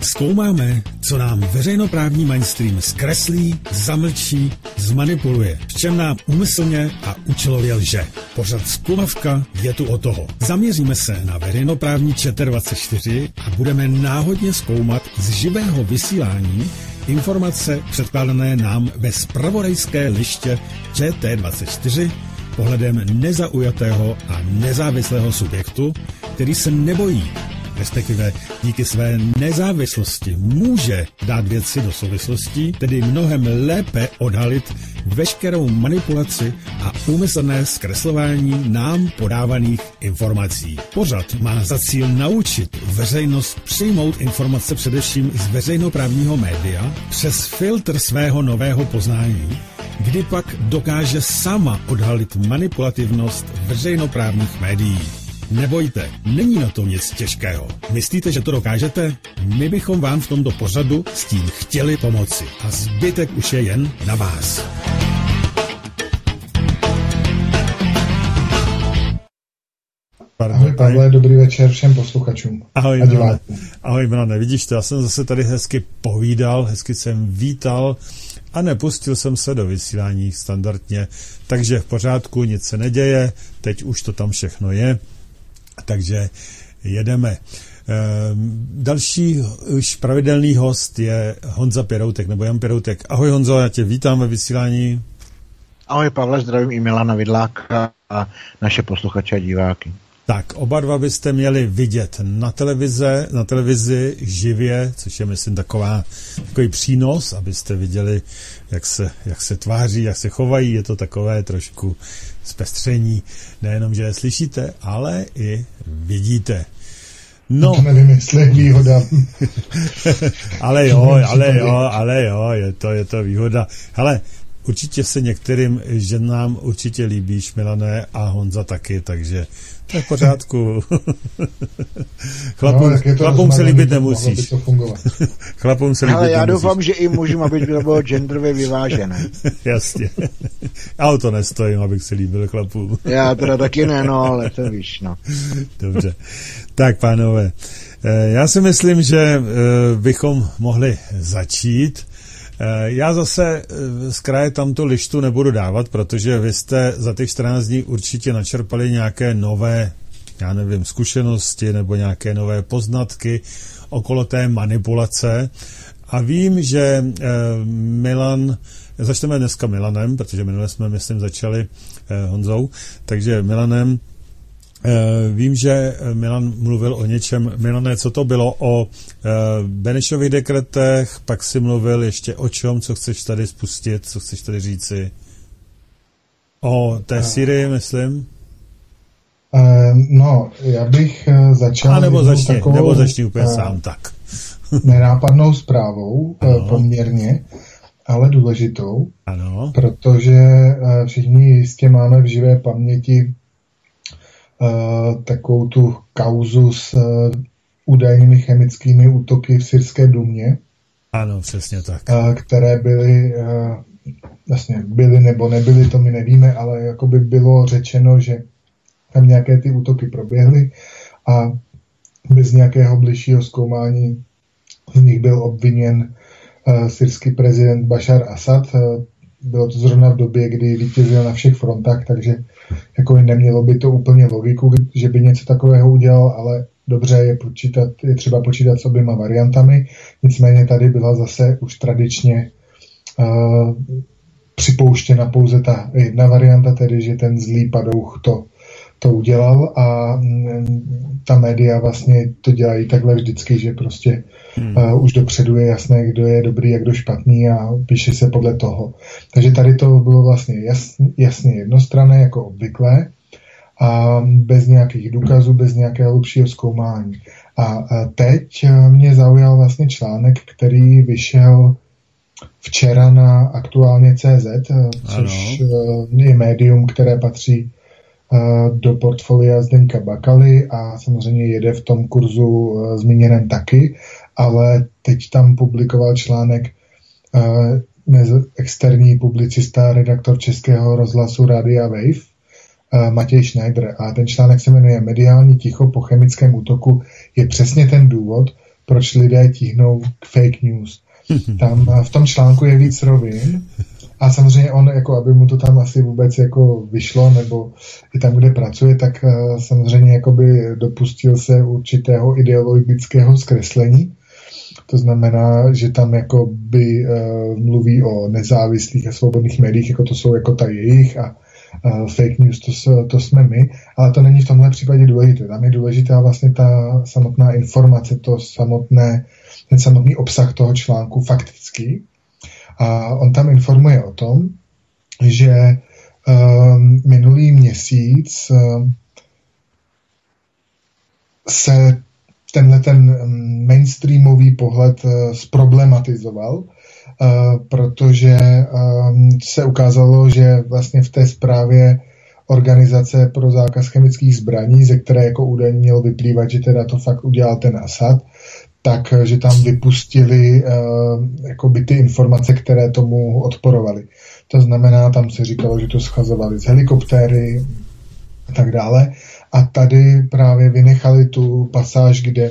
Zkoumáme, co nám veřejnoprávní mainstream zkreslí, zamlčí, zmanipuluje, v čem nám úmyslně a účelově lže. Pořad Zkumavka je tu o toho. Zaměříme se na veřejnoprávní ČT24 a budeme náhodně zkoumat z živého vysílání informace předkládané nám ve zpravodajské liště ČT24 pohledem nezaujatého a nezávislého subjektu, který se nebojí, respektive díky své nezávislosti může dát věci do souvislostí, tedy mnohem lépe odhalit veškerou manipulaci a úmyslné zkreslování nám podávaných informací. Pořad má za cíl naučit veřejnost přijmout informace především z veřejnoprávního média přes filtr svého nového poznání, kdy pak dokáže sama odhalit manipulativnost veřejnoprávních médií. Nebojte, není na tom nic těžkého. Myslíte, že to dokážete? My bychom vám v tomto pořadu s tím chtěli pomoci. A zbytek už je jen na vás. Ahoj Pavle, dobrý večer všem posluchačům. Ahoj Milane. Ahoj Milane, vidíš to, já jsem zase tady hezky povídal, hezky jsem vítal a nepustil jsem se do vysílání standardně, takže v pořádku, nic se neděje, teď už to tam všechno je. Takže jedeme. Další už pravidelný host je Honza Pěroutek, nebo Jan Pěroutek. Ahoj Honzo, já tě vítám ve vysílání. Ahoj Pavle, zdravím i Milana Vidláka a naše posluchače a diváky. Tak, oba dva byste měli vidět na televizi živě, což je, myslím, takový přínos, abyste viděli, jak se tváří, jak se chovají. Je to takové trošku zpestření. Nejenom, že je slyšíte, ale i vidíte. No. To nevím, jestli je výhoda. ale jo, je to výhoda. Hele, určitě se některým ženám určitě líbíš, Milané, a Honza taky, takže to je v pořádku. Chlapům se líbit nemusíš. Chlapům se líbit nemusíš. Já doufám, že i mužům, aby to bylo genderově vyvážené. Jasně. Já o to nestojím, abych se líbil chlapům. Já teda taky ne, no, ale to víš, no. Dobře. Tak, pánové, já si myslím, že bychom mohli začít. Já zase z kraje tamto lištu nebudu dávat, protože vy jste za těch 14 dní určitě načerpali nějaké nové, já nevím, zkušenosti nebo nějaké nové poznatky okolo té manipulace. A vím, že Milan, začneme dneska Milanem, protože minule jsme, myslím, začali Honzou, takže Milanem. Vím, že Milan mluvil o něčem. Milane, co to bylo? O Benešových dekretech, pak si mluvil ještě o čem, co chceš tady spustit, co chceš tady říci? O té Syrii, myslím? No, já bych začal... Nebo začni úplně sám, tak. Nenápadnou zprávou, poměrně, ale důležitou. Ano. Protože všichni jistě máme v živé paměti takovou tu kauzu s údajnými chemickými útoky v syrské Dumě. Ano, přesně tak. Které byly nebo nebyly, to my nevíme, ale jakoby bylo řečeno, že tam nějaké ty útoky proběhly a bez nějakého bližšího zkoumání z nich byl obviněn syrský prezident Bašar Asad. Bylo to zrovna v době, kdy vítězil na všech frontách, takže jako nemělo by to úplně logiku, že by něco takového udělal, ale dobře je třeba počítat s oběma variantami. Nicméně tady byla zase už tradičně připouštěna pouze ta jedna varianta, tedy že ten zlý padouch to udělal a ta média vlastně to dělají takhle vždycky, že prostě už dopředu je jasné, kdo je dobrý a kdo špatný a píše se podle toho. Takže tady to bylo vlastně jasně jednostranné, jako obvyklé a bez nějakých důkazů, bez nějakého hlubšího zkoumání. A teď mě zaujal vlastně článek, který vyšel včera na Aktuálně CZ, což je médium, které patří do portfolia Zdeňka Bakaly a samozřejmě jede v tom kurzu zmíněném taky, ale teď tam publikoval článek externí publicista, redaktor Českého rozhlasu Rádia Wave, Matěj Schneider. A ten článek se jmenuje Mediální ticho po chemickém útoku je přesně ten důvod, proč lidé tíhnou k fake news. Tam v tom článku je víc rovin a samozřejmě on, jako aby mu to tam asi vůbec jako vyšlo, nebo i tam, kde pracuje, tak samozřejmě jakoby dopustil se určitého ideologického zkreslení. To znamená, že tam jakoby mluví o nezávislých a svobodných médiích, jako to jsou jako ta jejich a fake news, to jsme my, ale to není v tomhle případě důležité. Tam je důležitá vlastně ta samotná informace, ten samotný obsah toho článku faktický. A on tam informuje o tom, že minulý měsíc se tenhle ten mainstreamový pohled zproblematizoval, protože se ukázalo, že vlastně v té zprávě Organizace pro zákaz chemických zbraní, ze které jako údajně mělo vyplývat, že teda to fakt udělal ten Asad, takže tam vypustili jakoby ty informace, které tomu odporovaly. To znamená, tam se říkalo, že to schazovali z helikoptéry a tak dále. A tady právě vynechali tu pasáž, kde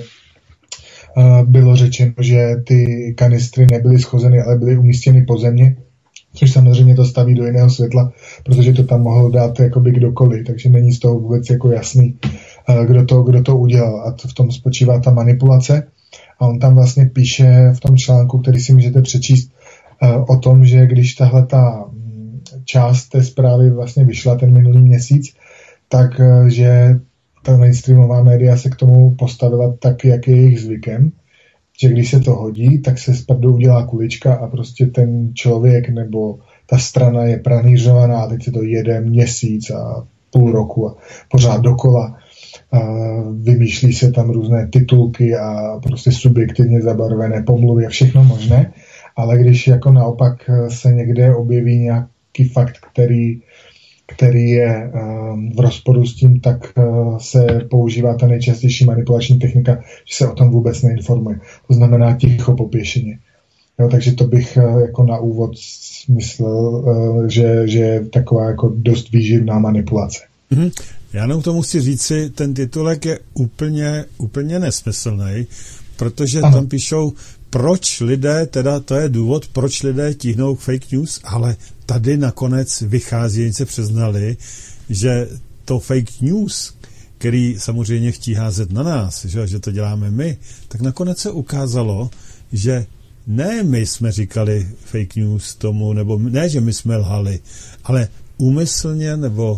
bylo řečeno, že ty kanistry nebyly schozeny, ale byly umístěny po země, což samozřejmě to staví do jiného světla, protože to tam mohl dát jakoby kdokoliv, takže není z toho vůbec jako jasný, kdo to udělal. A v tom spočívá ta manipulace. A on tam vlastně píše v tom článku, který si můžete přečíst, o tom, že když tahle ta část té zprávy vlastně vyšla ten minulý měsíc, tak že ta mainstreamová média se k tomu postavila tak, jak je jejich zvykem, že když se to hodí, tak se z prdu udělá kulička a prostě ten člověk nebo ta strana je pranířovaná a teď se to jede měsíc a půl roku a pořád dokola. Vymýšlí se tam různé titulky a prostě subjektivně zabarvené pomluvy a všechno možné, ale když jako naopak se někde objeví nějaký fakt, který je v rozporu s tím, tak se používá ta nejčastější manipulační technika, že se o tom vůbec neinformuje. To znamená ticho popěšeně. Jo, takže to bych jako na úvod myslel, že je taková jako dost výživná manipulace. Mm-hmm. Já jenom tomu chci říci, ten titulek je úplně nesmyslný, protože tam píšou, proč lidé, teda to je důvod, proč lidé tíhnou k fake news, ale tady nakonec vychází, oni se přiznali, že to fake news, který samozřejmě chtějí házet na nás, že to děláme my, tak nakonec se ukázalo, že ne my jsme říkali fake news tomu, nebo ne, že my jsme lhali, ale úmyslně nebo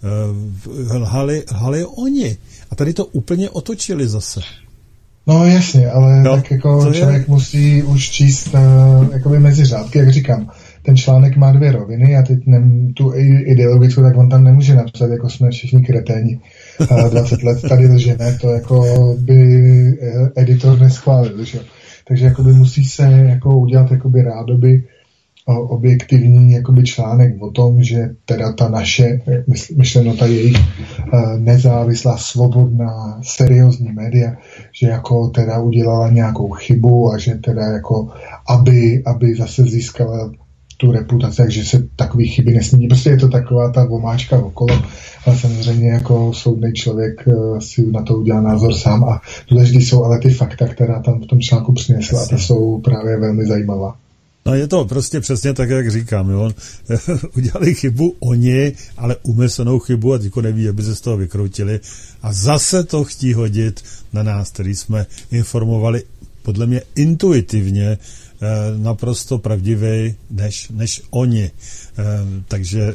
lhali oni. A tady to úplně otočili zase. No jasně, ale tak jako člověk musí už číst jakoby mezi řádky, jak říkám. Ten článek má 2 roviny a teď tu ideologickou, tak on tam nemůže napsat, jako jsme všichni kreténi. 20 let tady lžeme, to jako by editor neschválil, že? Takže jakoby musí se jako udělat jakoby rádoby objektivní jakoby článek o tom, že teda ta naše, myšleno ta jejich nezávislá, svobodná, seriózní média, že jako teda udělala nějakou chybu a že teda jako, aby zase získala tu reputaci, takže se takový chyby nesmí. Prostě je to taková ta vomáčka okolo, ale samozřejmě jako soudný člověk si na to udělá názor sám a důležitý jsou ale ty fakta, která tam v tom článku přinesla a ty jsou právě velmi zajímavá. No je to prostě přesně tak, jak říkám. Jo? Udělali chybu oni, ale úmyslnou chybu a tyko neví, aby se z toho vykroutili. A zase to chtí hodit na nás, který jsme informovali podle mě intuitivně naprosto pravdivý než oni. Takže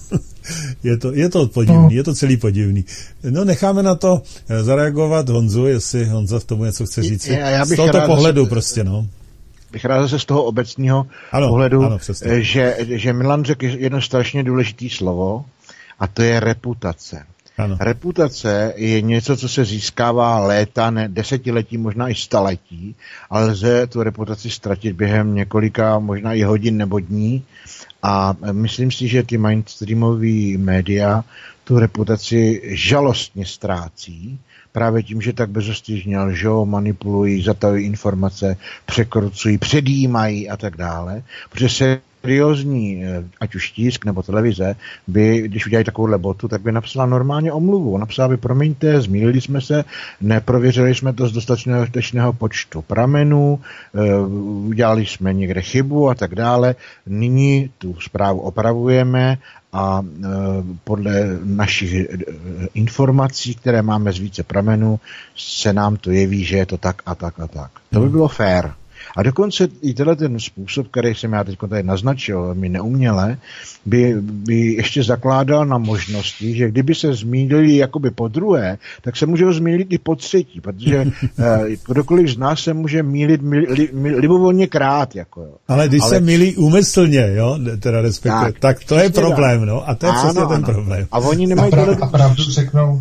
je to podivný, je to celý podivný. No necháme na to zareagovat Honzu, jestli Honza v tomu něco chce říct. Z tohoto pohledu prostě, no. Bych rád zase z toho obecního pohledu, že Milan řekl jedno strašně důležité slovo a to je reputace. Ano. Reputace je něco, co se získává léta, ne desetiletí, možná i staletí, ale lze tu reputaci ztratit během několika, možná i hodin nebo dní a myslím si, že ty mainstreamové média tu reputaci žalostně ztrácí, právě tím, že tak bezostyšně lžou, manipulují, zatavují informace, překrucují, předjímají a tak dále, protože se seriózní, ať už tisk nebo televize, by, když udělají takovouhle botu, tak by napsala normálně omluvu. Napsala by, promiňte, zmýlili jsme se, neprověřili jsme to z dostatečného počtu pramenů, udělali jsme někde chybu a tak dále. Nyní tu zprávu opravujeme a podle našich informací, které máme z více pramenů, se nám to jeví, že je to tak a tak a tak. To by bylo fér. A dokonce i tenhle ten způsob, který jsem já teď tady naznačil, mi neuměle, by ještě zakládal na možnosti, že kdyby se zmýlili jakoby po druhé, tak se může zmýlit i po třetí, protože kdokoliv z nás se může mýlit libovolně krát. Jako, jo. Ale když se mýlí úmyslně, jo, teda respektive, tak to je problém, no, a to je přesně ten problém. A oni nemají a pravdu řeknou,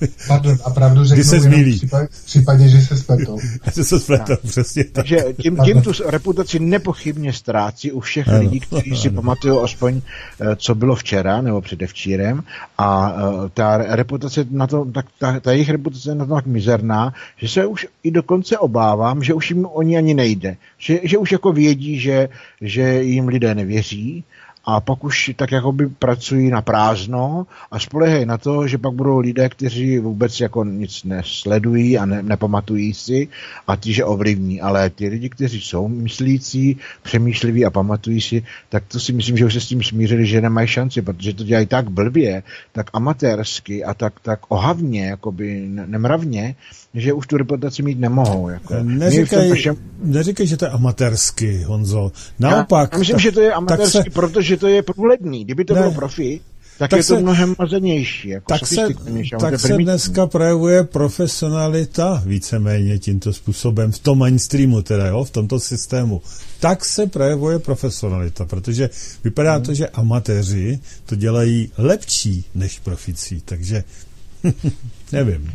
se zmýlí. V případě, že se spletou. Že se spletou, přesně tak. Takže tím tu reputaci nepochybně ztrácí u všech lidí, kteří si pamatují aspoň, co bylo včera nebo předevčírem, a ta reputace na to, ta jejich reputace je na to tak mizerná, že se už i dokonce obávám, že už jim oni ani nejde. Že už jako vědí, že jim lidé nevěří, a pak už tak jakoby pracují na prázdno a spoléhají na to, že pak budou lidé, kteří vůbec jako nic nesledují a nepamatují si a ti, že ovlivní. Ale ty lidi, kteří jsou myslící, přemýšliví a pamatují si, tak to si myslím, že už se s tím smířili, že nemají šanci, protože to dělají tak blbě, tak amatérsky a tak ohavně, jakoby nemravně, že už tu reputaci mít nemohou. Jako. Neříkej, že to je amatérsky, Honzo. Naopak. Já myslím, že to je amatérsky, protože to je průhledný. Kdyby to bylo profi, tak je to mnohem mazenější. Jako tak se dneska projevuje profesionalita víceméně tímto způsobem, v tom mainstreamu teda, jo, v tomto systému. Tak se projevuje profesionalita, protože vypadá to, že amatéři to dělají lepší než profici, takže nevím.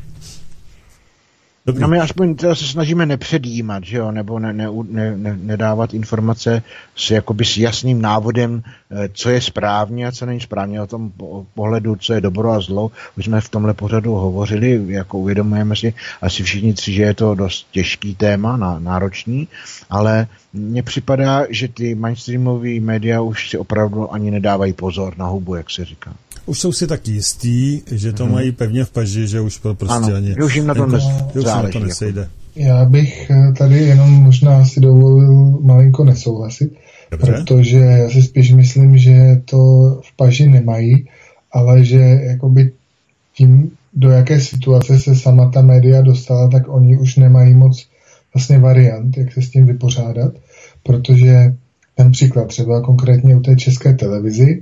No my aspoň teda se snažíme nepředjímat, že jo, nebo nedávat informace s jasným návodem, co je správně a co není správně, o tom pohledu, co je dobro a zlo. Už jsme v tomhle pořadu hovořili, jako uvědomujeme si asi všichni tři, že je to dost těžký téma, náročný, ale mně připadá, že ty mainstreamové média už si opravdu ani nedávají pozor na hubu, jak se říká. Už jsou si tak jistý, že to mají pevně v paži, že už to prostě ano, ani... Už jim na to nesejde. Já bych tady jenom možná si dovolil malinko nesouhlasit, protože já si spíš myslím, že to v paži nemají, ale že jakoby tím, do jaké situace se sama ta média dostala, tak oni už nemají moc vlastně variant, jak se s tím vypořádat, protože ten příklad třeba konkrétně u té České televizi,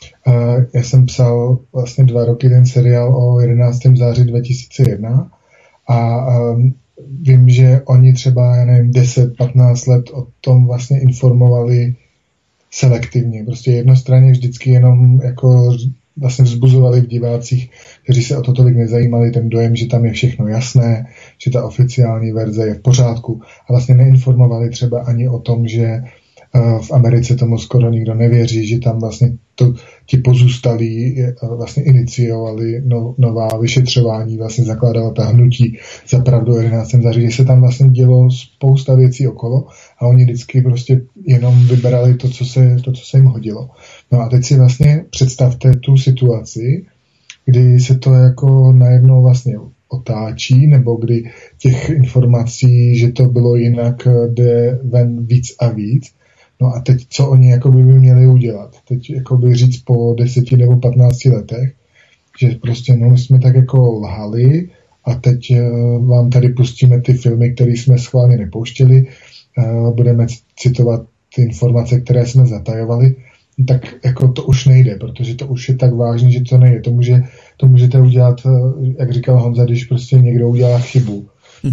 já jsem psal vlastně 2 roky ten seriál o 11. září 2001 a vím, že oni třeba, 10-15 let o tom vlastně informovali selektivně. Prostě jednostranně vždycky jenom jako vlastně vzbuzovali v divácích, kteří se o to tolik nezajímali, ten dojem, že tam je všechno jasné, že ta oficiální verze je v pořádku a vlastně neinformovali třeba ani o tom, že v Americe tomu skoro nikdo nevěří, že tam vlastně ti pozůstalí vlastně iniciovali nová vyšetřování, vlastně zakládala ta hnutí za pravdu 11. září, že se tam vlastně dělo spousta věcí okolo a oni vždycky prostě jenom vyberali to, co se jim hodilo. No a teď si vlastně představte tu situaci, kdy se to jako najednou vlastně otáčí, nebo kdy těch informací, že to bylo jinak, jde ven víc a víc. No a teď, co oni jakoby by měli udělat? Teď jakoby říct po 10 nebo 15 letech, že prostě my jsme tak jako lhali a teď vám tady pustíme ty filmy, které jsme schválně nepouštěli, budeme citovat ty informace, které jsme zatajovali, tak jako to už nejde, protože to už je tak vážný, že to nejde. To můžete udělat, jak říkal Honza, když prostě někdo udělá chybu,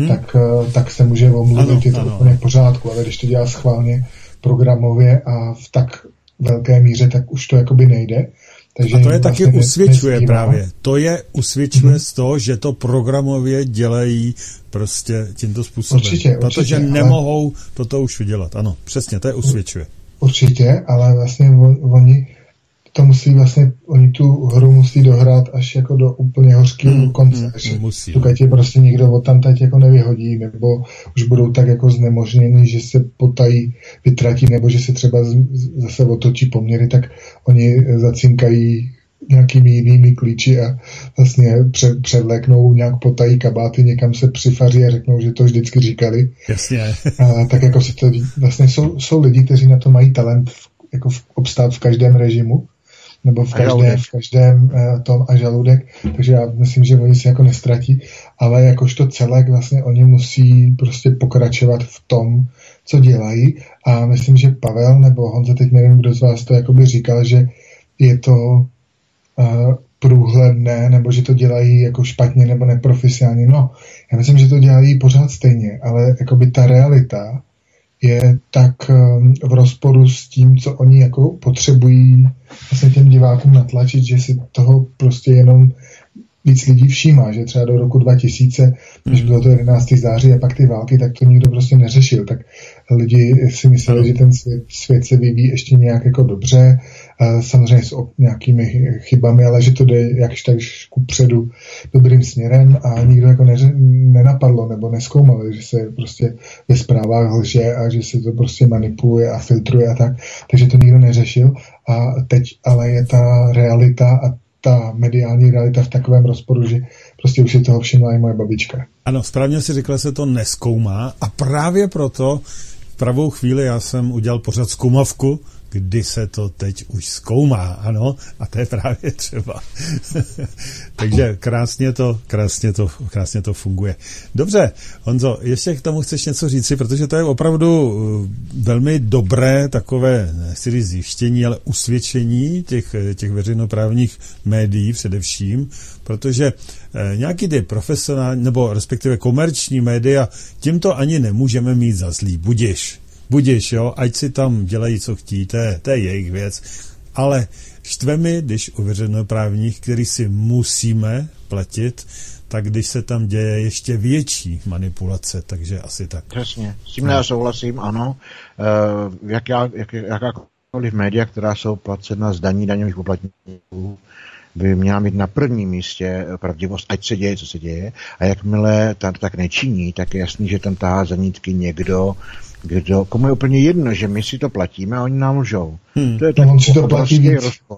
tak se může omluvit, je to úplně v pořádku, ale když to dělá schválně, programově a v tak velké míře, tak už to jakoby nejde. Takže a to je taky usvědčuje právě. To je usvědčuje z toho, že to programově dělají prostě tímto způsobem. Protože nemohou toto už udělat. Ano, přesně, to je usvědčuje. Určitě, ale vlastně oni to musí vlastně, oni tu hru musí dohrát až jako do úplně hořkého konce, dokud je prostě nikdo odtamtať jako nevyhodí, nebo už budou tak jako znemožnění, že se potají, vytratí, nebo že se třeba zase otočí poměry, tak oni zacinkají nějakými jinými klíči a vlastně převléknou, nějak potají kabáty, někam se přifaří a řeknou, že to vždycky říkali. Jasně. A tak jako se to, vlastně jsou lidi, kteří na to mají talent jako obstát v každém režimu, nebo v každém tom a žaludek, takže já myslím, že oni se jako nestratí, ale jakožto celek vlastně oni musí prostě pokračovat v tom, co dělají a myslím, že Pavel nebo Honza, teď nevím, kdo z vás to jakoby říkal, že je to průhledné, nebo že to dělají jako špatně nebo neprofesionálně. No, já myslím, že to dělají pořád stejně, ale jakoby ta realita je tak v rozporu s tím, co oni jako potřebují vlastně těm divákům natlačit, že si toho prostě jenom víc lidí všímá, že třeba do roku 2000, když bylo to 11. září a pak ty války, tak to nikdo prostě neřešil. Tak lidi si mysleli, že ten svět se vyvíjí ještě nějak jako dobře, samozřejmě s nějakými chybami, ale že to jde jakž tak kupředu dobrým směrem a nikdo jako nenapadlo nebo nezkoumal, že se prostě ve zprávách lže a že se to prostě manipuluje a filtruje a tak. Takže to nikdo neřešil a teď ale je ta realita a ta mediální realita v takovém rozporu, že prostě už si toho všimla i moje babička. Ano, správně si řekla, se to nezkoumá a právě proto v pravou chvíli já jsem udělal pořád zkoumavku, kdy se to teď už zkoumá, ano, a to je právě třeba. Takže krásně to funguje. Dobře, Honzo, ještě k tomu chceš něco říci, protože to je opravdu velmi dobré takové, nechci říct zjištění, ale usvědčení těch veřejnoprávních médií především, protože nějaký ty profesionální, nebo respektive komerční média, tímto ani nemůžeme mít za zlý, budiš, jo, ať si tam dělají, co chtí, to je jejich věc. Ale štve mi, když u veřejnoprávních, který si musíme platit, tak když se tam děje ještě větší manipulace, takže asi tak. Přesně, s tím já souhlasím, ano. Jakákoliv média, která jsou placena z daní daňových poplatníků, by měla mít na prvním místě pravdivost, ať se děje, co se děje. A jakmile tak nečiní, tak je jasný, že tam tahá za nitky někdo, komu je úplně jedno, že my si to platíme a oni nám lžou. To je tak obrovský rozpor.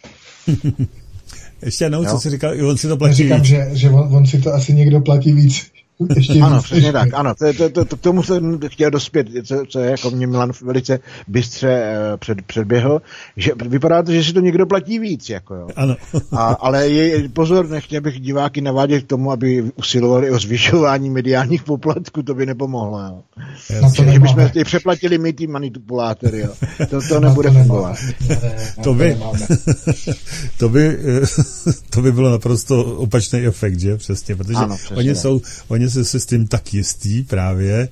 Ještě jednou, co jsi říkal, on si to platí víc. Říkám, že on si to asi někdo platí víc. Ano, přesně tak, ano, k tomu jsem chtěl dospět, co je, jako mě Milan velice bystře předběhl, že vypadá to, že si to někdo platí víc, jako jo. Ano. Ale pozor, nechtěl bych diváky navádět k tomu, aby usilovali o zvyšování mediálních poplatků, to by nepomohlo, jo. Že bychom ty přeplatili my ty manipulátory, jo. To nebude fungovat. To by bylo naprosto opačný efekt, že? Přesně, protože ano, oni se s tím tak jistí právě,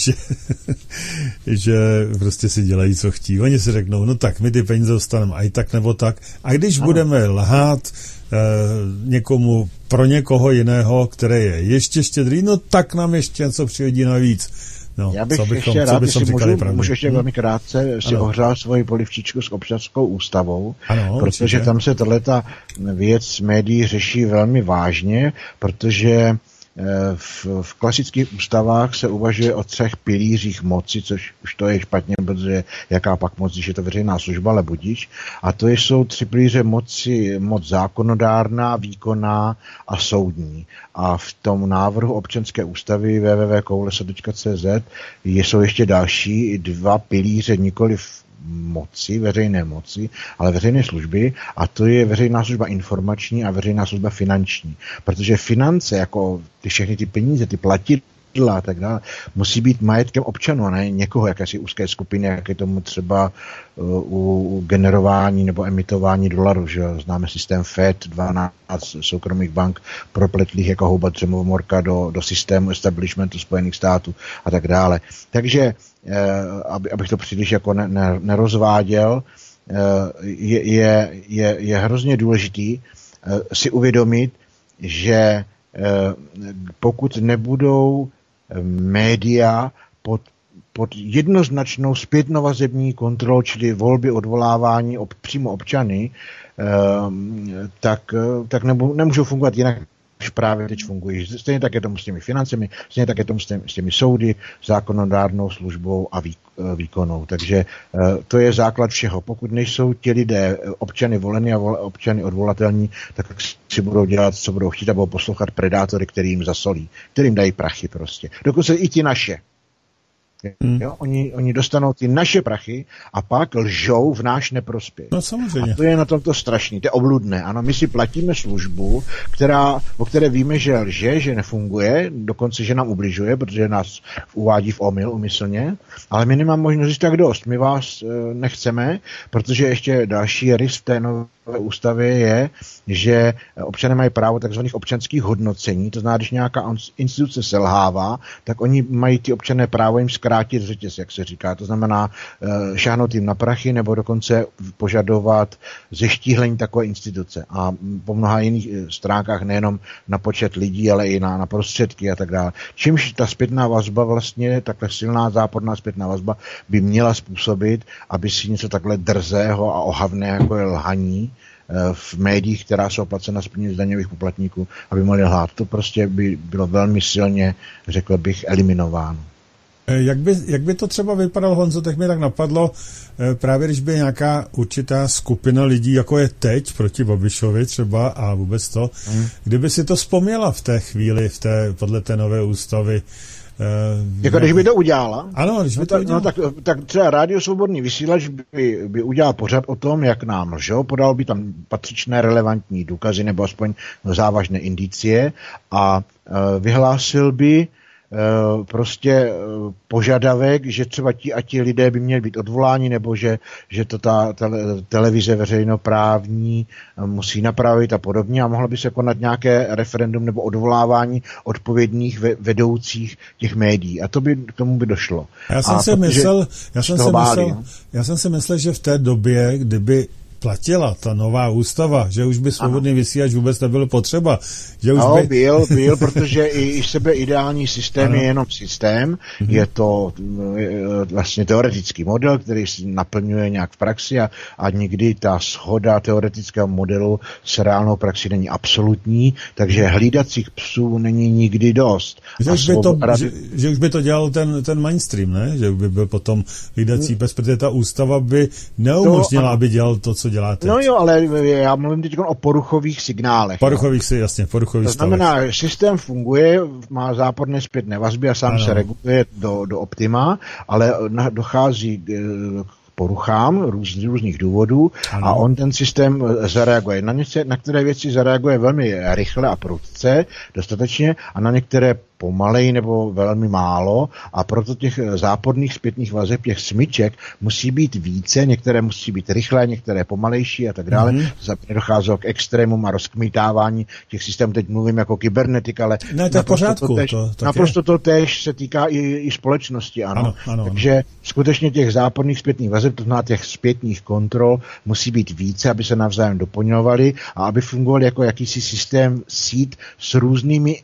že prostě si dělají, co chtí. Oni si řeknou, no tak my ty peníze dostaneme aj tak nebo tak. A když budeme lhát někomu pro někoho jiného, který je ještě štědrý, no tak nám ještě něco přihodí navíc. No, já bych ještě rád, můžu ještě velmi krátce si ohřál svoji polivčičku s občanskou ústavou, protože tam se tato věc médií řeší velmi vážně, protože v klasických ústavách se uvažuje o 3 pilířích moci, což už to je špatně, protože jaká pak moc, když je to veřejná služba, ale budíš. A to jsou 3 pilíře moci, moc zákonodárná, výkonná a soudní. A v tom návrhu občanské ústavy www.koulesa.cz jsou ještě další 2 pilíře, nikoliv moci, veřejné moci, ale veřejné služby, a to je veřejná služba informační a veřejná služba finanční. Protože finance, jako všechny ty peníze, ty platidla a tak dále, musí být majetkem občanů, a ne někoho, jakési úzké skupiny, jak je tomu třeba u generování nebo emitování dolarů, že známe systém FED, 12 soukromých bank propletlých jako houba dřemovomorka do systému establishmentu Spojených států a tak dále. Takže abych to příliš jako nerozváděl, je hrozně důležitý si uvědomit, že pokud nebudou média pod pod jednoznačnou zpětnovazební kontrolou, čili volby, odvolávání přímo občany, tak nemůžou fungovat jinak, než právě teď fungují. Stejně tak je tomu s těmi financemi, stejně tak je tomu s těmi soudy, zákonodárnou službou a výkonou. Takže to je základ všeho. Pokud nejsou ti lidé občany volení a občany odvolatelní, tak si budou dělat, co budou chtít, a budou poslouchat predátory, který jim zasolí, kterým dají prachy prostě. Dokonce i ti naše. Jo, oni dostanou ty naše prachy a pak lžou v náš neprospěch. No samozřejmě. A to je na tomto strašný, to je obludné. Ano, my si platíme službu, o které víme, že lže, že nefunguje, dokonce, že nám ubližuje, protože nás uvádí v omyl umyslně, ale my nemáme možnost říct tak dost. My vás nechceme, protože ještě další rys v té nové ústavě je, že občané mají právo takzvaných občanských hodnocení, to znamená, když nějaká instituce selhává, tak oni mají ty občané právo jim zkrátit řetěz, jak se říká. To znamená šáhnout jim na prachy nebo dokonce požadovat zeštíhlení takové instituce. A po mnoha jiných stránkách nejenom na počet lidí, ale i na prostředky a tak dále. Čímž ta zpětná vazba vlastně, takhle silná záporná zpětná vazba by měla způsobit, aby si něco takhle drzého a ohavného, jako je lhaní v médiích, která jsou placena z peněz daňových poplatníků, aby mohli lhát. To prostě by bylo velmi silně, řekl bych, eliminováno. Jak by to třeba vypadalo, Honzo, tak mi tak napadlo, právě když by nějaká určitá skupina lidí, jako je teď, proti Babišovi třeba a vůbec to, kdyby si to vzpomněla v té chvíli, podle té nové ústavy. Jako když by to udělala? Ano, když by to udělala. Tak třeba Rádio Svobodný vysílač by udělal pořad o tom, jak nám lžou, podal by tam patřičné relevantní důkazy nebo aspoň závažné indicie a vyhlásil by prostě požadavek, že třeba ti lidé by měli být odvoláni, nebo že to ta televize veřejnoprávní musí napravit a podobně, a mohlo by se konat nějaké referendum nebo odvolávání odpovědných vedoucích těch médií. A k tomu by došlo. Já jsem si myslel, že v té době, kdyby platila ta nová ústava, že už by svobodný vysílač vůbec nebyl potřeba. Že už byl, protože i sebeideální systém je jenom systém, je to vlastně teoretický model, který si naplňuje nějak v praxi a nikdy ta shoda teoretického modelu s reálnou praxi není absolutní, takže hlídacích psů není nikdy dost. Že už by to dělal ten mainstream, ne? Že by byl potom hlídací pes, protože ta ústava by neumožnila, aby dělal to, co dělá teď. No jo, ale já mluvím teď o poruchových signálech. Poruchových to znamená, že systém funguje, má záporné zpětné vazby a sám se reguluje do optima, ale dochází k poruchám různých důvodů a on ten systém zareaguje. Na které věci zareaguje velmi rychle a prudce, dostatečně, a na některé pomalej nebo velmi málo, a proto těch záporných zpětných vazeb, těch smyček musí být více, některé musí být rychlé, některé pomalejší a tak dále. Nedocházelo k extrémům a rozkmitávání těch systémů. Teď mluvím jako kybernetika, ale ne, to je pořádku. Naprosto to též se týká i společnosti, ano. Takže skutečně těch záporných zpětných vazeb, to znamená těch zpětných kontrol, musí být více, aby se navzájem doplňovaly a aby fungovaly jako jakýsi systém sít s různými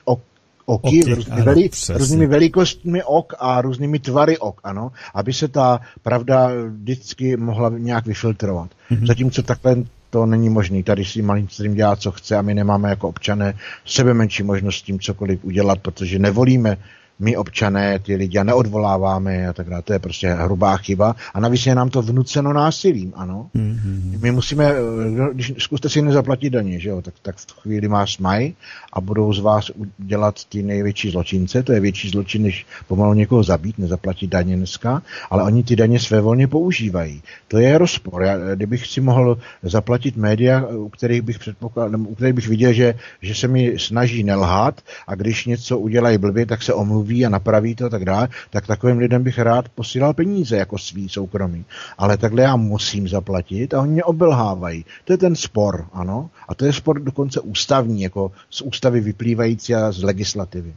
různými velikostmi ok a různými tvary ok, ano, aby se ta pravda vždycky mohla nějak vyfiltrovat. Zatímco takhle to není možný. Tady si mainstream dělá, co chce, a my nemáme jako občané sebe menší možnost s tím cokoliv udělat, protože nevolíme my občané ty lidi a neodvoláváme a tak dále. To je prostě hrubá chyba. A navíc je nám to vnuceno násilím, ano. My musíme, zkuste si nezaplatit daně, že jo, tak v chvíli vás mají a budou z vás dělat ty největší zločince. To je větší zločin, než pomalu někoho zabít, nezaplatit daně dneska, ale oni ty daně svévolně používají. To je rozpor. Kdybych si mohl zaplatit média, u kterých bych viděl, že se mi snaží nelhat, a když něco udělají blbě, tak se omluví a napraví to a tak dále, tak takovým lidem bych rád posílal peníze jako svý soukromí. Ale takhle já musím zaplatit a oni mě obelhávají. To je ten spor, ano. A to je spor dokonce ústavní, jako z ústavy vyplývající a z legislativy.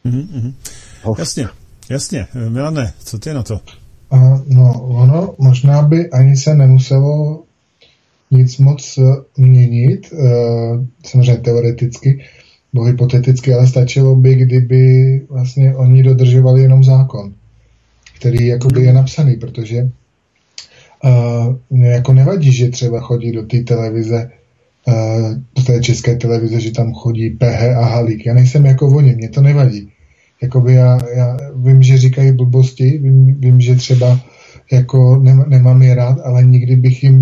Jasně. Milane, co ty na to? Ono možná by ani se nemuselo nic moc měnit, samozřejmě teoreticky, bo hypoteticky, ale stačilo by, kdyby vlastně oni dodržovali jenom zákon. který jakoby je napsaný, protože mě jako nevadí, že třeba chodí do té televize, do té české televize, že tam chodí PH a Halík. Já nejsem jako oni, mě to nevadí. Jakoby já vím, že říkají blbosti, vím, že třeba jako nemám je rád, ale nikdy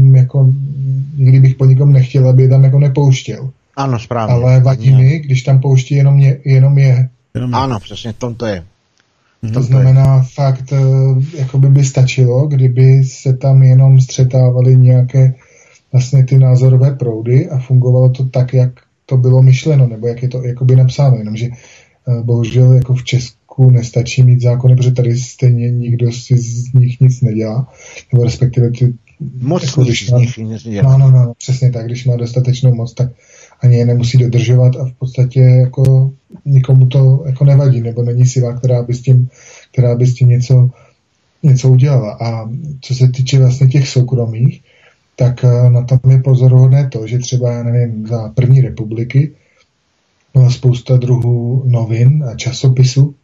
bych po nikom nechtěl, aby je tam jako nepouštěl. Ano, správně. Ale vadí mi, když tam pouští jenom je. Ano, přesně v tom to je. To znamená, fakt, jakoby by stačilo, kdyby se tam jenom střetávaly nějaké vlastně ty názorové proudy a fungovalo to tak, jak to bylo myšleno, nebo jak je to jakoby napsáno, jenomže bohužel jako v Česku nestačí mít zákony, protože tady stejně nikdo si z nich nic nedělá, nebo respektive ty moc jako, z nich nic nedělá. No, přesně tak, když má dostatečnou moc, tak ani je nemusí dodržovat a v podstatě jako nikomu to jako nevadí, nebo není síla, která by s tím něco udělala. A co se týče vlastně těch soukromých, tak na tom je pozoruhodné to, že třeba, já nevím, za první republiky byla spousta druhů novin a časopisů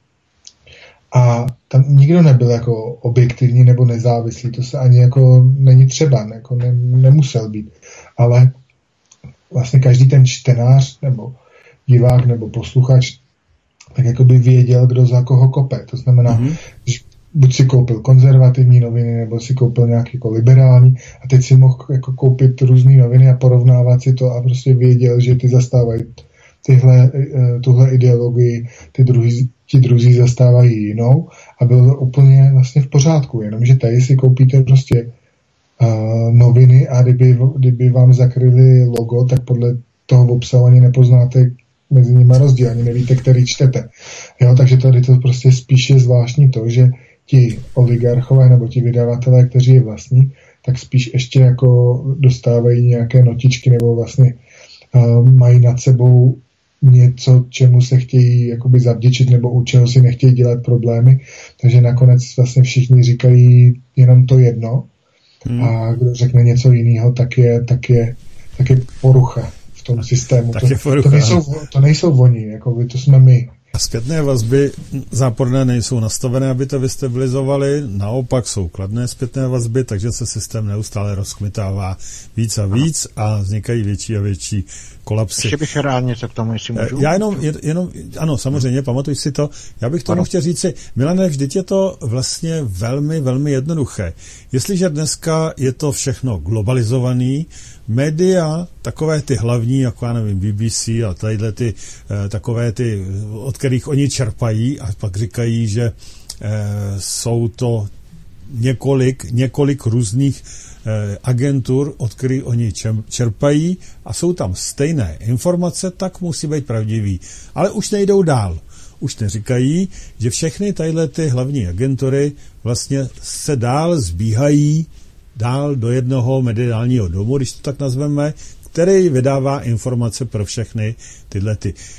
a tam nikdo nebyl jako objektivní nebo nezávislý, to se ani jako není třeba, jako nemusel být, ale vlastně každý ten čtenář nebo divák nebo posluchač tak jako by věděl, kdo za koho kope. To znamená, že buď si koupil konzervativní noviny, nebo si koupil nějaký jako liberální a teď si mohl jako koupit různé noviny a porovnávat si to a prostě věděl, že ty zastávají tuhle ideologii, ti druzí zastávají jinou a bylo to úplně vlastně v pořádku, jenomže tady si koupíte prostě noviny a kdyby vám zakryli logo, tak podle toho obsahu ani nepoznáte mezi nimi rozdíl, ani nevíte, který čtete. Jo, takže tady to prostě spíše zvláštní to, že ti oligarchové nebo ti vydavatelé, kteří je vlastní, tak spíš ještě jako dostávají nějaké notičky nebo vlastně mají nad sebou něco, čemu se chtějí jakoby zavděčit nebo u čeho si nechtějí dělat problémy, takže nakonec vlastně všichni říkají jenom to jedno a kdo řekne něco jiného, tak je porucha v tom systému. To nejsou oni, jako to jsme my. A zpětné vazby záporné nejsou nastavené, aby to vystabilizovali, naopak jsou kladné zpětné vazby, takže se systém neustále rozkmitává víc a víc a vznikají větší a větší kolapsy. Ještě bych rád něco k tomu, jestli můžu. Já jenom ano, samozřejmě, pamatuj si to. Já bych tomu chtěl říci, Milane, vždyť je to vlastně velmi, velmi jednoduché. Jestliže dneska je to všechno globalizovaný, média, takové ty hlavní, jako já nevím, BBC a tadyhle ty, takové ty, od kterých oni čerpají a pak říkají, že jsou to několik různých agentur, od kterých oni čerpají a jsou tam stejné informace, tak musí být pravdivý. Ale už nejdou dál. Už neříkají, že všechny tadyhle ty hlavní agentury vlastně se dál zbíhají dál do jednoho mediálního domu, když to tak nazveme, který vydává informace pro všechny tyhle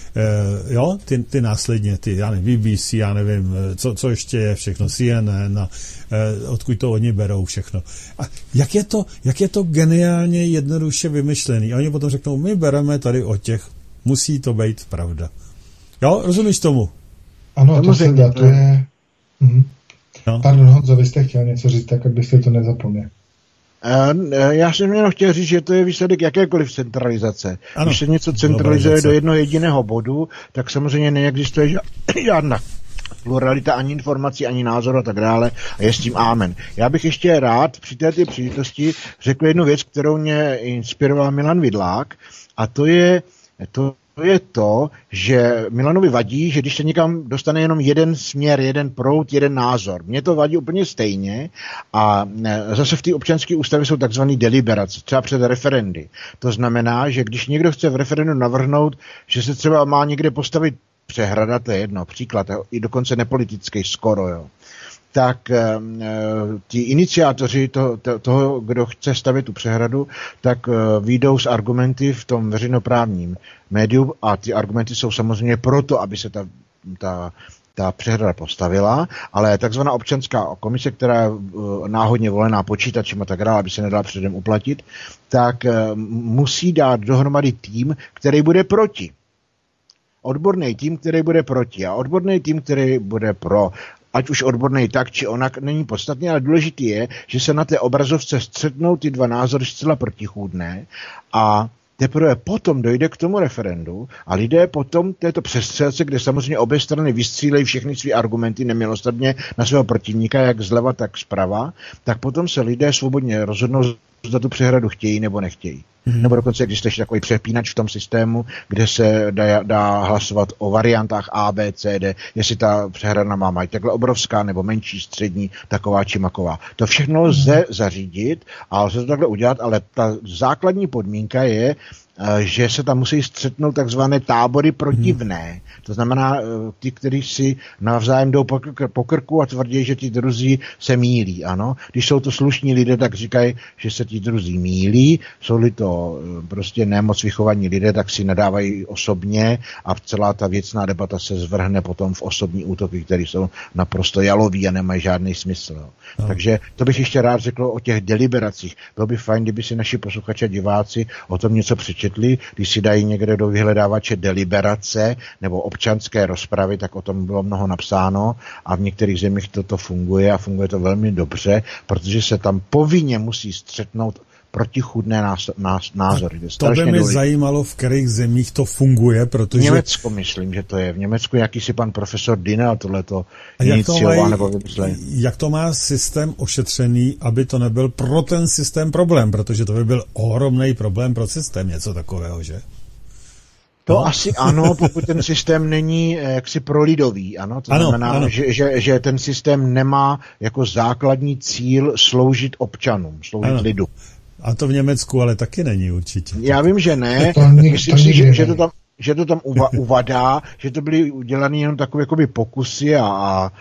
ty následně, já nevím, BBC, já nevím, co ještě je všechno, CNN a odkud to oni berou všechno. A jak je to geniálně jednoduše vymyšlený. A oni potom řeknou, my bereme tady od těch, musí to být pravda. Jo, rozumíš tomu? Ano, to je... No. Pardon, Honzo, vy jste chtěl něco říct, tak abyste to nezapomněl. Já jsem jenom chtěl říct, že to je výsledek jakékoliv centralizace. Ano. Když se něco centralizuje do jednoho jediného bodu, tak samozřejmě neexistuje žádná pluralita ani informací, ani názoru a tak dále a je s tím amen. Já bych ještě rád při této příležitosti řekl jednu věc, kterou mě inspiroval Milan Vidlák a to je to, že Milanovi vadí, že když se někam dostane jenom jeden směr, jeden proud, jeden názor. Mně to vadí úplně stejně a zase v té občanské ústavě jsou takzvané deliberace, třeba před referendy. To znamená, že když někdo chce v referendu navrhnout, že se třeba má někde postavit přehrada, to je jedno, příklad, i dokonce nepolitický skoro, jo. Tak ti iniciátoři toho, kdo chce stavět tu přehradu, tak vyjdou s argumenty v tom veřejnoprávním médiu a ty argumenty jsou samozřejmě proto, aby se ta přehrada postavila, ale takzvaná občanská komise, která je náhodně volená počítačem a tak dále, aby se nedala předem uplatit, tak musí dát dohromady tým, který bude proti. Odborný tým, který bude proti a odborný tým, který bude pro. ať už odborný tak, či onak, není podstatný, ale důležitý je, že se na té obrazovce střetnou ty dva názory zcela protichůdné a teprve potom dojde k tomu referendu a lidé potom této přestřelce, kde samozřejmě obě strany vystřílejí všechny své argumenty nemilosrdně na svého protivníka, jak zleva, tak zprava, tak potom se lidé svobodně rozhodnou, zda tu přehradu chtějí nebo nechtějí. Nebo dokonce, když jste takový přepínač v tom systému, kde se dá hlasovat o variantách A, B, C, D, jestli ta přehrada má mít takhle obrovská nebo menší, střední, taková či maková. To všechno lze zařídit a lze to takhle udělat, ale ta základní podmínka je, že se tam musí střetnout takzvané tábory protivné. To znamená ty, kteří si navzájem jdou po krku a tvrdí, že ti druzí se mýlí. Ano? Když jsou to slušní lidé, tak říkají, že se ti druzí mýlí. Jsou-li to prostě nemoc vychovaní lidé, tak si nadávají osobně a celá ta věcná debata se zvrhne potom v osobní útoky, které jsou naprosto jaloví a nemají žádný smysl. No. Takže to bych ještě rád řekl o těch deliberacích. Bylo by fajn, kdyby si naši posluchači a diváci o tom něco přečetli, když si dají někde do vyhledávače deliberace nebo občanské rozpravy, tak o tom bylo mnoho napsáno a v některých zemích toto funguje a funguje to velmi dobře, protože se tam povinně musí střetnout protichůdné názory. To by mě zajímalo, v kterých zemích to funguje, protože... V Německu myslím, že to je. V Německu jakýsi pan profesor Dinel tohleto inicioval nebo vymyslel. Jak to má systém ošetřený, aby to nebyl pro ten systém problém, protože to by byl ohromný problém pro systém, něco takového, že? To asi ano, pokud ten systém není jaksi prolidový, ano, to znamená, že ten systém nemá jako základní cíl sloužit občanům, sloužit lidu. A to v Německu ale taky není určitě. Já vím, že ne. Myslím si, že to tam uvadá, že to byly udělané jenom takové jakoby pokusy a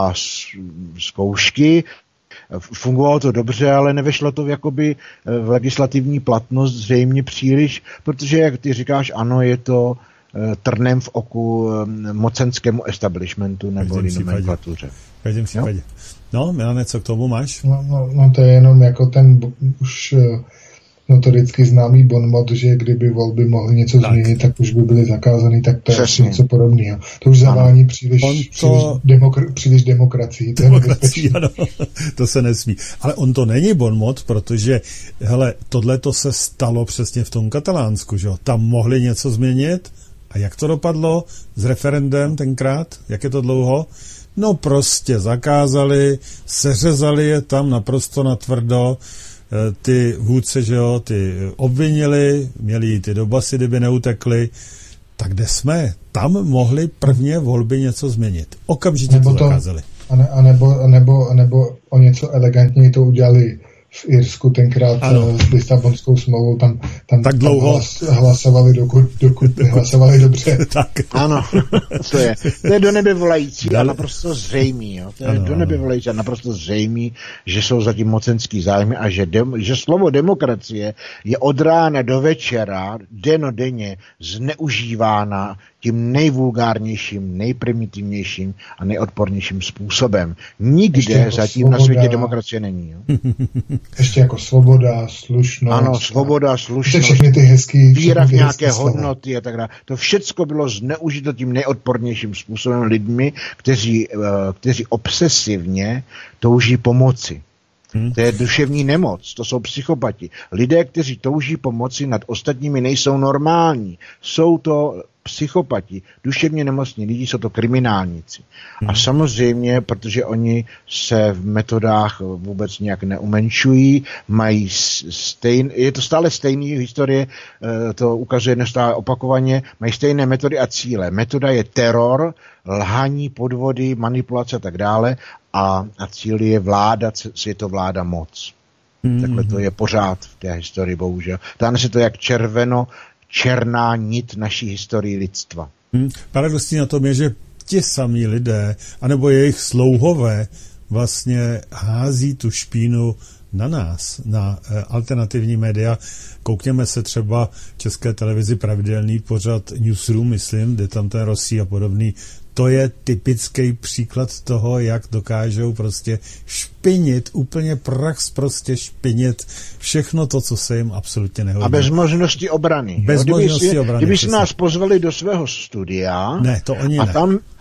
zkoušky. Fungovalo to dobře, ale nevešlo to jakoby v legislativní platnost zřejmě příliš, protože, jak ty říkáš, ano, je to trnem v oku mocenskému establishmentu nebo nomenklatuře. V každém případě. No, Milane, co k tomu máš? No, to je jenom jako ten už notoricky známý bonmot, že kdyby volby mohly něco změnit, tak už by byly zakázány, tak to je něco podobného. To už zavání příliš demokracii. Demokracii, ano. To se nesmí. Ale on to není bonmot, protože, hele, tohleto se stalo přesně v tom Katalánsku, že jo? Tam mohli něco změnit a jak to dopadlo s referendem tenkrát? Jak je to dlouho? No prostě zakázali, seřezali je tam naprosto natvrdo, ty vůdce, že jo, ty obvinili, měli ty do basy, kdyby neutekli, tak kde jsme? Tam mohli prvně volby něco změnit. Okamžitě to zakázali. A nebo o něco elegantněji to udělali v Irsku tenkrát s Lisabonskou smlouvou, tam tak dlouho hlasovali, dokud nehlasovali dobře. Tak. Ano, to je do nebe volající a naprosto zřejmý. Jo. To je do nebe volající a naprosto zřejmý, že jsou zatím mocenský zájmy a že slovo demokracie je od rána do večera, dennodenně zneužívána tím nejvulgárnějším, nejprimitivnějším a nejodpornějším způsobem. Nikde zatím na světě demokracie není. Jo. Ještě jako svoboda, slušnost. Ano, svoboda, slušnost. Všechny ty hezký. Víra v nějaké hodnoty a tak dále. To všecko bylo zneužito tím nejodpornějším způsobem lidmi, kteří obsesivně touží pomoci. To je duševní nemoc, to jsou psychopati. Lidé, kteří touží pomoci nad ostatními, nejsou normální. Jsou to psychopati, duševně nemocní lidi, jsou to kriminálníci. A samozřejmě, protože oni se v metodách vůbec nějak neumenšují, mají je to stále stejný historie, to ukazuje nestále opakovaně, mají stejné metody a cíle. Metoda je teror, lhaní, podvody, manipulace a tak dále a cíl je světovláda moc. Takhle to je pořád v té historii, bohužel. Táhne se to jak černá nit naší historii lidstva. Paradoxní na tom je, že ti samí lidé, anebo jejich slouhové vlastně hází tu špínu na nás, na alternativní média. Koukněme se třeba v České televizi pravidelný pořad Newsroom, myslím, kde tam ten Rossi a podobný. To je typický příklad toho, jak dokážou prostě špinit, úplně prostě špinit všechno to, co se jim absolutně nehodí. A bez možnosti obrany. Bez možnosti obrany. Kdyby si nás pozvali do svého studia ne, to oni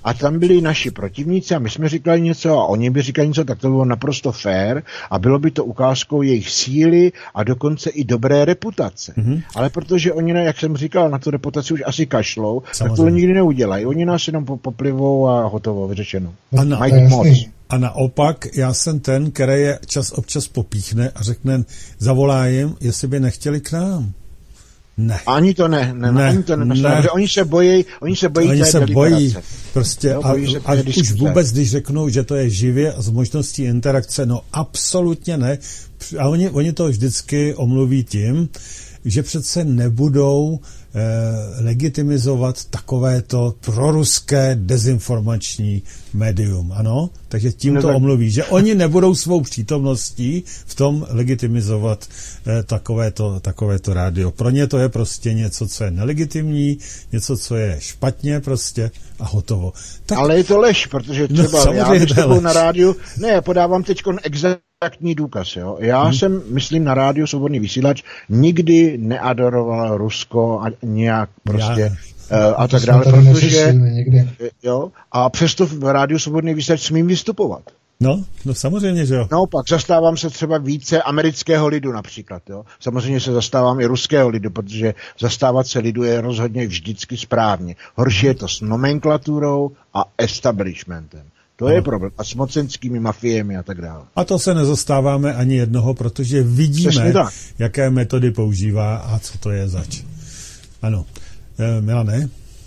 a tam byli naši protivníci a my jsme říkali něco a oni by říkali něco, tak to bylo naprosto fair a bylo by to ukázkou jejich síly a dokonce i dobré reputace. Ale protože oni, jak jsem říkal, na tu reputaci už asi kašlou, tak to nikdy neudělají. Oni nás jenom poplivou a hotovo, vyřešeno. Mají moc. A naopak, já jsem ten, který je čas občas popíchne a řekne, zavolá jim, jestli by nechtěli k nám. Ne. Ani to ne. Oni se bojí prostě jo, a už vůbec, když řeknou, že to je živě a s možností interakce, no absolutně ne. A oni to vždycky omluví tím, že přece nebudou legitimizovat takovéto proruské dezinformační médium, ano? Takže tím to omluví, že oni nebudou svou přítomností v tom legitimizovat takovéto rádio. Pro ně to je prostě něco, co je nelegitimní, něco, co je špatně prostě a hotovo. Tak, ale je to lež, protože třeba já vystupuji na rádiu, podávám teď exaktní důkaz, jo. Já jsem, myslím, na rádiu Svobodný vysílač nikdy neadoroval Rusko a nějak prostě a tak dále, protože jo, a přesto v rádiu Svobodný vysílač smím vystupovat. No samozřejmě, že jo. No, pak zastávám se třeba více amerického lidu například, jo. Samozřejmě se zastávám i ruského lidu, protože zastávat se lidu je rozhodně vždycky správně. Horší je to s nomenklaturou a establishmentem. To je problém. A s mocenskými mafiemi a tak dále. A to se nezastáváme ani jednoho, protože vidíme, jaké metody používá a co to je zač. Ano. Milane?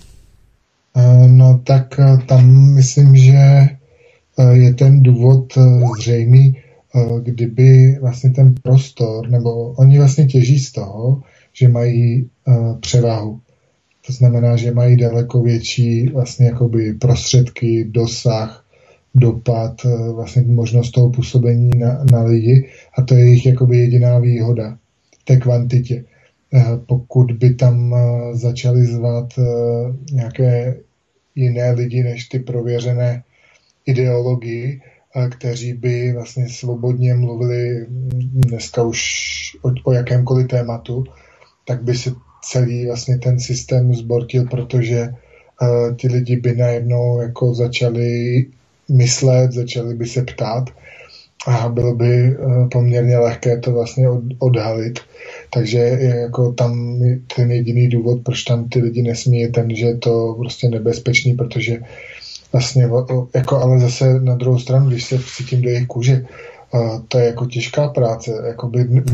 No tak tam myslím, že je ten důvod zřejmý, kdyby vlastně ten prostor, nebo oni vlastně těží z toho, že mají převahu. To znamená, že mají daleko větší vlastně jakoby prostředky, dosah, dopad, vlastně možnost toho působení na lidi a to je jejich jakoby jediná výhoda v té kvantitě. Pokud by tam začali zvát nějaké jiné lidi než ty prověřené ideologii, kteří by vlastně svobodně mluvili dneska už o jakémkoliv tématu, tak by se celý vlastně ten systém zbortil, protože ti lidi by najednou jako začali myslet, začali by se ptát a bylo by poměrně lehké to vlastně odhalit. Takže jako tam ten jediný důvod, proč tam ty lidi nesmí, je ten, že je to prostě nebezpečný, protože vlastně jako, ale zase na druhou stranu, když se cítím do jejich kůže, to je jako těžká práce, jako by v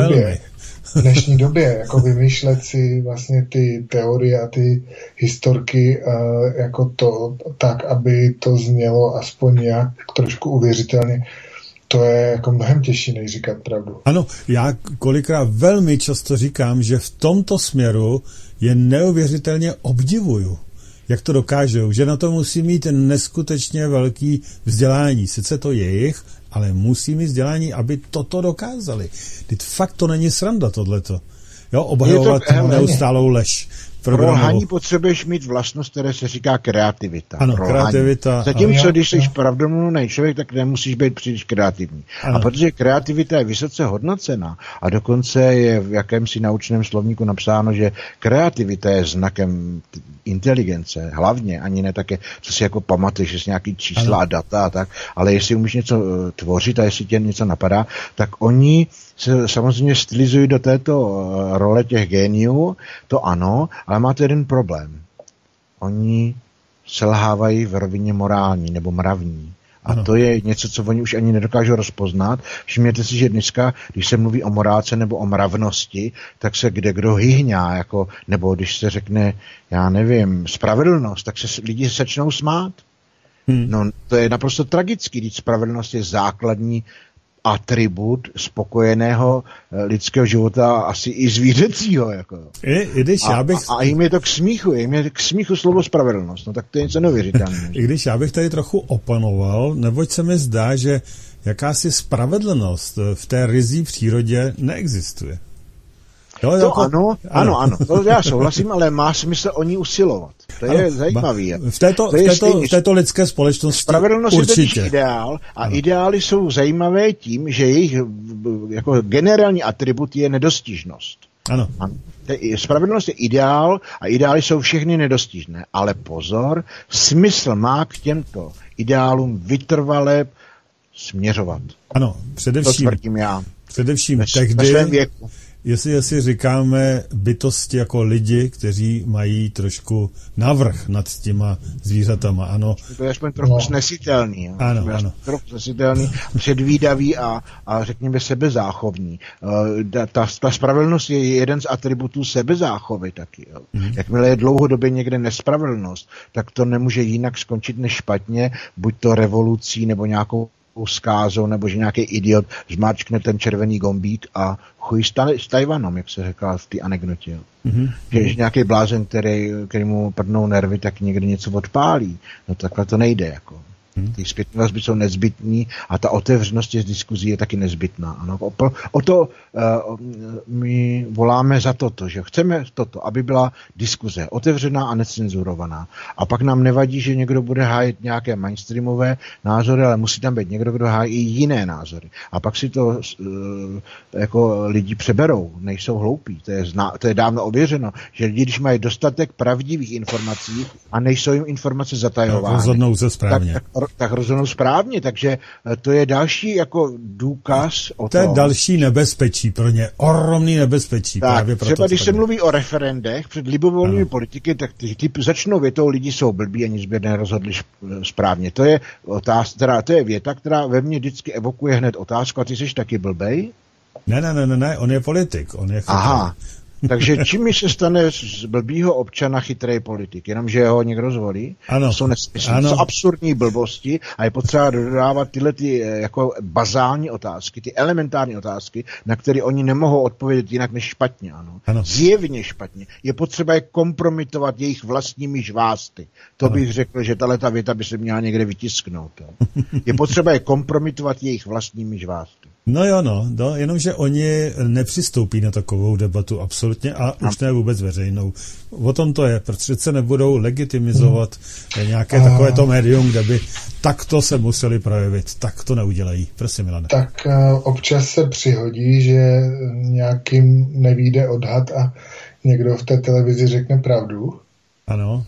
dnešní době, jako vymýšlet si vlastně ty teorie a ty historky jako to tak, aby to znělo aspoň nějak trošku uvěřitelně. To je jako mnohem těžší, než říkat pravdu. Ano, já kolikrát velmi často říkám, že v tomto směru je neuvěřitelně obdivuju, jak to dokážou, že na to musí mít neskutečně velký vzdělání. Sice to je jejich, ale musí mít vzdělání, aby toto dokázali. Teď fakt to není sranda tohleto. Jo, obhajovat neustálou lež. Pro lhaní potřebuješ mít vlastnost, které se říká kreativita. Ano, kreativita. Zatímco, když jsi pravdomluvný člověk, tak nemusíš být příliš kreativní. Ano. A protože kreativita je vysoce hodnocena a dokonce je v jakémsi naučném slovníku napsáno, že kreativita je znakem inteligence, hlavně, ani ne také, co si jako pamatuješ, jestli nějaký čísla a data a tak, ale jestli umíš něco tvořit a jestli tě něco napadá, tak oni se samozřejmě stylizují do této role těch géniů, to ano, ale máte jeden problém. Oni selhávají v rovině morální nebo mravní. A to je něco, co oni už ani nedokážou rozpoznat. Všimněte si, že dneska, když se mluví o morálce nebo o mravnosti, tak se kdo hyhňá, jako, nebo když se řekne, já nevím, spravedlnost, tak se lidi začnou smát. No, to je naprosto tragický, když spravedlnost je základní atribut spokojeného lidského života, asi i zvířecího. Jako. A jim je to k smíchu slovo spravedlnost. No tak to je něco neuvěřitelného. I když já bych tady trochu oponoval, neboť se mi zdá, že jakási spravedlnost v té ryzí přírodě neexistuje. Jo, to jako, ano, to já souhlasím, ale má smysl o ní usilovat. To je zajímavý. V této lidské společnosti spravedlnost je totiž ideál a ideály jsou zajímavé tím, že jejich jako generální atribut je nedostižnost. Ano. Spravedlnost je ideál a ideály jsou všechny nedostižné. Ale pozor, smysl má k těmto ideálům vytrvale směřovat. Ano, především. To tvrdím já. Především tehdy, jestli říkáme bytosti jako lidi, kteří mají trošku navrch nad těma zvířatama, ano. To je aspoň trochu snesitelný. Jo? Ano. Trochu snesitelný, předvídavý a řekněme sebezáchovní. Ta spravedlnost je jeden z atributů sebezáchovy taky. Jo? Jakmile je dlouhodobě někde nespravedlnost, tak to nemůže jinak skončit než špatně, buď to revolucí nebo nějakou zkázou, nebo že nějaký idiot zmáčkne ten červený gombík a chuj s Tajvanem, jak se říká v té anekdotě. Že nějaký blázen, který mu prdnou nervy, tak někdy něco odpálí. No takhle to nejde. Jako. Ty zpětné vazby jsou nezbytný a ta otevřenost těch diskuzí je taky nezbytná. Ano. O to my voláme za toto, že chceme toto, aby byla diskuze otevřená a necenzurovaná. A pak nám nevadí, že někdo bude hájit nějaké mainstreamové názory, ale musí tam být někdo, kdo hájí i jiné názory. A pak si to jako lidi přeberou, nejsou hloupí. To je dávno ověřeno, že lidi, když mají dostatek pravdivých informací a nejsou jim informace zatajovány, rozhodnou se správně. Tak rozhodnou správně, takže to je další jako důkaz o tom. To je další nebezpečí pro ně, ohromný nebezpečí. Tak, právě proto třeba když se mluví o referendech před libovolnými politiky, tak ty začnou větou, lidi jsou blbí a nic by nerozhodli správně. To je věta, která ve mně vždycky evokuje hned otázku, a ty jsi taky blbej? Ne, on je politik, on je chytrý. Aha. Takže čím se stane z blbýho občana chytrý politik? Jenomže ho někdo zvolí? Ano. To jsou nesmysly, jsou absurdní blbosti a je potřeba dodávat tyhle jako bazální otázky, ty elementární otázky, na které oni nemohou odpovědět jinak než špatně. Ano. Zjevně špatně. Je potřeba je kompromitovat jejich vlastními žvásty. To bych řekl, že tato věta by se měla někde vytisknout. Je potřeba je kompromitovat jejich vlastními žvásty. No jo, jenomže oni nepřistoupí na takovou debatu absolutně a už ne vůbec veřejnou. O tom to je, protože se nebudou legitimizovat nějaké takovéto médium, kde by takto se museli projevit. Tak to neudělají. Prosím, Milane. Tak občas se přihodí, že nějakým nevyjde odhad a někdo v té televizi řekne pravdu. Ano.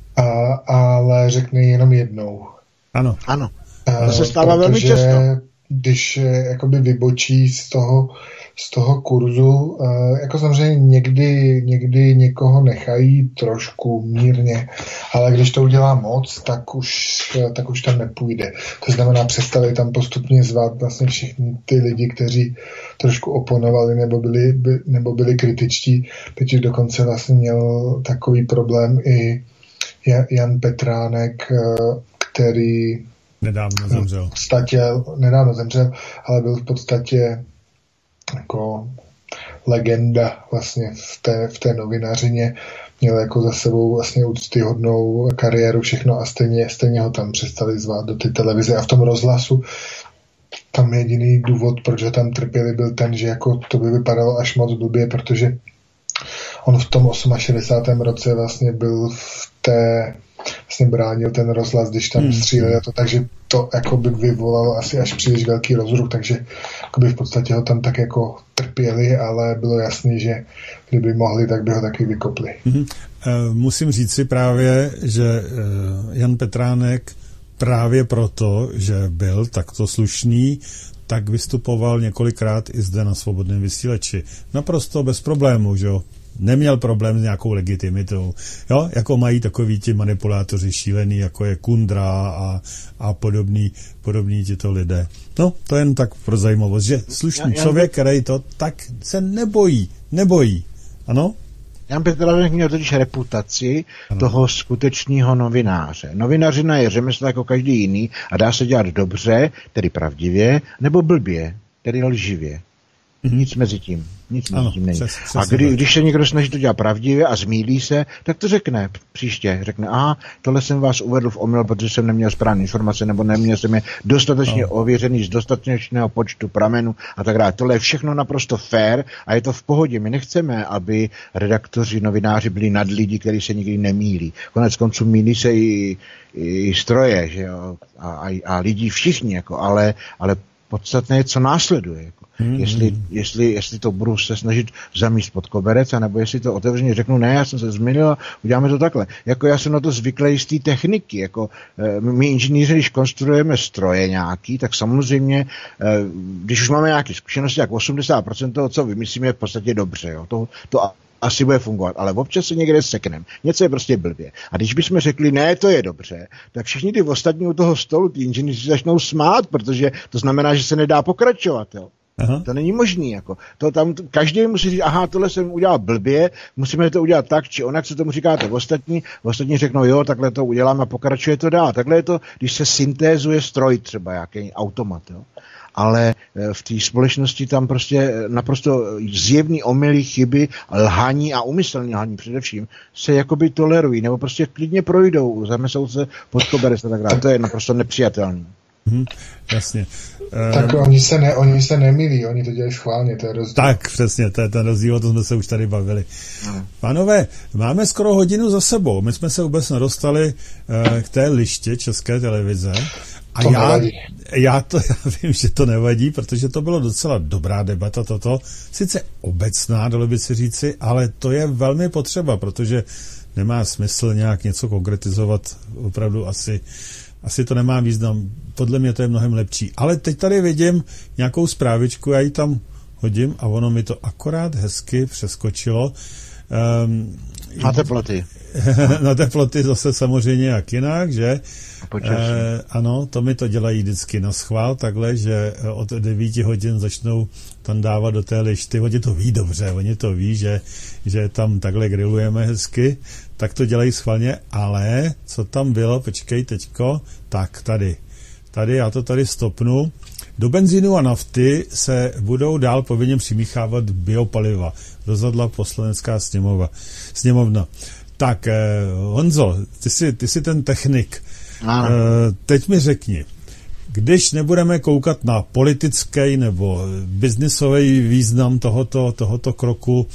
Ale řekne jenom jednou. Ano. To se stává velmi často. Když jakoby vybočí z toho kurzu, jako samozřejmě někdy někoho nechají trošku mírně, ale když to udělá moc, tak už tam nepůjde. To znamená, přestali tam postupně zvát vlastně všichni ty lidi, kteří trošku oponovali nebo byli kritičtí. Teď dokonce vlastně měl takový problém i Jan Petránek, který nedávno zemřel, ale byl v podstatě jako legenda vlastně v té novinařině, měl jako za sebou vlastně úctyhodnou kariéru, všechno a stejně ho tam přestali zvát do ty televize a v tom rozhlasu tam jediný důvod, proč ho tam trpěli, byl ten, že jako to by vypadalo až moc blbě, protože on v tom 68. roce vlastně byl vlastně bránil ten rozhlas, když tam stříleli a to, takže to jako by vyvolalo asi až příliš velký rozruch, takže by v podstatě ho tam tak jako trpěli, ale bylo jasný, že kdyby mohli, tak by ho taky vykopli. Musím říct si právě, že Jan Petránek právě proto, že byl takto slušný, tak vystupoval několikrát i zde na Svobodném vysílači. Naprosto bez problému, že jo? Neměl problém s nějakou legitimitou. Jo? Jako mají takoví ti manipulátoři šílený, jako je Kundra a podobní tito lidé. No, to jen tak pro zajímavost, že slušný člověk, který to tak se nebojí. Ano? Jan Petránek měl totiž reputaci toho skutečného novináře. Novinařina je řemeslo jako každý jiný a dá se dělat dobře, tedy pravdivě, nebo blbě, tedy lživě. Nic mezi tím není. A když se někdo snaží to dělat pravdivě a zmýlí se, tak to řekne příště. Řekne, tohle jsem vás uvedl v omyl, protože jsem neměl správné informace, nebo neměl jsem je dostatečně ověřený z dostatečného počtu pramenů a tak dále. Tohle je všechno naprosto fair a je to v pohodě. My nechceme, aby redaktoři, novináři byli nad lidi, kteří se nikdy nemýlí. Konec konců mýlí se i stroje, že jo? A lidi všichni, jako, ale podstatné je, co následuje. Jako. Jestli to budu se snažit zamíst pod koberec, anebo jestli to otevřeně řeknu, ne, já jsem se zmínil a uděláme to takhle. Jako já jsem na to zvyklý z té techniky. Jako my inženýři, když konstruujeme stroje nějaký, tak samozřejmě, když už máme nějaké zkušenosti, tak 80% toho, co vymyslíme, je v podstatě dobře. Jo. To asi bude fungovat, ale občas se někde seknem. Něco je prostě blbě. A když bychom řekli, ne, to je dobře, tak všichni ty ostatní u toho stolu, ty inženýři začnou smát, protože to znamená, že se nedá pokračovat. Jo. Aha. To není možný. Jako. To tam každý musí říct, aha, tohle jsem udělal blbě, musíme to udělat tak, či onak, se tomu říkáte ostatní řeknou, jo, takhle to uděláme a pokračuje to dál. Takhle je to, když se syntézuje stroj třeba, jaký automat. Jo. Ale v té společnosti tam prostě naprosto zjevný omyly, chyby, lhaní a úmyslný lhaní především se jakoby tolerují, nebo prostě klidně projdou, zamesou se pod koberec a tak dále. To je naprosto nepřijatelné. Jasně. Tak oni se nemýlí, oni to dělají schválně, to je rozdíl. Tak, přesně, to je ten rozdíl, o tom jsme se už tady bavili. Pánové, máme skoro hodinu za sebou, my jsme se vůbec nedostali k té liště České televize. A já vím, že to nevadí, protože to bylo docela dobrá debata toto. Sice obecná, dalo by si říci, ale to je velmi potřeba, protože nemá smysl nějak něco konkretizovat. Opravdu asi to nemá význam. Podle mě to je mnohem lepší. Ale teď tady vidím nějakou zprávičku, já ji tam hodím a ono mi to akorát hezky přeskočilo. Na teploty. Na teploty zase samozřejmě jak jinak, že? Ano, to mi to dělají vždycky na schvál, takhle, že od 9 hodin začnou tam dávat do té lišty. Oni to ví dobře, oni to ví, že tam takhle grillujeme hezky, tak to dělají schválně, ale co tam bylo, počkej teďko, tak tady, já to tady stopnu. Do benzínu a nafty se budou dál povinně přimíchávat biopaliva. Rozhodla poslanecká sněmovna. Tak, Honzo, ty jsi ten technik. Teď mi řekni, když nebudeme koukat na politický nebo biznisový význam tohoto kroku,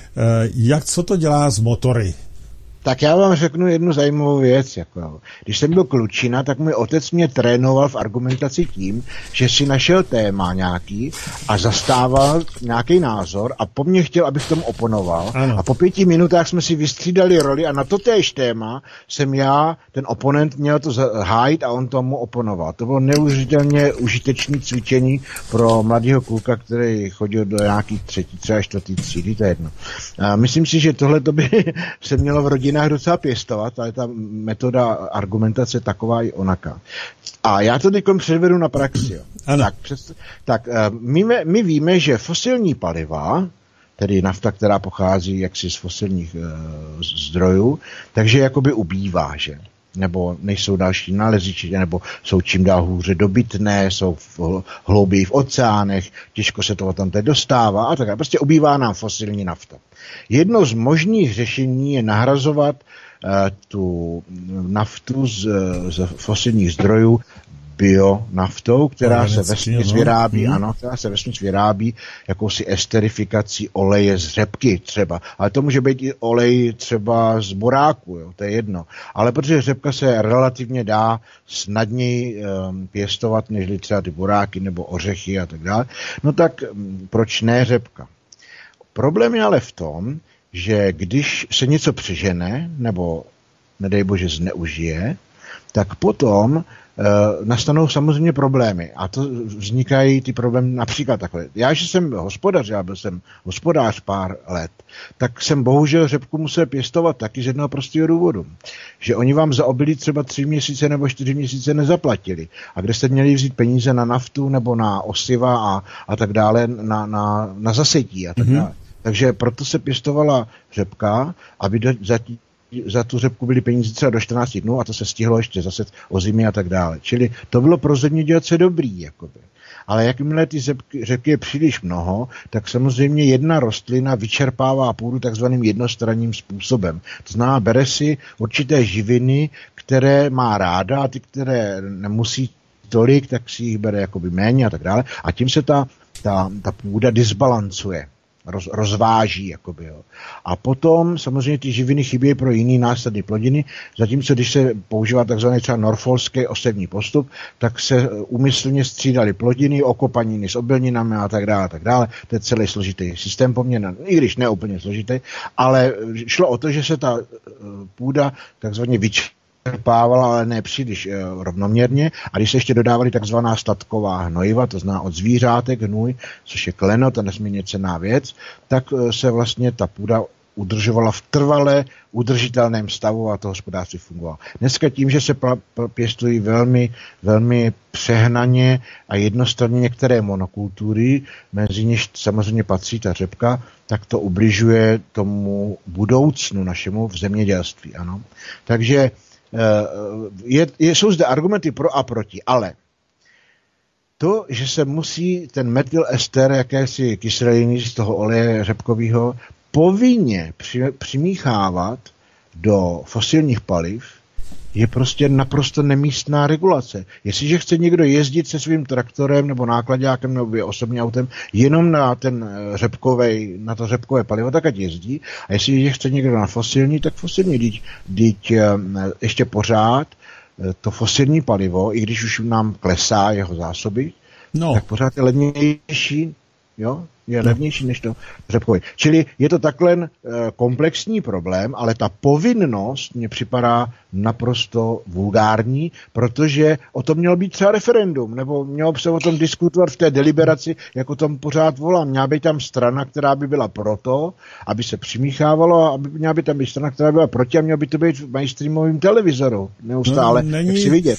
co to dělá s motory? Tak já vám řeknu jednu zajímavou věc. Jako, když jsem byl klučina, tak můj otec mě trénoval v argumentaci tím, že si našel téma nějaký a zastával nějaký názor a po mně chtěl, abych tomu oponoval. Ano. A po 5 minutách jsme si vystřídali roli a na to též téma jsem já, ten oponent, měl to hájit a on tomu oponoval. To bylo neuvěřitelně užitečné cvičení pro mladého kluka, který chodil do nějakých 3. třeba 4. třídy, to je jedno. A myslím si, že tohle to by se mělo v rodině docela pěstovat, ale ta metoda argumentace taková i onaká. A já to teď předvedu na praxi. Tak my víme, že fosilní paliva, tedy nafta, která pochází jaksi z fosilních zdrojů, takže jakoby ubývá, že? Nebo nejsou další naleziště, nebo jsou čím dál hůře dobytné, jsou hlouběji v oceánech, těžko se toho tam teď dostává a tak. Prostě ubývá nám fosilní nafta. Jedno z možných řešení je nahrazovat tu naftu z fosilních zdrojů bionaftou, která se vesměs vyrábí jakousi esterifikací oleje z řepky třeba. Ale to může být i olej třeba z boráku, jo, to je jedno. Ale protože řepka se relativně dá snadněji pěstovat, než třeba ty boráky nebo ořechy a tak dále, no tak proč ne řepka? Problém je ale v tom, že když se něco přežene, nebo nedej bože zneužije, tak potom nastanou samozřejmě problémy. A to vznikají ty problémy například takhle. Já, že jsem hospodář, já byl jsem hospodář pár let, tak jsem bohužel řepku musel pěstovat taky z jednoho prostého důvodu. Že oni vám za obilí třeba 3 měsíce nebo 4 měsíce nezaplatili. A kde jste měli vzít peníze na naftu nebo na osiva a tak dále, na zasetí a tak dále. Takže proto se pěstovala řepka, aby za tu řepku byly peníze třeba do 14 dnů a to se stihlo ještě zase o zimě a tak dále. Čili to bylo pro zemědělce dobrý, jakoby. Ale jakmile ty řepky je příliš mnoho, tak samozřejmě jedna rostlina vyčerpává půdu takzvaným jednostranným způsobem. To znamená, bere si určité živiny, které má ráda a ty, které nemusí tolik, tak si jich bere jakoby méně a tak dále. A tím se ta půda disbalancuje. rozváží, jakoby, jo. A potom samozřejmě ty živiny chybějí pro jiný následný plodiny, zatímco když se používá takzvaný třeba norfolský osevní postup, tak se úmyslně střídaly plodiny, okopaniny s obilninami a tak dále. To je celý složitý systém poměrně, i když ne úplně složitý, ale šlo o to, že se ta půda takzvaně vyčerpávala, ale ne příliš rovnoměrně. A když se ještě dodávaly takzvaná statková hnojiva, to znamená od zvířátek hnůj, což je kleno, to nesmírně cenná věc, tak se vlastně ta půda udržovala v trvale udržitelném stavu a to hospodářství fungovalo. Dneska tím, že se pěstují velmi, velmi přehnaně a jednostranně některé monokultury, mezi něž samozřejmě patří ta řepka, tak to ubližuje tomu budoucnu našemu v zemědělství. Ano. Takže jsou zde argumenty pro a proti, ale to, že se musí ten metylester, jakési kyseliny z toho oleje řepkového, povinně přimíchávat do fosilních paliv, je prostě naprosto nemístná regulace. Jestliže chce někdo jezdit se svým traktorem nebo nákladákem nebo osobním autem jenom na na to řepkové palivo, tak ať jezdí. A jestliže chce někdo na fosilní, tak fosilní. Díť ještě pořád to fosilní palivo, i když už nám klesá jeho zásoby, tak pořád je levnější, jo? Je levnější než to řepkové. Čili je to takhle komplexní problém, ale ta povinnost mně připadá naprosto vulgární, protože o tom mělo být třeba referendum, nebo mělo se o tom diskutovat v té deliberaci, jak o tom pořád volám. Měla by tam strana, která by byla proto, aby se přimíchávalo, a měla by tam být strana, která by byla proti, a měla by to být v mainstreamovém televizoru neustále, jak si vidět.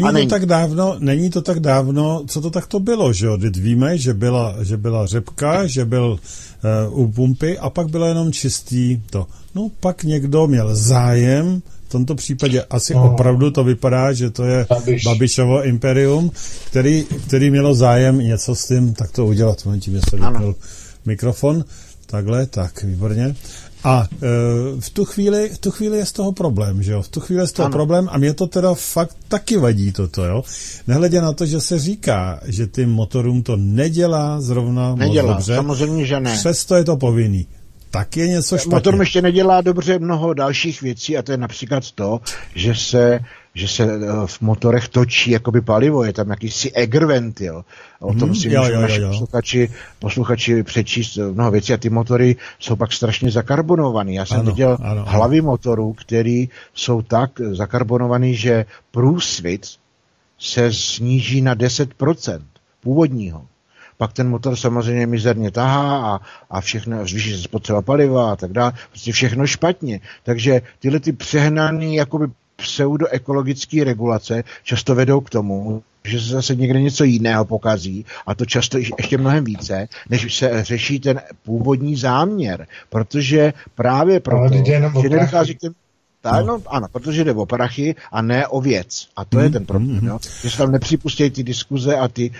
Není to tak dávno, co to takto bylo, že jo? Teď víme, že byla řepka, že byl u pumpy a pak bylo jenom čistý to. No pak někdo měl zájem, v tomto případě asi opravdu to vypadá, že to je Babišovo imperium, který mělo zájem něco s tím takto udělat. Tím se vypnul mikrofon. Takhle, tak, výborně. A v tu chvíli je z toho problém, že jo? V tu chvíli je z toho problém a mě to teda fakt taky vadí toto, jo? Nehledě na to, že se říká, že tím motorům to nedělá zrovna moc dobře. Samozřejmě, že ne. Přesto je to povinný. Tak je něco špatně. Motor ještě nedělá dobře mnoho dalších věcí a to je například to, že se v motorech točí jakoby palivo, je tam jakýsi egerventil. O tom si můžou naši posluchači přečíst mnoho věcí a ty motory jsou pak strašně zakarbonovaný. Já jsem viděl hlavy motorů, které jsou tak zakarbonovaný, že průsvit se sníží na 10% původního. Pak ten motor samozřejmě mizerně tahá a všechno, zvýší se spotřeba paliva a tak dále. Prostě všechno špatně. Takže tyhle ty přehnané jakoby pseudoekologické regulace často vedou k tomu, že se zase někde něco jiného pokazí a to často ještě mnohem více, než se řeší ten původní záměr. Protože právě proto, že nedochází k těm... Ano, protože jde o prachy a ne o věc. A to je ten problém, jo? Že se tam nepřipustějí ty diskuze a ty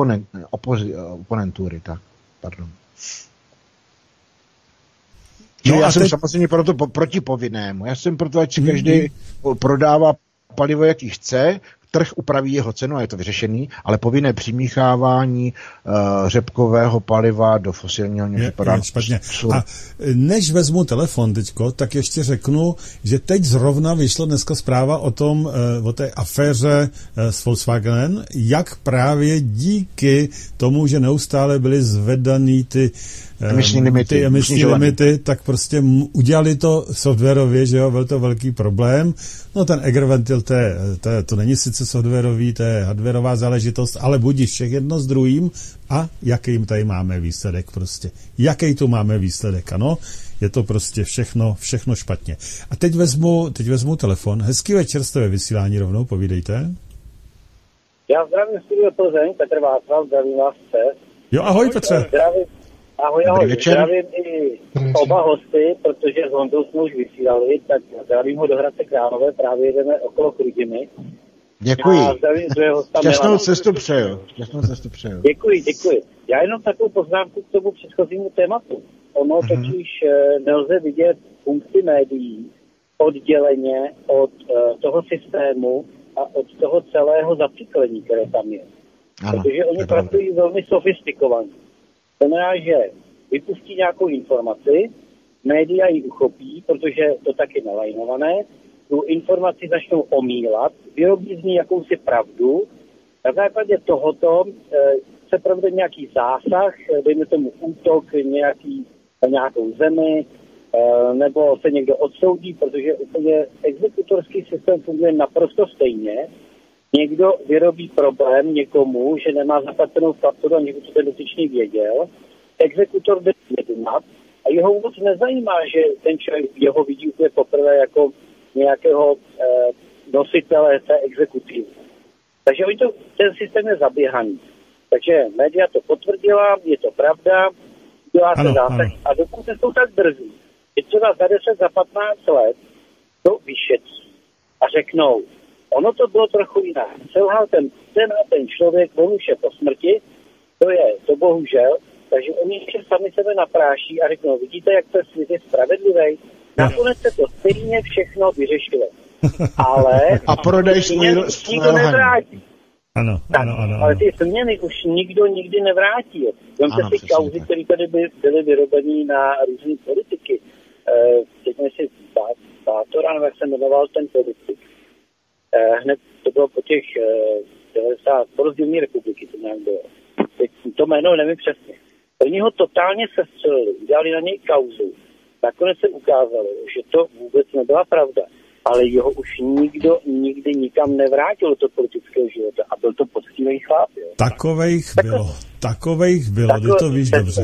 oponentury. Tak, pardon. Já jsem samozřejmě proti povinnému. Já jsem proto, ať si každý prodává palivo, jaký chce, trh upraví jeho cenu a je to vyřešený, ale povinné přimíchávání řepkového paliva do fosilního mě připadá špatně. A než vezmu telefon teďko, tak ještě řeknu, že teď zrovna vyšla dneska zpráva o té aféře s Volkswagenem, jak právě díky tomu, že neustále byly zvedaný ty emisní limity, tak prostě udělali to softwarově, že jo, byl to velký problém. No ten egerventil, to není sice softwarový, to je hardwarová záležitost, ale budíš všech jedno s druhým a jaký tady máme výsledek prostě. Jaký tu máme výsledek, ano? Je to prostě všechno špatně. A teď vezmu telefon. Hezký večer, jste ve vysílání rovnou, povídejte. Já zdravím studio Plzeň, Petr Václav, zdravím vás vše. Jo, ahoj Petře. Ahoj, zdravím i oba hosty, protože s Hondou jsme už vysílali, tak zdravím ho do Hradce Králové, právě jedeme okolo Chrudimi. Děkuji. Šťastnou cestu přeju. Děkuji. Já jenom takovou poznámku k tomu předchozímu tématu. Ono totiž nelze vidět funkci médií odděleně od toho systému a od toho celého zacyklení, které tam je. Protože oni pracují velmi sofistikovaně. To znamená, že vypustí nějakou informaci, média ji uchopí, protože to taky nalajnované, tu informaci začnou omílat, vyrobí z ní jakousi pravdu, na základě tohoto se provede nějaký zásah, dejme tomu útok na nějakou zemi, nebo se někdo odsoudí, protože úplně exekutorský systém funguje naprosto stejně. Někdo vyrobí problém někomu, že nemá zaplacenou fakturu a někdo to ten dotyčný věděl. Exekutor jde jednat a jeho vůbec nezajímá, že ten člověk jeho vidí úplně poprvé jako nějakého nositele té exekutivy. Takže ten systém je zaběhaný. Takže média to potvrdila, je to pravda, dělá se zásah a dokonce jsou tak brzy, že třeba za 10, za 15 let to vyšetří a řeknou, ono to bylo trochu jiné. Selhal ten člověk, on už je po smrti, to bohužel, takže oni ještě sami sebe napráší a řeknou, vidíte, jak to svět je spravedlivý? Nakonec se to stejně všechno vyřešilo. Ale a prodej nikdo nevrátí. Ano. Ale ty změny už nikdo nikdy nevrátí. Vemte si kauzy, které tady byly vyrobeny na různé politiky. Teď si Bátora, jak se jmenoval ten politik. Hned to bylo po těch 90, po rozdílní republiky, to nějak bylo. Teď to jméno nevím přesně. Oni ho totálně sestřelili, udělali na něj kauzu. Nakonec se ukázalo, že to vůbec nebyla pravda. Ale jeho už nikdo nikdy nikam nevrátil do toho politického života. A byl to poctivý chlap. Jo. Takovejch bylo, ty to víš dobře.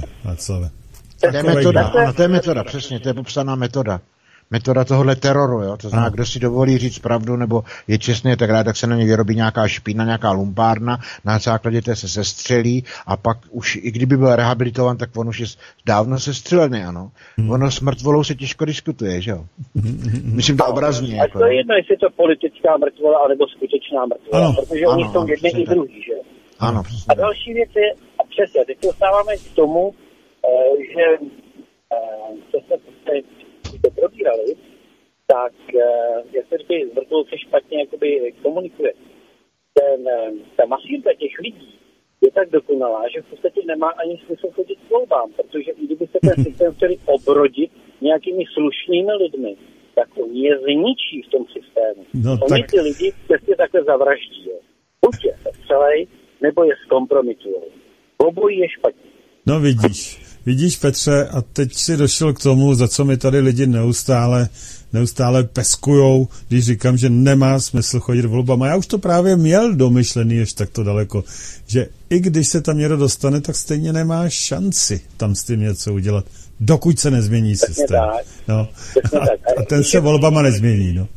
To je metoda, přesně, to je popsaná metoda. Metoda tohohle teroru, jo? To znamená, kdo si dovolí říct pravdu, nebo je čestný, tak se na ně vyrobí nějaká špína, nějaká lumpárna, na základě té se sestřelí a pak už, i kdyby byl rehabilitovan, tak on už je dávno sestřelený, ano. Ono s mrtvolou se těžko diskutuje, že jo? Myslím to obrazně. A to je jedno, jestli je to politická mrtvola, anebo skutečná mrtvola, protože oni jsou jedni i druhý, že jo? Ano, přesně. A další věc je, a přesně, teď se dostáváme k tomu, že co jsme to probírali, tak jak se říkají, z vrtulce špatně jakoby komunikuje. Ta masívka těch lidí je tak dokonalá, že v podstatě nemá ani smysl chodit k volbám, protože i kdyby se ten systém chtěli obrodit nějakými slušnými lidmi, tak oni je zničí v tom systému. Oni ty lidi přesně takhle zavraždí. Jo. Buď je celý, nebo je zkompromitujou. Obojí je špatně. No vidíš Petře, a teď si došel k tomu, za co mi tady lidi neustále peskujou, když říkám, že nemá smysl chodit volbama. Já už to právě měl domyšlený ještě takto daleko, že i když se tam někdo dostane, tak stejně nemá šanci tam s tím něco udělat, dokud se nezmění systém. No. A ten se volbama nezmění. No.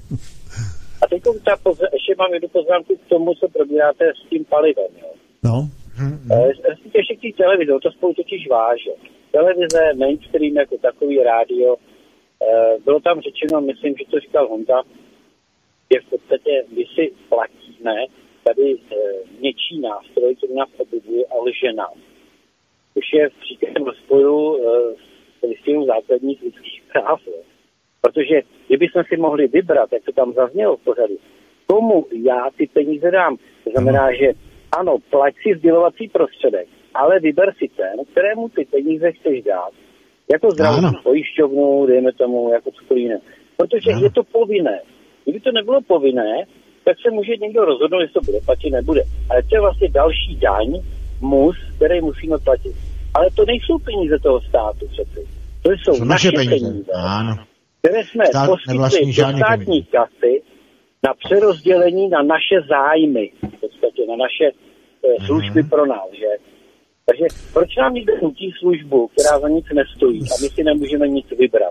A teď ještě mám jednu poznámku k tomu, co probíráte s tím palivem. Jo. No. Ještě k té televizi, to spolu totiž váže. Televize, mainstream jako takový, rádio, bylo tam řečeno, myslím, že to říkal Honza, že v podstatě my si platíme tady něčí nástroj, který nás objevuje a lže nás. Už je v příkladem rozporu s listinou základních lidských práv. Protože kdybychom si mohli vybrat, jak to tam zaznělo v pořadu, komu já ty peníze dám, to znamená, že ano, plať si sdělovací prostředek, ale vyber si ten, kterému ty peníze chceš dát. Jako zdravotní pojišťovnu, dejme tomu, jako cokoliv jiné. Protože je to povinné. Kdyby to nebylo povinné, tak se může někdo rozhodnout, jestli to bude platit, nebude. Ale to je vlastně další daň, který musíme platit. Ale to nejsou peníze toho státu přece. To jsou naše peníze. Které jsme poskytli do státní kasy na přerozdělení na naše zájmy, v podstatě na naše služby pro nás, že? Takže proč nám někdo nutí službu, která za nic nestojí a my si nemůžeme nic vybrat?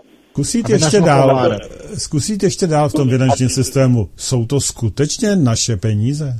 Zkusit ještě dál v tom finančním systému. Jsou to skutečně naše peníze?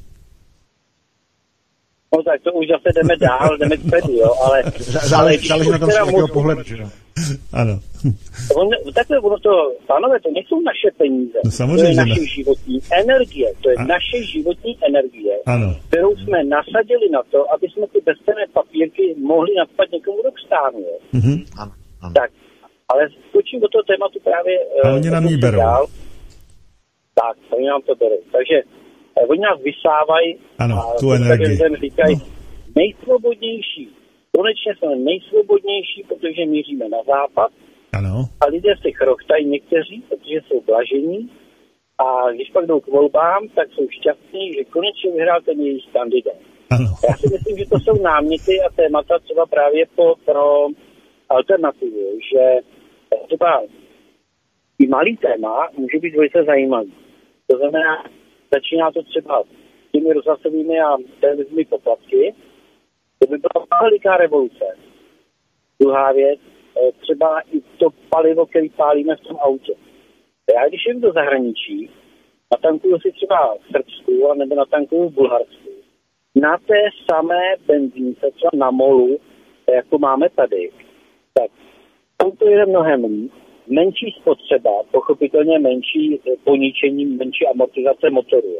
No tak to už zase jdeme dál, jdeme zpět, jo, ale... Záleží na tom, z jakého pohledu, že? Ano. Takhle pánové, to nejsou naše peníze. No, samozřejmě, to je naše životní energie. To je naše životní energie, kterou jsme nasadili na to, aby jsme ty bezcenné papírky mohli nadspat někomu do kstánu. Ano. Tak, ale skočím do toho tématu právě... A oni nám ji berou. Tak, oni nám to berou. Takže oni nás vysávají tu energii. Říkají, nejsvobodnější Konečně jsme nejsvobodnější, protože míříme na západ. Ano. A lidé si chrochtají někteří, protože jsou blažení. A když pak jdou k volbám, tak jsou šťastní, že konečně vyhrál ten jejich kandidát. Ano. Já si myslím, že to jsou náměty a témata třeba právě pro alternativu, že třeba i malý téma může být velice zajímavý. To znamená, začíná to třeba těmi rozhlasovými a televizními poplatky. To by byla veliká revoluce. Druhá věc, třeba i to palivo, který pálíme v tom autě. Já když jdu do zahraničí, natankuju si třeba v Srbsku nebo natankuju v Bulharsku, na té samé benzínce, třeba na molu, jako máme tady, tak auto jede mnohem líp, menší spotřeba, pochopitelně menší poníčení, menší amortizace motoru.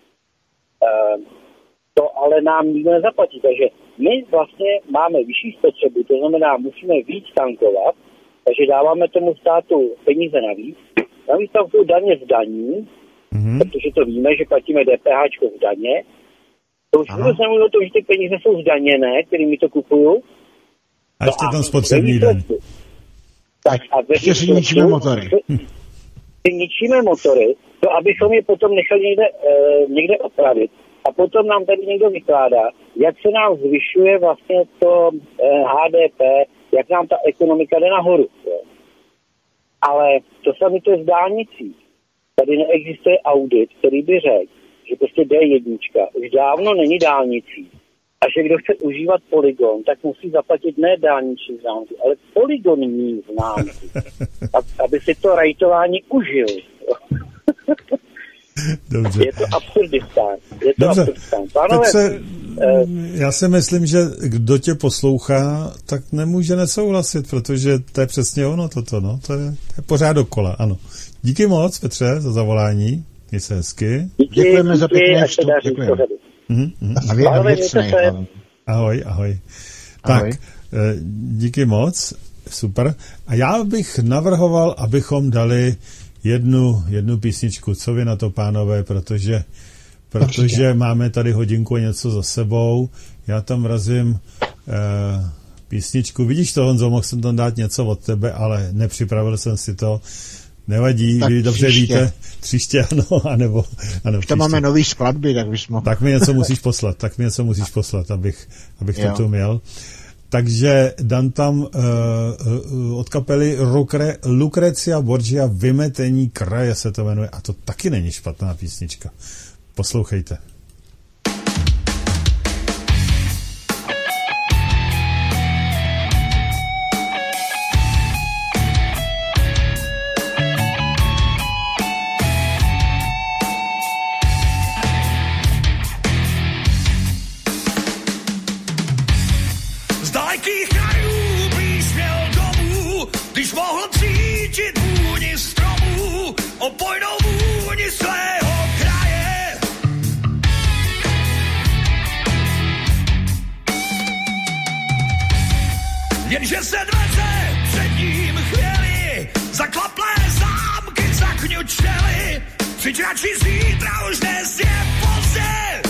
To ale nám nikdo nezaplatí, takže my vlastně máme vyšší spotřebu, to znamená, musíme víc tankovat, takže dáváme tomu státu peníze navíc. Navíc tam jsou daně z daní, protože to víme, že platíme DPH z daně. To už vůbec nemluvím o tom, že ty peníze jsou zdaněné, kterými to kupuju. A ještě tam spotřební daň. Tak a ještě si ničíme motory. Ničíme motory, to abychom je potom nechali někde opravit. A potom nám tady někdo vykládá, jak se nám zvyšuje vlastně to HDP, jak nám ta ekonomika jde nahoru. Ale to samé to je s dálnicí. Tady neexistuje audit, který by řekl, že prostě D1 už dávno není dálnicí. A že kdo chce užívat polygon, tak musí zaplatit ne dálniční známky, ale polygonní známky. Aby si to rajtování užil. Dobře. Je to absurdistán. Dobře. Pánové, já si myslím, že kdo tě poslouchá, tak nemůže nesouhlasit, protože to je přesně ono toto, no. To je pořád dokola, ano. Díky moc, Petře, za zavolání. Měj se hezky. Děkujeme za pěkný vstup. Děkujeme. A věcnej. Ahoj. Ahoj. Tak, díky moc, super. A já bych navrhoval, abychom dali jednu písničku. Co vy na to, pánové, protože máme tady hodinku něco za sebou. Já tam vrazím písničku. Vidíš to, Honzo, mohl jsem tam dát něco od tebe, ale nepřipravil jsem si to. Nevadí, tak vy dobře víte. Příště, ano. Už tam máme nový skladby, tak bys mohl. Tak mi něco musíš poslat, abych to tu měl. Takže dám tam od kapely Lucrezia Borgia Vymetení kraje se to jmenuje a to taky není špatná písnička. Poslouchejte. Opojnou vůni svého kraje. Jenže se dveře před ním chvěli, zaklaplé zámky zakňučely, přičračí zítra už dnes je pozdě.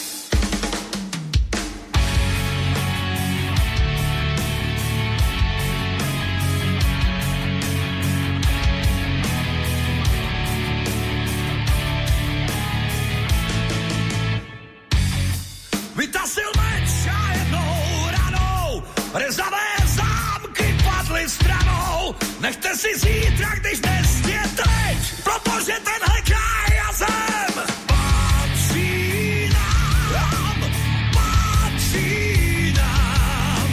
Vytasil meč a jednou ranou, rezavé zámky padly stranou. Nechte si zítra, když dnes je teď, protože tenhle kraj a zem patří nám, patří nám,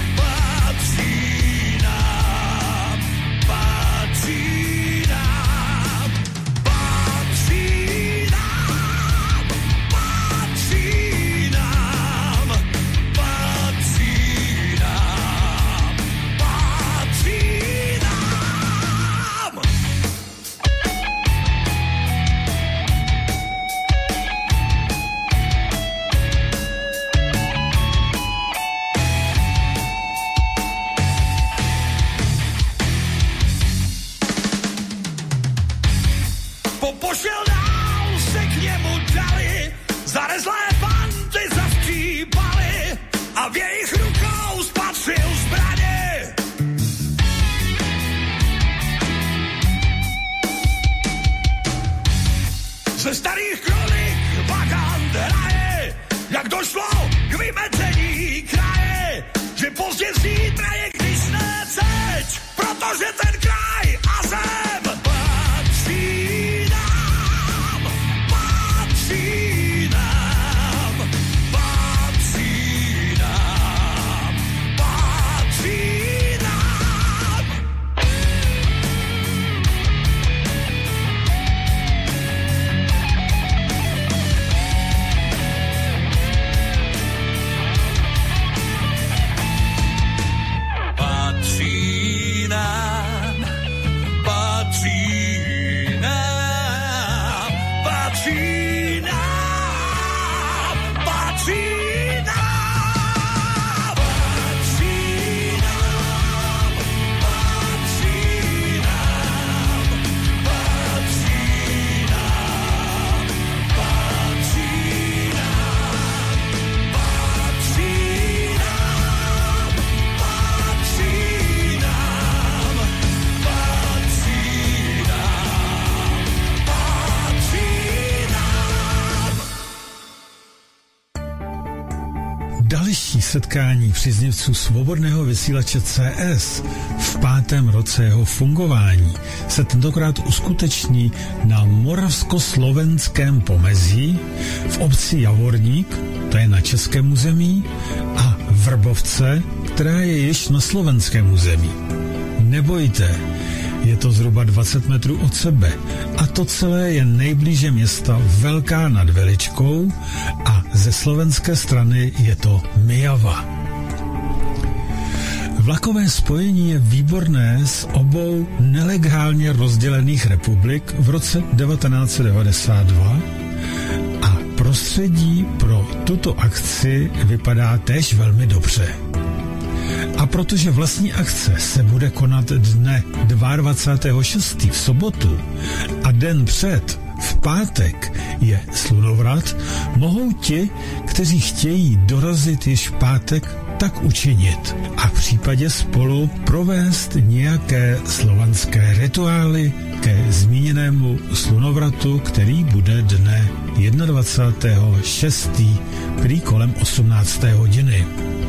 patří nám, patří nám, patří nám, patří nám. Patří nám. další setkání příznivců svobodného vysílače CS v 5. roce jeho fungování se tentokrát uskuteční na moravsko-slovenském pomezí v obci Javorník, to je na českém území, a Vrbovce, která je již na slovenském území. Nebojte, je to zhruba 20 metrů od sebe a to celé je nejblíže města Velká nad Veličkou a ze slovenské strany je to Myjava. Vlakové spojení je výborné z obou nelegálně rozdělených republik v roce 1992 a prostředí pro tuto akci vypadá též velmi dobře. A protože vlastní akce se bude konat dne 22.6. v sobotu a den před, v pátek, je slunovrat, mohou ti, kteří chtějí dorazit již v pátek, tak učinit a v případě spolu provést nějaké slovanské rituály ke zmíněnému slunovratu, který bude dne 21.6. prý kolem 18. hodiny.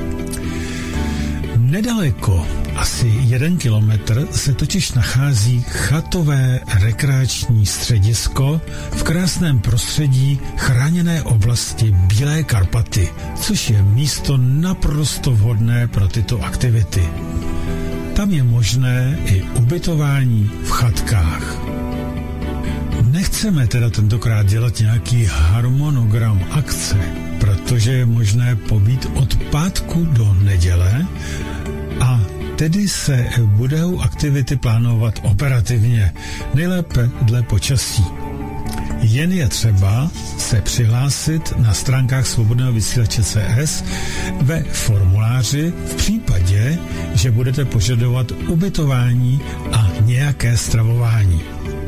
Nedaleko, asi 1 kilometr, se totiž nachází chatové rekreační středisko v krásném prostředí chráněné oblasti Bílé Karpaty, což je místo naprosto vhodné pro tyto aktivity. Tam je možné i ubytování v chatkách. Nechceme teda tentokrát dělat nějaký harmonogram akce, protože je možné pobít od pátku do neděle a tedy se budou aktivity plánovat operativně, nejlépe dle počasí. Jen je třeba se přihlásit na stránkách Svobodného vysílače CS ve formuláři v případě, že budete požadovat ubytování a nějaké stravování.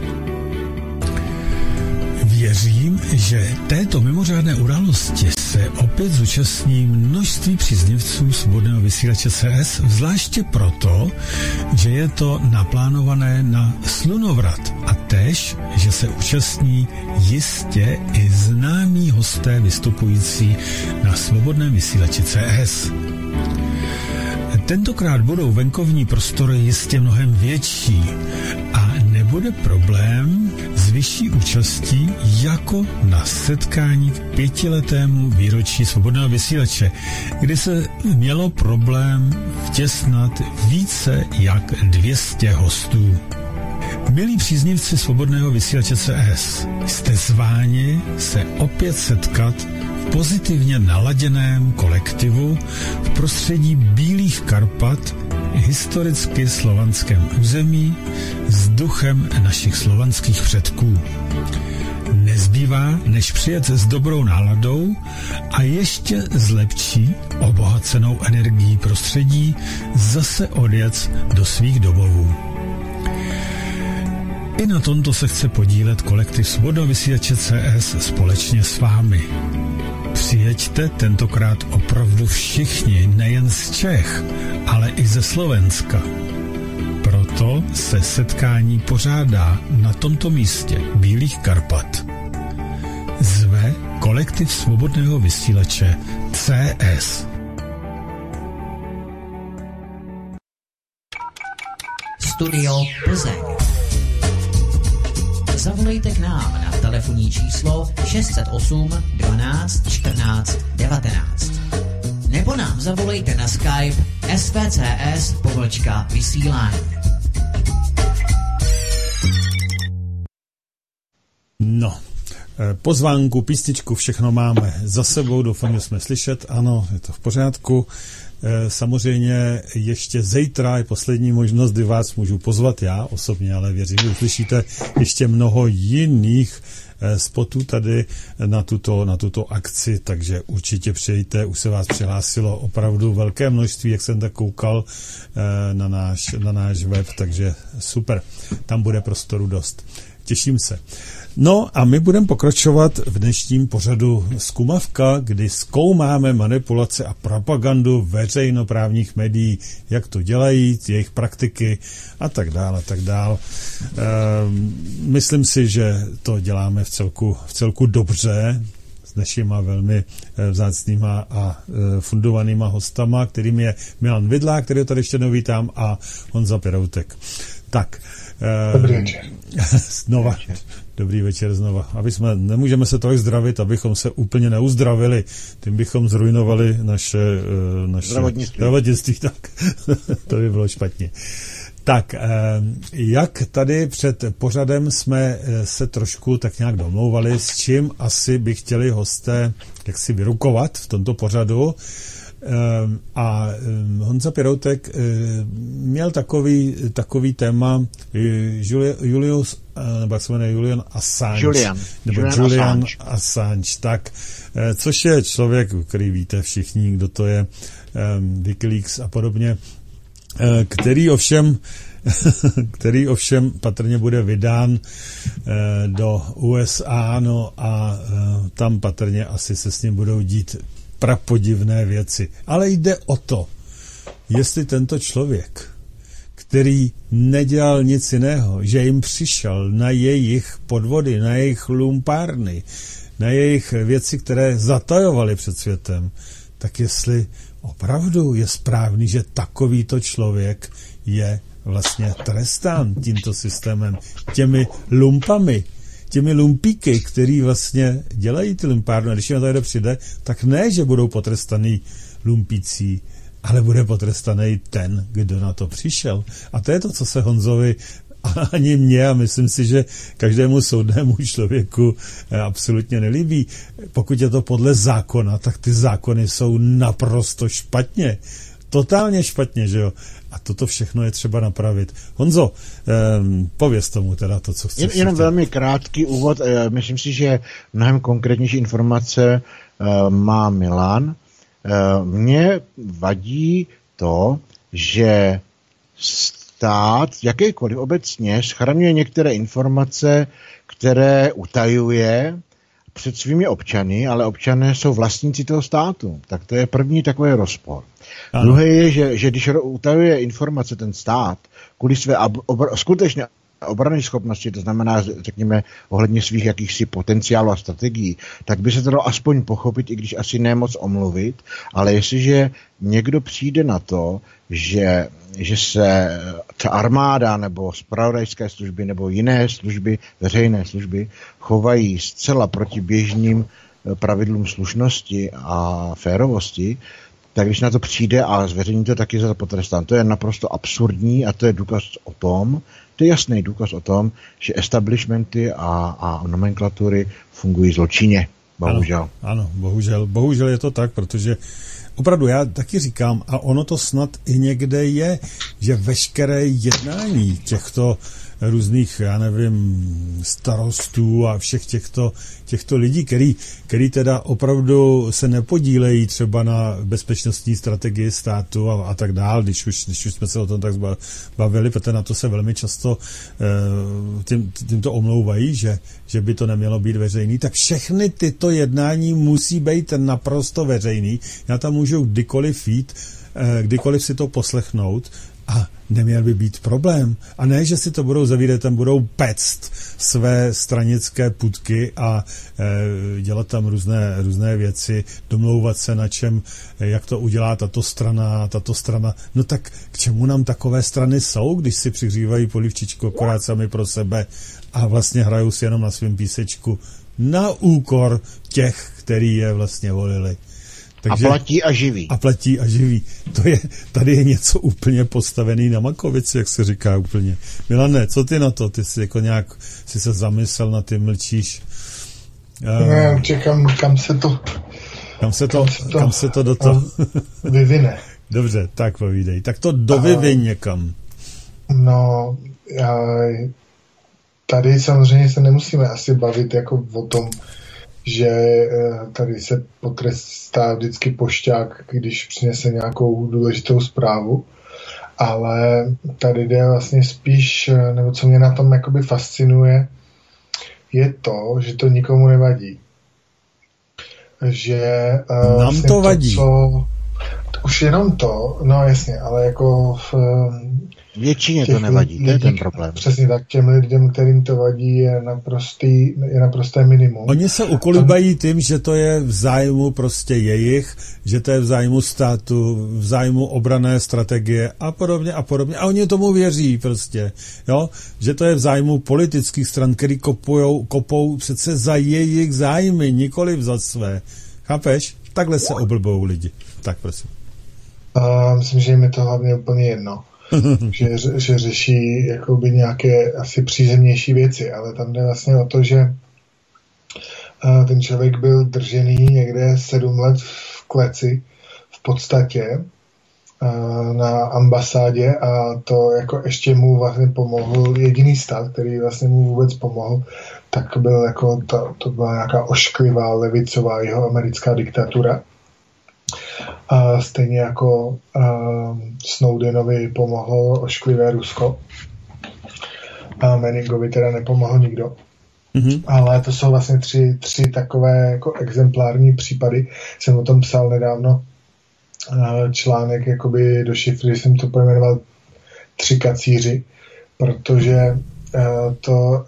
Věřím, že této mimořádné události se opět zúčastní množství příznivců Svobodného vysílače CS, zvláště proto, že je to naplánované na slunovrat a též, že se účastní jistě i známí hosté vystupující na Svobodném vysílači CS. Tentokrát budou venkovní prostory jistě mnohem větší a nebude problém s vyšší účastí jako na setkání k 5letému výročí Svobodného vysílače, kdy se mělo problém vtěsnat více jak 200 hostů. Milí příznivci Svobodného vysílače CS, jste zváni se opět setkat v pozitivně naladěném kolektivu v prostředí Bílých Karpat, historicky slovanském území, s duchem našich slovanských předků. Nezbývá, než přijet s dobrou náladou a ještě s lepší, obohacenou energií prostředí zase odjet do svých domovů. I na tomto se chce podílet kolektiv Svobodného vysílače CS společně s vámi. Přijeďte tentokrát opravdu všichni, nejen z Čech, ale i ze Slovenska. Proto se setkání pořádá na tomto místě Bílých Karpat. Zve kolektiv Svobodného vysílače CS. Studio Plzeň. Zavolejte k nám na telefonní číslo 608 12 14 19. Nebo nám zavolejte na Skype svcs_vysílání. No, pozvánku, písničku, všechno máme za sebou, doufám, že jsme slyšet, ano, je to v pořádku. Samozřejmě ještě zítra je poslední možnost, kdy vás můžu pozvat já osobně, ale věřím, že uslyšíte ještě mnoho jiných spotů tady na tuto akci, takže určitě přijďte, už se vás přihlásilo opravdu velké množství, jak jsem tak koukal na náš web, takže super, tam bude prostoru dost. Těším se. No a my budeme pokračovat v dnešním pořadu Zkumavka, kdy zkoumáme manipulace a propagandu veřejnoprávních médií, jak to dělají, jejich praktiky a tak dále. Myslím si, že to děláme v celku dobře. s našima velmi vzácnýma a fundovanýma hostama, kterým je Milan Vidlák, který tady ještě vítám, a Honza Peroutek. Tak. Dobrý večer. Znova. Dobrý večer znova. Nemůžeme se tolik zdravit, abychom se úplně neuzdravili. Tím bychom zrujnovali naše zdravotnictví. Tak. To by bylo špatně. Tak, jak tady před pořadem jsme se trošku tak nějak domlouvali, s čím asi by chtěli hosté jaksi vyrukovat v tomto pořadu. A Honza Peroutek měl takový téma Julian Assange. Julian Assange. Tak, což je člověk, který víte všichni, kdo to je, Wikileaks a podobně, který ovšem patrně bude vydán do USA, no a tam patrně asi se s ním budou dít prapodivné věci. Ale jde o to, jestli tento člověk, který nedělal nic jiného, že jim přišel na jejich podvody, na jejich lumpárny, na jejich věci, které zatajovali před světem, tak jestli opravdu je správný, že takovýto člověk je vlastně trestán tímto systémem, těmi lumpami, těmi lumpíky, který vlastně dělají ty lumpárny. A když jim na to přijde, tak ne, že budou potrestaný lumpící, ale bude potrestaný ten, kdo na to přišel. A to je to, co se Honzovi ani mně, a myslím si, že každému soudnému člověku absolutně nelíbí. Pokud je to podle zákona, tak ty zákony jsou naprosto špatně. Totálně špatně, že jo? A toto všechno je třeba napravit. Honzo, pověz tomu teda to, co chceš. Jenom velmi krátký úvod. Myslím si, že mnohem konkrétnější informace má Milan. Mně vadí to, že stát, jakýkoliv obecně, schraňuje některé informace, které utajuje před svými občany, ale občané jsou vlastníci toho státu. Tak to je první takový rozpor. Druhé je, že když utajuje informace ten stát kvůli své skutečně obranné schopnosti, to znamená, řekněme, ohledně svých jakýchsi potenciálů a strategií, tak by se to dalo aspoň pochopit, i když asi nemoc omluvit, ale jestliže někdo přijde na to, že se ta armáda nebo zpravodajské služby nebo jiné služby, veřejné služby, chovají zcela proti běžným pravidlům slušnosti a férovosti, tak když na to přijde a zveřejní to, taky za potrestán. To je naprosto absurdní a to je důkaz o tom, to je jasný důkaz o tom, že establishmenty a nomenklatury fungují zločinně. Bohužel. Ano, bohužel. Bohužel je to tak, protože opravdu já taky říkám, a ono to snad i někde je, že veškeré jednání těchto různých, já nevím, starostů a všech těchto lidí, který teda opravdu se nepodílejí třeba na bezpečnostní strategii státu a tak dál, když už jsme se o tom tak bavili, protože na to se velmi často tímto omlouvají, že by to nemělo být veřejný, tak všechny tyto jednání musí být naprosto veřejný. Já tam můžu kdykoliv jít, kdykoliv si to poslechnout, a neměl by být problém. A ne, že si to budou zavírat, tam budou pect své stranické putky a dělat tam různé věci, domlouvat se na čem, jak to udělá tato strana. No tak k čemu nám takové strany jsou, když si přihřívají polivčičku akorát sami pro sebe a vlastně hrajou si jenom na svým písečku na úkor těch, který je vlastně volili. Takže, a platí a živí. Tady je něco úplně postavený na makovici, jak se říká úplně. Milane, co ty na to? Ty jsi jako nějak si se zamyslel na ty, mlčíš. Ne, čekám, kam se to do toho vyvine. Dobře, tak povídej. Tak to dovyviň někam. No, tady samozřejmě se nemusíme asi bavit jako o tom, že tady se potrestá vždycky pošťák, když přinese nějakou důležitou zprávu, ale tady jde vlastně spíš, nebo co mě na tom jakoby fascinuje, je to, že to nikomu nevadí. Že nám to vadí. už jenom to, no jasně, ale jako většině to nevadí, to je ten problém. Přesně tak, těm lidem, kterým to vadí, je naprosté minimum. Oni se ukolibají tím, že to je v zájmu prostě jejich, že to je v zájmu státu, v zájmu obranné strategie a podobně a podobně. A oni tomu věří prostě, jo? Že to je v zájmu politických stran, který kopou přece za jejich zájmy, nikoliv za své. Chápeš? Takhle se oblbou lidi. Tak prosím. Myslím, že jim je to hlavně úplně jedno. že řeší jakoby nějaké asi přízemnější věci, ale tam jde vlastně o to, že ten člověk byl držený někde 7 let v kleci v podstatě na ambasádě a to jako ještě mu vlastně pomohl jediný stát, který vlastně mu vůbec pomohl, tak byl jako to byla nějaká ošklivá levicová jeho americká diktatura. A stejně jako Snowdenovi pomohlo ošklivé Rusko. A Manningovi teda nepomohl nikdo. Mm-hmm. Ale to jsou vlastně tři takové jako exemplární případy. Jsem o tom psal nedávno článek jakoby do šifry, že jsem to pojmenoval 3 kacíři, protože to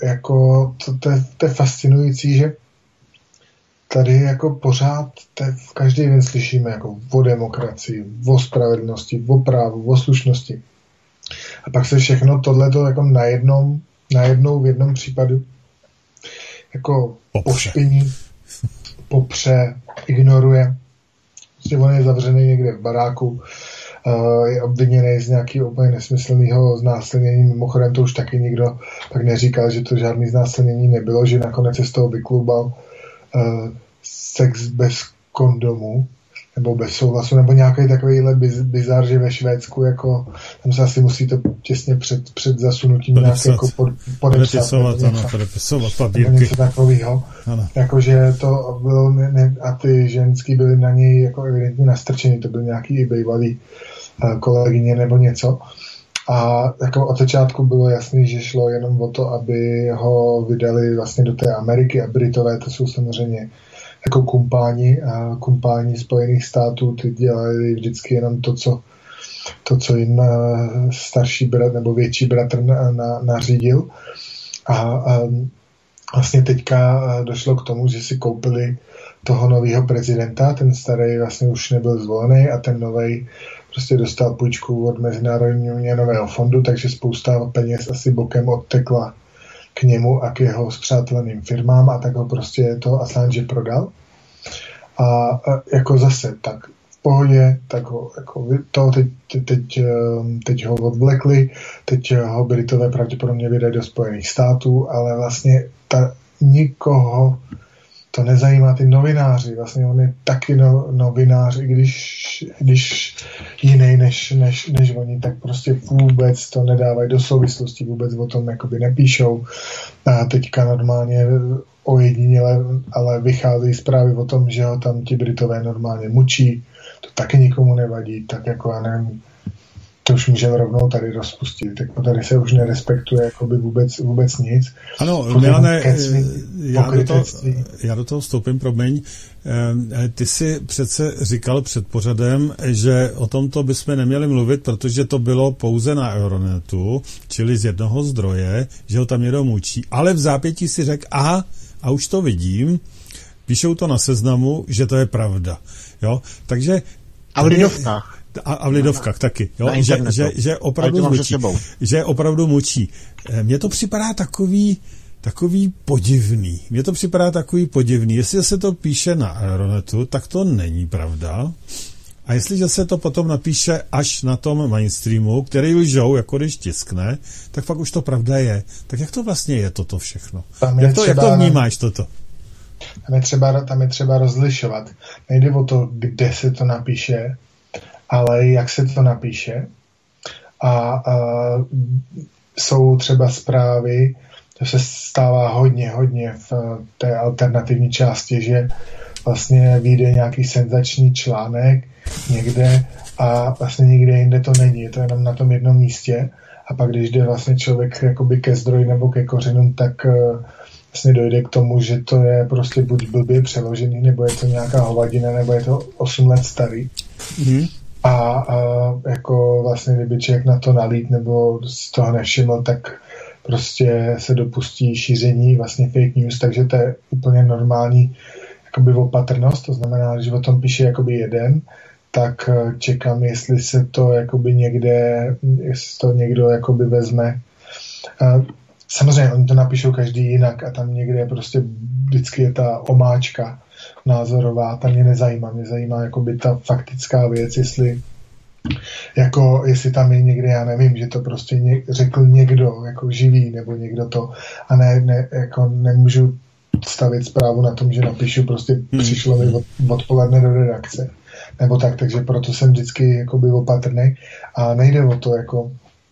je fascinující, že tady jako pořád v každý den slyšíme jako o demokracii, o spravedlnosti, o právu, o slušnosti. A pak se všechno tohleto jako najednou v jednom případu jako pošpiní, popře, ignoruje. Prostě on je zavřený někde v baráku, je obviněný z nějakého úplně nesmyslného znásilnění. Mimochodem to už taky nikdo tak neříkal, že to žádný znásilnění nebylo, že nakonec se z toho vyklubal sex bez kondomu, nebo bez souhlasu, nebo nějaký takovýhle bizar, že ve Švédsku jako, tam se asi musí to těsně před zasunutím nějak jako podepisovat papírky. Něco takového. Jakože to bylo, a ty ženský byly na něj jako evidentně nastrčený, to byl nějaký i bývalý kolegyně nebo něco. A jako od začátku bylo jasný, že šlo jenom o to, aby ho vydali vlastně do té Ameriky a Britové, to jsou samozřejmě jako kumpáni Spojených států, ty dělali vždycky jenom to, co jim starší bratr nebo větší bratr nařídil. A vlastně teďka došlo k tomu, že si koupili toho nového prezidenta, ten starý vlastně už nebyl zvolený a ten novej prostě dostal půjčku od Mezinárodního měnového fondu, takže spousta peněz asi bokem odtekla k němu a k jeho spřáteleným firmám a tak ho prostě to Assange prodal. A jako zase, tak v pohodě, tak ho, jako to teď ho odvlekli, teď ho Britové pravděpodobně vydají do Spojených států, ale vlastně nikoho to nezajímá, ty novináři, vlastně on je taky novinář, i když jiný než oni, tak prostě vůbec to nedávají do souvislosti, vůbec o tom jakoby nepíšou. A teďka normálně ojediněle, ale vychází zprávy o tom, že ho tam ti Britové normálně mučí, to taky nikomu nevadí, tak jako já nevím, to už můžeme rovnou tady rozpustit. Tak tady se už nerespektuje jakoby vůbec nic. Ano, Milane, já do toho vstoupím, promiň. Ty jsi přece říkal před pořadem, že o tomto bychom neměli mluvit, protože to bylo pouze na Euronetu, čili z jednoho zdroje, že ho tam někdo mučí. Ale v zápětí si řekl, a už to vidím, píšou to na Seznamu, že to je pravda. Jo? Takže... A v Lidovkách. A v Lidovkách taky, jo? Že opravdu mučí. Mně to připadá takový podivný. Jestli se to píše na Aeronetu, tak to není pravda. A jestliže se to potom napíše až na tom mainstreamu, který lžou, jako když tiskne, tak pak už to pravda je. Tak jak to vlastně je toto všechno? Jak to vnímáš toto? Tam je třeba rozlišovat. Nejde o to, kde se to napíše, ale jak se to napíše. A jsou třeba zprávy, to se stává hodně v té alternativní části, že vlastně vyjde nějaký senzační článek někde a vlastně nikde jinde to není. Je to jenom na tom jednom místě a pak když jde vlastně člověk jakoby ke zdroji nebo ke kořenům, tak vlastně dojde k tomu, že to je prostě buď blbě přeložený, nebo je to nějaká hovadina, nebo je to 8 let starý. A jako vlastně, kdyby člověk na to nalít nebo z toho nevšiml, tak prostě se dopustí šíření vlastně fake news, takže to je úplně normální jakoby opatrnost, to znamená, když o tom píše jakoby jeden, tak čekám, jestli se to jakoby někde, jestli to někdo jakoby vezme. Samozřejmě oni to napíšou každý jinak a tam někde prostě vždycky je ta omáčka názorová, ta mě nezajímá. Mě zajímá jakoby ta faktická věc, jestli tam je někde, já nevím, že to prostě řekl někdo jako živý nebo někdo to a ne jako nemůžu stavit zprávu na tom, že napíšu prostě přišlo mi odpoledne do redakce nebo tak, takže proto jsem vždycky jakoby opatrný a nejde o to jako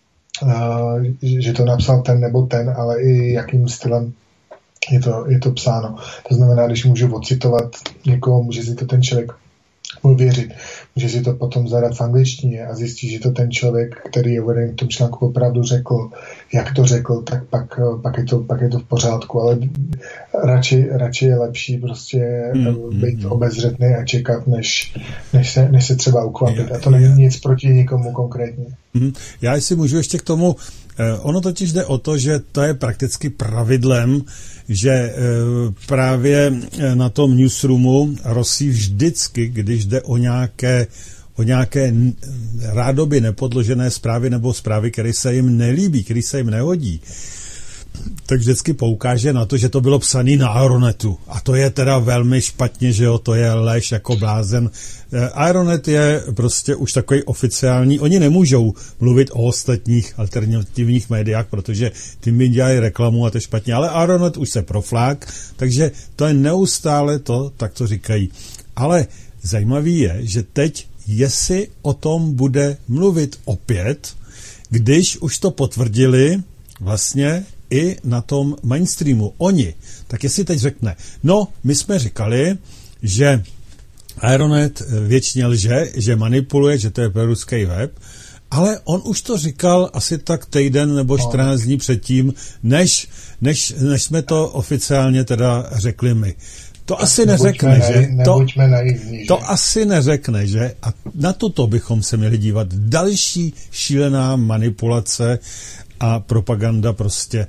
že to napsal ten nebo ten, ale i jakým stylem je to psáno. To znamená, když můžu ocitovat někoho, může si to ten člověk uvěřit. Může si to potom zadat v angličtině a zjistí, že to ten člověk, který je uvedený v tom článku, opravdu řekl, jak to řekl, tak pak je to v pořádku, ale radši je lepší prostě být obezřetný a čekat, než se třeba ukvapit. A to není nic proti nikomu konkrétně. Já si můžu ještě k tomu, ono totiž jde o to, že to je prakticky pravidlem, že právě na tom newsroomu Rossi vždycky, když jde o nějaké rádoby nepodložené zprávy nebo zprávy, které se jim nelíbí, které se jim nehodí, tak vždycky poukáže na to, že to bylo psané na Aeronetu. A to je teda velmi špatně, že jo, to je lež jako blázen. Aeronet je prostě už takový oficiální, oni nemůžou mluvit o ostatních alternativních médiách, protože tím by dělají reklamu a to je špatně, ale Aeronet už se proflák, takže to je neustále to, tak to říkají. Ale zajímavý je, že teď, jestli o tom bude mluvit opět, když už to potvrdili vlastně i na tom mainstreamu. Oni, tak jestli teď řekne, no, my jsme říkali, že Aeronet věčně lže, že manipuluje, že to je proruský web, ale on už to říkal asi tak týden nebo 14 dní předtím, než jsme to oficiálně teda řekli my. To asi neřekne, že? To asi neřekne, že? A na toto bychom se měli dívat. Další šílená manipulace a propaganda prostě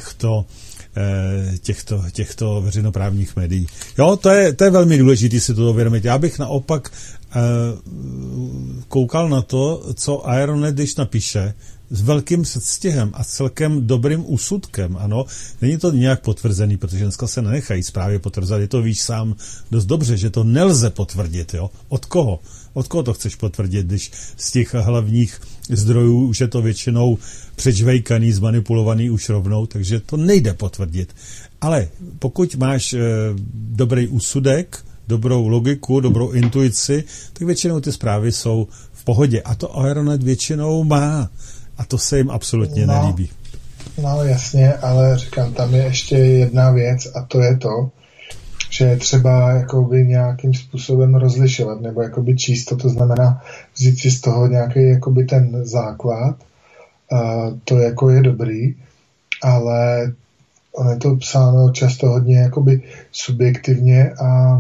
těchto veřejnoprávních médií. Jo, to je velmi důležité si to uvědomit. Já bych naopak koukal na to, co Aeronet, když napíše, s velkým předstihem a celkem dobrým úsudkem, ano. Není to nějak potvrzený, protože dneska se nenechají zprávy potvrzovat. Je to víš sám dost dobře, že to nelze potvrdit, jo. Od koho? Od koho to chceš potvrdit, když z těch hlavních zdrojů už je to většinou přečvejkaný, zmanipulovaný už rovnou, takže to nejde potvrdit. Ale pokud máš dobrý úsudek, dobrou logiku, dobrou intuici, tak většinou ty zprávy jsou v pohodě. A to Aeronet většinou má. A to se jim absolutně nelíbí. No jasně, ale říkám, tam je ještě jedna věc a to je to, že je třeba jakoby nějakým způsobem rozlišovat nebo jakoby číst to znamená vzít si z toho nějaký jakoby ten základ, to jako je dobrý, ale ono je to psáno často hodně jakoby subjektivně a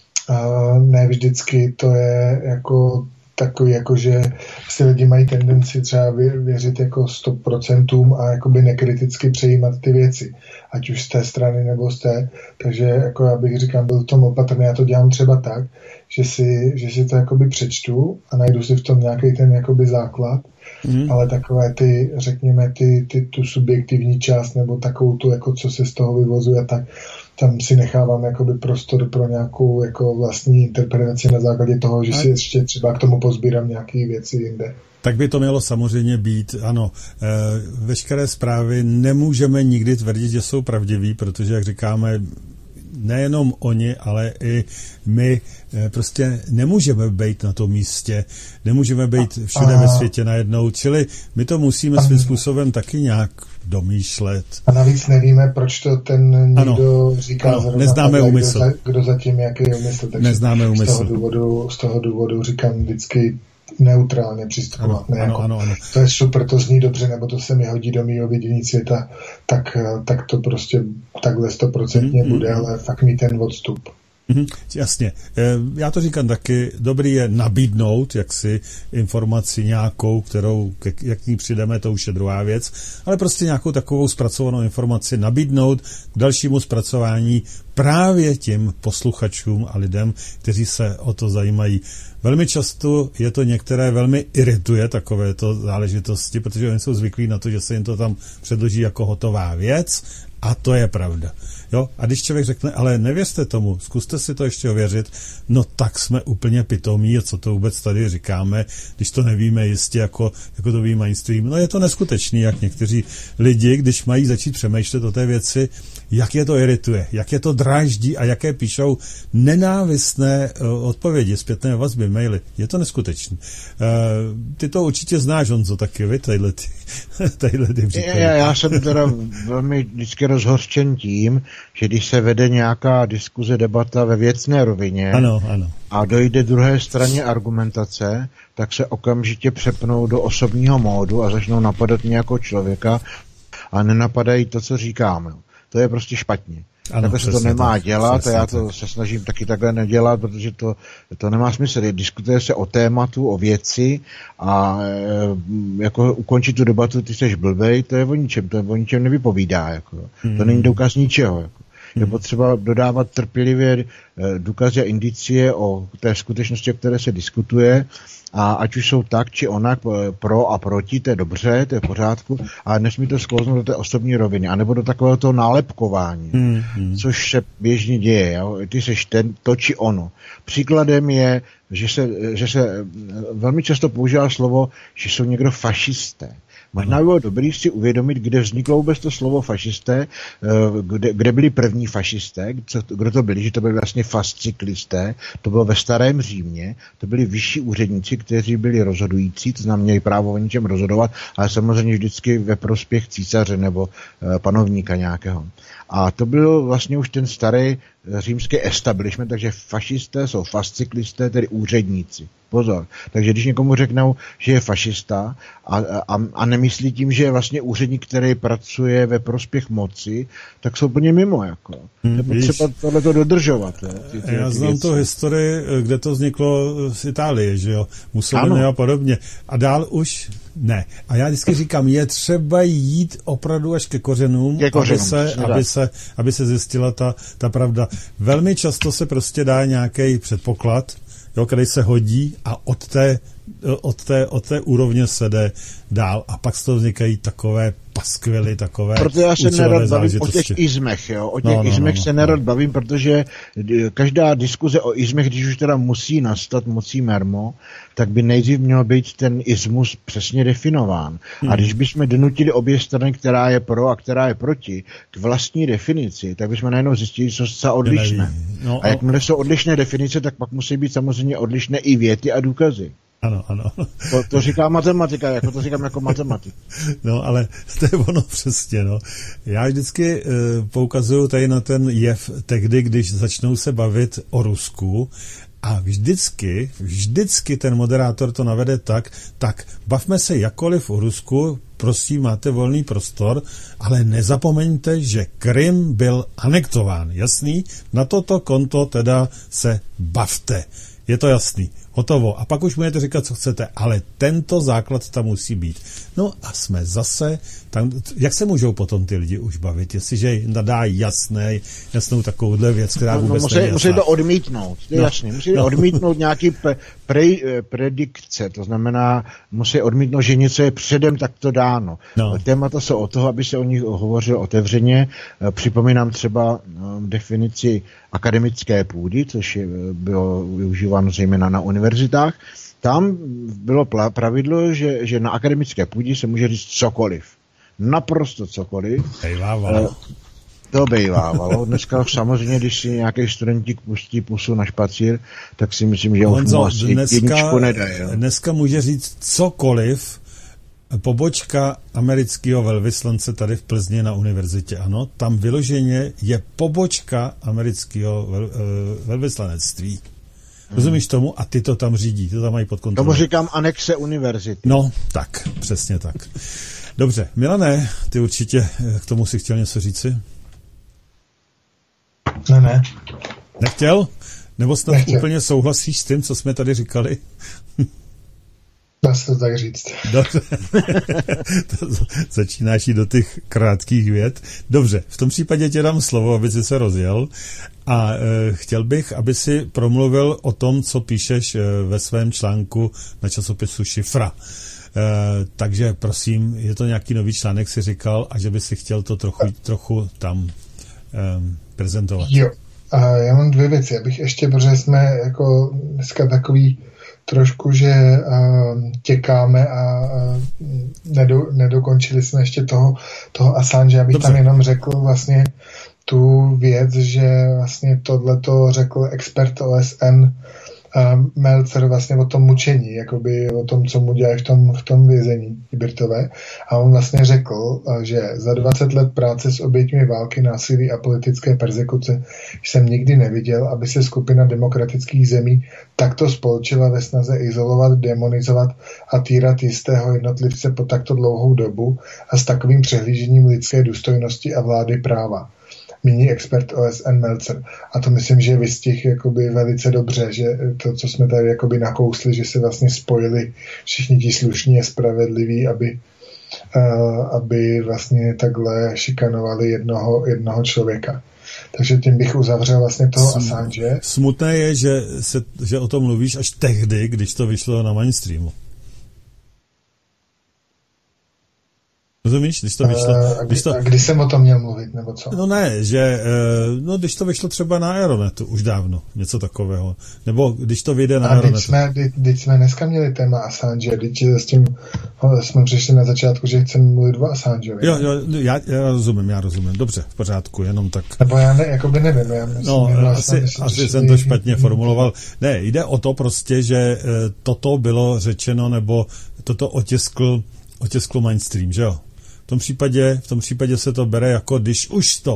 ne vždycky to je jako takový, jako že si lidi mají tendenci třeba věřit jako 100% a jakoby nekriticky přejímat ty věci, ať už z té strany nebo z té, takže jako já bych říkám, byl v tom opatrný, já to dělám třeba tak, že si to jakoby přečtu a najdu si v tom nějaký ten jakoby základ, ale takové ty, řekněme, tu subjektivní část nebo takovou tu, jako co se z toho vyvozuje, tak tam si nechávám jakoby prostor pro nějakou jako vlastní interpretaci na základě toho, že si ještě třeba k tomu pozbírám nějaké věci jinde. Tak by to mělo samozřejmě být, ano. Veškeré zprávy nemůžeme nikdy tvrdit, že jsou pravdivý, protože, jak říkáme, nejenom oni, ale i my prostě nemůžeme být na tom místě, nemůžeme být všude ve světě najednou, čili my to musíme svým způsobem taky nějak domýšlet. A navíc nevíme, proč to ten někdo říká. Ano, neznáme úmysl. Kdo zatím jaký je úmysl. Takže neznáme úmysl. Z toho důvodu říkám vždycky neutrálně přistupovat. Ano. To je super, to zní dobře, nebo to se mi hodí do mýho vidění světa, tak to prostě takhle 100% bude, ale fakt mít ten odstup. Jasně. Já to říkám taky, dobrý je nabídnout jaksi informaci nějakou, kterou, jak k ní přijdeme, to už je druhá věc, ale prostě nějakou takovou zpracovanou informaci nabídnout k dalšímu zpracování právě těm posluchačům a lidem, kteří se o to zajímají. Velmi často je to některé velmi irituje takovéto záležitosti, protože oni jsou zvyklí na to, že se jim to tam předloží jako hotová věc a to je pravda. Jo? A když člověk řekne, ale nevěřte tomu, zkuste si to ještě ověřit, no tak jsme úplně pitomí, co to vůbec tady říkáme, když to nevíme jistě, jako to ví mainstream. No je to neskutečný, jak někteří lidi, když mají začít přemýšlet o té věci, jak je to irituje, jak je to dráždí a jaké píšou nenávistné odpovědi, zpětné vazby, maily. Je to neskutečný. Ty to určitě znáš, Honzo, taky, vy, tadyhle ty příklady. Já jsem teda velmi vždycky rozhořčen tím, že když se vede nějaká diskuze, debata ve věcné rovině ano. a dojde druhé straně argumentace, tak se okamžitě přepnou do osobního módu a začnou napadat nějakého člověka a nenapadají to, co říkáme. To je prostě špatně. Takhle se to nemá dělat a já to se snažím taky takhle nedělat, protože to nemá smysl. Diskutuje se o tématu, o věci a jako ukončit tu debatu, ty jsi blbej, to je o ničem nevypovídá. Jako. To není důkaz ničeho. Jako. Je potřeba dodávat trpělivě důkazy a indicie o té skutečnosti, o které se diskutuje, a ať už jsou tak, či onak, pro a proti, to je dobře, to je v pořádku, ale nesmí to sklouznout do té osobní roviny, anebo do takového toho nálepkování, což se běžně děje. Jo? Ty seš to či ono. Příkladem je, že se velmi často používá slovo, že jsou někdo fašisté. Možná bylo dobrý si uvědomit, kde vzniklo vůbec to slovo fašisté, kde byli první fašisté, kdo to byli, že to byli vlastně fasciklisté, to bylo ve Starém Římě, to byli vyšší úředníci, kteří byli rozhodující, to znamená měli právo o ničem rozhodovat, ale samozřejmě vždycky ve prospěch císaře nebo panovníka nějakého. A to byl vlastně už ten starý římský establishment, takže fašisté jsou fasciklisté, tedy úředníci. Pozor. Takže když někomu řeknou, že je fašista a nemyslí tím, že je vlastně úředník, který pracuje ve prospěch moci, tak jsou úplně mimo. Jako. Je potřeba tohleto dodržovat. Já znám tu historii, kde to vzniklo z Itálie, že jo? Mussolini a podobně. A dál už ne. A já vždycky říkám, je třeba jít opravdu až ke kořenům, aby se zjistila ta pravda. Velmi často se prostě dá nějaký předpoklad, jo, který se hodí a od té úrovně se jde dál a pak z toho vznikají takové paskvily, takové proto já se nerad bavím o těch izmech, jo. O těch izmech se nerad bavím, protože každá diskuze o izmech, když už teda musí nastat, musí mermo, tak by nejdřív měl být ten izmus přesně definován. A když bychom donutili obě strany, která je pro a která je proti, k vlastní definici, tak bychom najednou zjistili, co jsou odlišné. A jakmile jsou odlišné definice, tak pak musí být samozřejmě odlišné i věty a důkazy. Ano. To říká matematika, jako to říkám jako matematik. No, ale to je ono přesně, no. Já vždycky poukazuju tady na ten jev tehdy, když začnou se bavit o Rusku a vždycky ten moderátor to navede tak bavme se jakkoliv o Rusku, prosím, máte volný prostor, ale nezapomeňte, že Krym byl anektován, jasný? Na toto konto teda se bavte. Je to jasný. Hotovo. A pak už můžete říkat, co chcete, ale tento základ tam musí být. No a jsme zase tam, jak se můžou potom ty lidi už bavit, jestliže jim dá jasnou takovouhle věc, která vůbec není jasná. Musí to odmítnout, jasně. Musí odmítnout nějaký predikce, to znamená, musí odmítnout, že něco je předem takto dáno. Témata jsou o toho, aby se o nich hovořilo otevřeně. Připomínám třeba definici akademické půdy, což bylo využíváno zejména na univerzitách. Tam bylo pravidlo, že na akademické půdě se může říct cokoliv. Naprosto cokoliv. To bejvávalo. Dneska samozřejmě, když si nějaký studentík pustí pusu na špacír, tak si myslím, že už mu asi jedničku nedají. Dneska může říct cokoliv. Pobočka amerického velvyslance tady v Plzni na univerzitě, ano, tam vyloženě je pobočka amerického velvyslanectví. Rozumíš tomu? A ty to tam řídí, ty to tam mají pod kontrolou. Tomu říkám anexe univerzity. No, tak, přesně tak. Dobře, Milane, ty určitě k tomu si chtěl něco říci? Ne. Nechtěl? Nebo snad úplně souhlasíš s tím, co jsme tady říkali? Dá se to tak říct. Dobře. Začínáš jít do těch krátkých vět. Dobře, v tom případě tě dám slovo, aby si se rozjel a chtěl bych, aby si promluvil o tom, co píšeš ve svém článku na časopisu Šifra. Takže prosím, je to nějaký nový článek, si říkal, a že by si chtěl to trochu tam prezentovat. Jo, já mám dvě věci. Abych ještě, protože jsme jako dneska takový trošku, že těkáme a nedokončili jsme ještě toho Assange. Abych tam jenom řekl vlastně tu věc, že vlastně tohleto řekl expert OSN Meltzer vlastně o tom mučení, jakoby o tom, co mu dělají v tom vězení Birtové. A on vlastně řekl, že za 20 let práce s oběťmi války, násilí a politické perzekuce jsem nikdy neviděl, aby se skupina demokratických zemí takto spolčila ve snaze izolovat, demonizovat a týrat jistého jednotlivce po takto dlouhou dobu a s takovým přehlížením lidské důstojnosti a vlády práva. Míní expert OSN Meltzer. A to myslím, že vystih jakoby velice dobře, že to, co jsme tady jakoby nakousli, že se vlastně spojili všichni ti slušní a spravedliví, aby vlastně takhle šikanovali jednoho člověka. Takže tím bych uzavřel vlastně toho Assange. Smutné je, že o tom mluvíš až tehdy, když to vyšlo na mainstreamu. Rozumíš? Když to vyšlo... Když jsem o tom měl mluvit, nebo co? No ne, že... když to vyšlo třeba na Aeronetu už dávno, něco takového. Nebo když to vyjde na Aeronetu. Když jsme dneska měli téma Assange, když s tím jsme přišli na začátku, že chceme mluvit o Assange. Jo, já rozumím. Dobře, v pořádku, jenom tak... Nebo já nevím. Já myslím, asi jsem to špatně formuloval. Ne, jde o to prostě, že toto bylo řečeno, nebo toto otiskl mainstream, že jo? V tom případě se to bere jako, když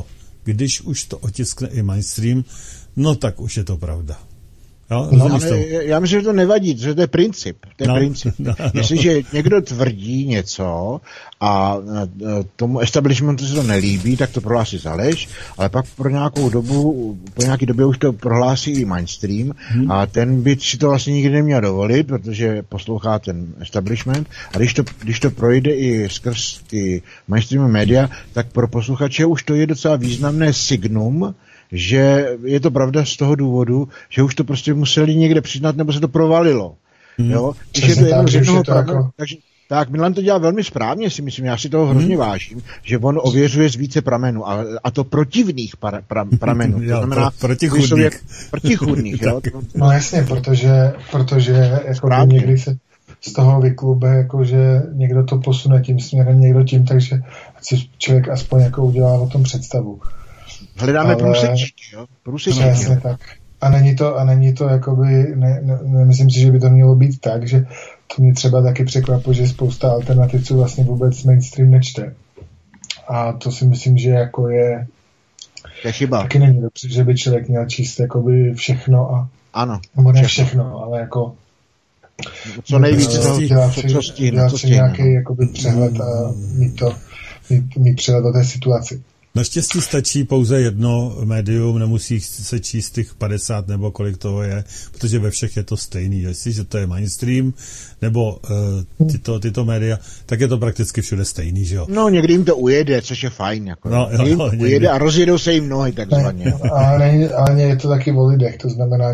už to otiskne i mainstream, no tak už je to pravda. Jo? Já myslím, že to nevadí, že to je princip. Jestliže někdo tvrdí něco a tomu establishmentu se to nelíbí, tak to prohlásí za lež, ale pak po nějaké době už to prohlásí i mainstream a ten by si to vlastně nikdy neměl dovolit, protože poslouchá ten establishment a když to projde i skrz ty mainstream média, tak pro posluchače už to je docela významné signum, že je to pravda z toho důvodu, že už to prostě museli někde přiznat, nebo se to provalilo. Jo? Když je to jenom z jednoho takže tak, Milan to dělá velmi správně, si myslím, já si toho hrozně vážím, že on ověřuje z více pramenů, a to protivných pramenů. To znamená protichůdných. Jo? No jasně, protože jako někdy se z toho vyklube, jako že někdo to posune tím směrem, někdo tím, takže si člověk aspoň jako udělá o tom představu. Hledáme průsečky, jo? Přesně tak. A není to jakoby, nemyslím si, že by to mělo být tak, že to mě třeba taky překvapuje, že spousta alternativců vlastně vůbec mainstream nečte. A to si myslím, že jako je chyba. Taky není dobře, že by člověk měl číst jakoby všechno a ano. Nebo ne všechno, ale jako co nejvíce dělat si nějaký jakoby přehled a mít přehled o té situaci. Naštěstí stačí pouze jedno médium, nemusí se číst těch 50 nebo kolik toho je, protože ve všech je to stejný. Jestliže to je mainstream nebo tyto média, tak je to prakticky všude stejný, že jo? No, někdy jim to ujede, což je fajn. Jako. Ujede a rozjedou se jim nohy takzvaně. Ale je to taky o lidech, to znamená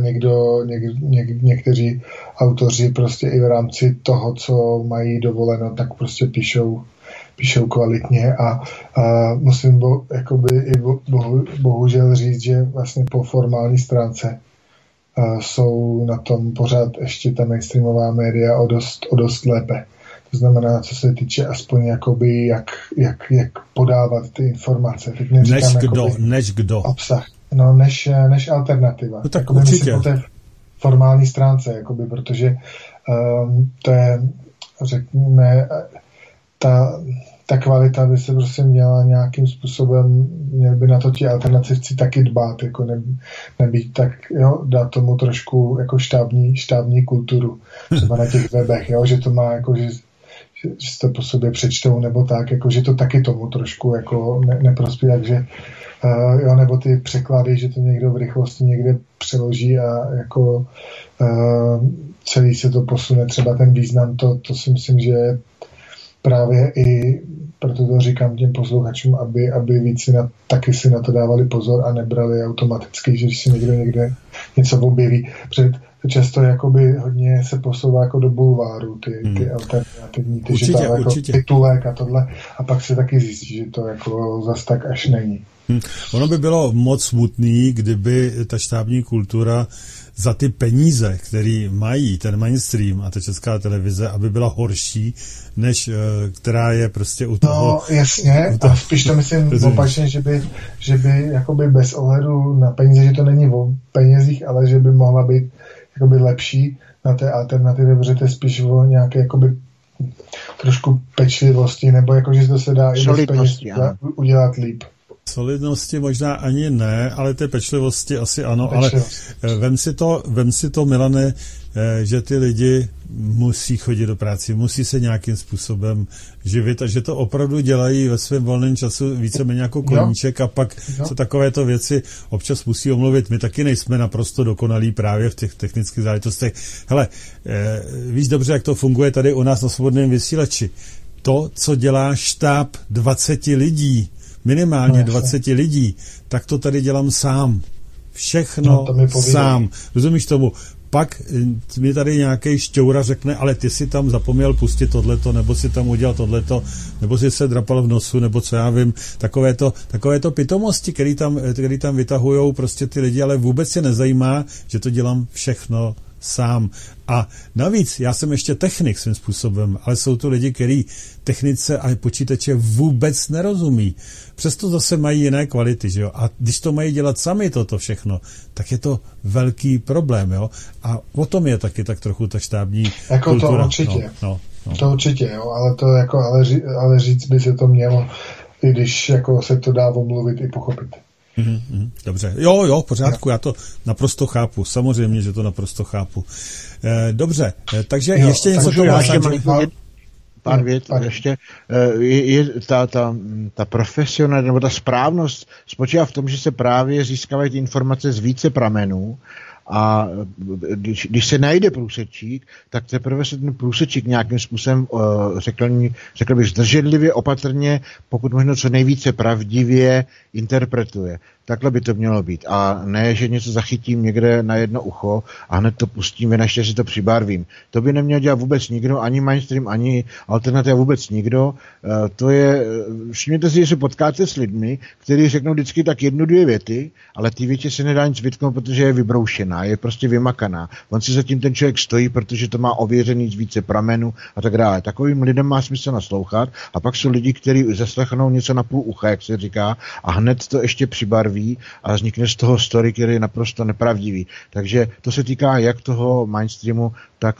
někteří autoři prostě i v rámci toho, co mají dovoleno, tak prostě píšou kvalitně a musím bohužel říct, že vlastně po formální stránce jsou na tom pořád ještě ta mainstreamová média o dost lépe. To znamená, co se týče aspoň jakoby jak podávat ty informace. Teď než kdo? Obsah. No, než alternativa. No tak určitě. Po té formální stránce, jakoby, protože to je, řekněme, ta kvalita by se prostě měla nějakým způsobem, měl by na to ti alternativci taky dbát, jako nebýt tak, jo, dát tomu trošku jako štábní kulturu, třeba na těch webech, jo, že to má jako, si to po sobě přečtou nebo tak, jako, že to taky tomu trošku jako neprospí, takže jo, nebo ty překlady, že to někdo v rychlosti někde přeloží a jako celý se to posune, třeba ten význam, to si myslím, že právě i proto to říkám těm posluchačům, aby víc taky si na to dávali pozor a nebrali automaticky, že když si někde něco objeví. Často jakoby hodně se posouvá jako do bulváru ty alternativní, že tam jako titulek a tohle, a pak se taky zjistí, že to jako zas tak až není. Ono by bylo moc smutný, kdyby ta štábní kultura za ty peníze, který mají ten mainstream a ta Česká televize, aby byla horší, než která je prostě u toho... No jasně, a spíš to myslím opačně, že by jakoby bez ohledu na peníze, že to není o penězích, ale že by mohla být jakoby lepší na té alternativě, protože to je spíš o nějaké jakoby trošku pečlivosti, nebo jako, že to se dá i bez peněz udělat líp. Solidnosti možná ani ne, ale té pečlivosti asi ano, ale vem si to, Milane, že ty lidi musí chodit do práce, musí se nějakým způsobem živit a že to opravdu dělají ve svém volném času víceméně jako koníček a pak se takovéto věci občas musí omluvit. My taky nejsme naprosto dokonalí právě v těch technických záležitostech. Hele, víš dobře, jak to funguje tady u nás na Svobodném vysílači. To, co dělá štáb 20 lidí, minimálně 20 lidí, tak to tady dělám sám. Všechno sám. Rozumíš tomu? Pak mi tady nějaký šťoura řekne, ale ty si tam zapomněl pustit tohleto, nebo si tam udělal tohleto, nebo si se drapal v nosu, nebo co já vím, takovéto pitomosti, který tam vytahujou prostě ty lidi, ale vůbec je nezajímá, že to dělám všechno sám. A navíc, já jsem ještě technik svým způsobem, ale jsou to lidi, kteří technice a počítače vůbec nerozumí. Přesto zase mají jiné kvality, že jo? A když to mají dělat sami toto všechno, tak je to velký problém, jo? A o tom je taky tak trochu ta štábní jako kultura. To určitě. No. To určitě, jo, ale to jako, ale říct by se to mělo, i když jako se to dá omluvit i pochopit. Dobře. Jo, v pořádku, já to naprosto chápu. Samozřejmě, že to naprosto chápu. Dobře, takže ještě něco to pár vět, ještě je ta profesionální nebo ta správnost spočívá v tom, že se právě získávají ty informace z více pramenů a když se najde průsečík, tak teprve se ten průsečík nějakým způsobem, řekl bych, zdrženlivě, opatrně, pokud možno co nejvíce pravdivě interpretuje. Takhle by to mělo být. A ne, že něco zachytím někde na jedno ucho a hned to pustím, ještě si to přibarvím. To by neměl dělat vůbec nikdo, ani mainstream, ani alternativa, vůbec nikdo. To je, všimněte si, že se potkáte s lidmi, kteří řeknou vždycky tak 1-2 věty, ale ty větě se nedá nic vytknout, protože je vybroušená, je prostě vymakaná. On si zatím ten člověk stojí, protože to má ověřený z více pramenů a tak dále. Takovým lidem má smysl naslouchat a pak jsou lidi, kteří zaslechnou něco na půl ucha, jak se říká, a hned to ještě přibarví a vznikne z toho story, který je naprosto nepravdivý. Takže to se týká jak toho mainstreamu, tak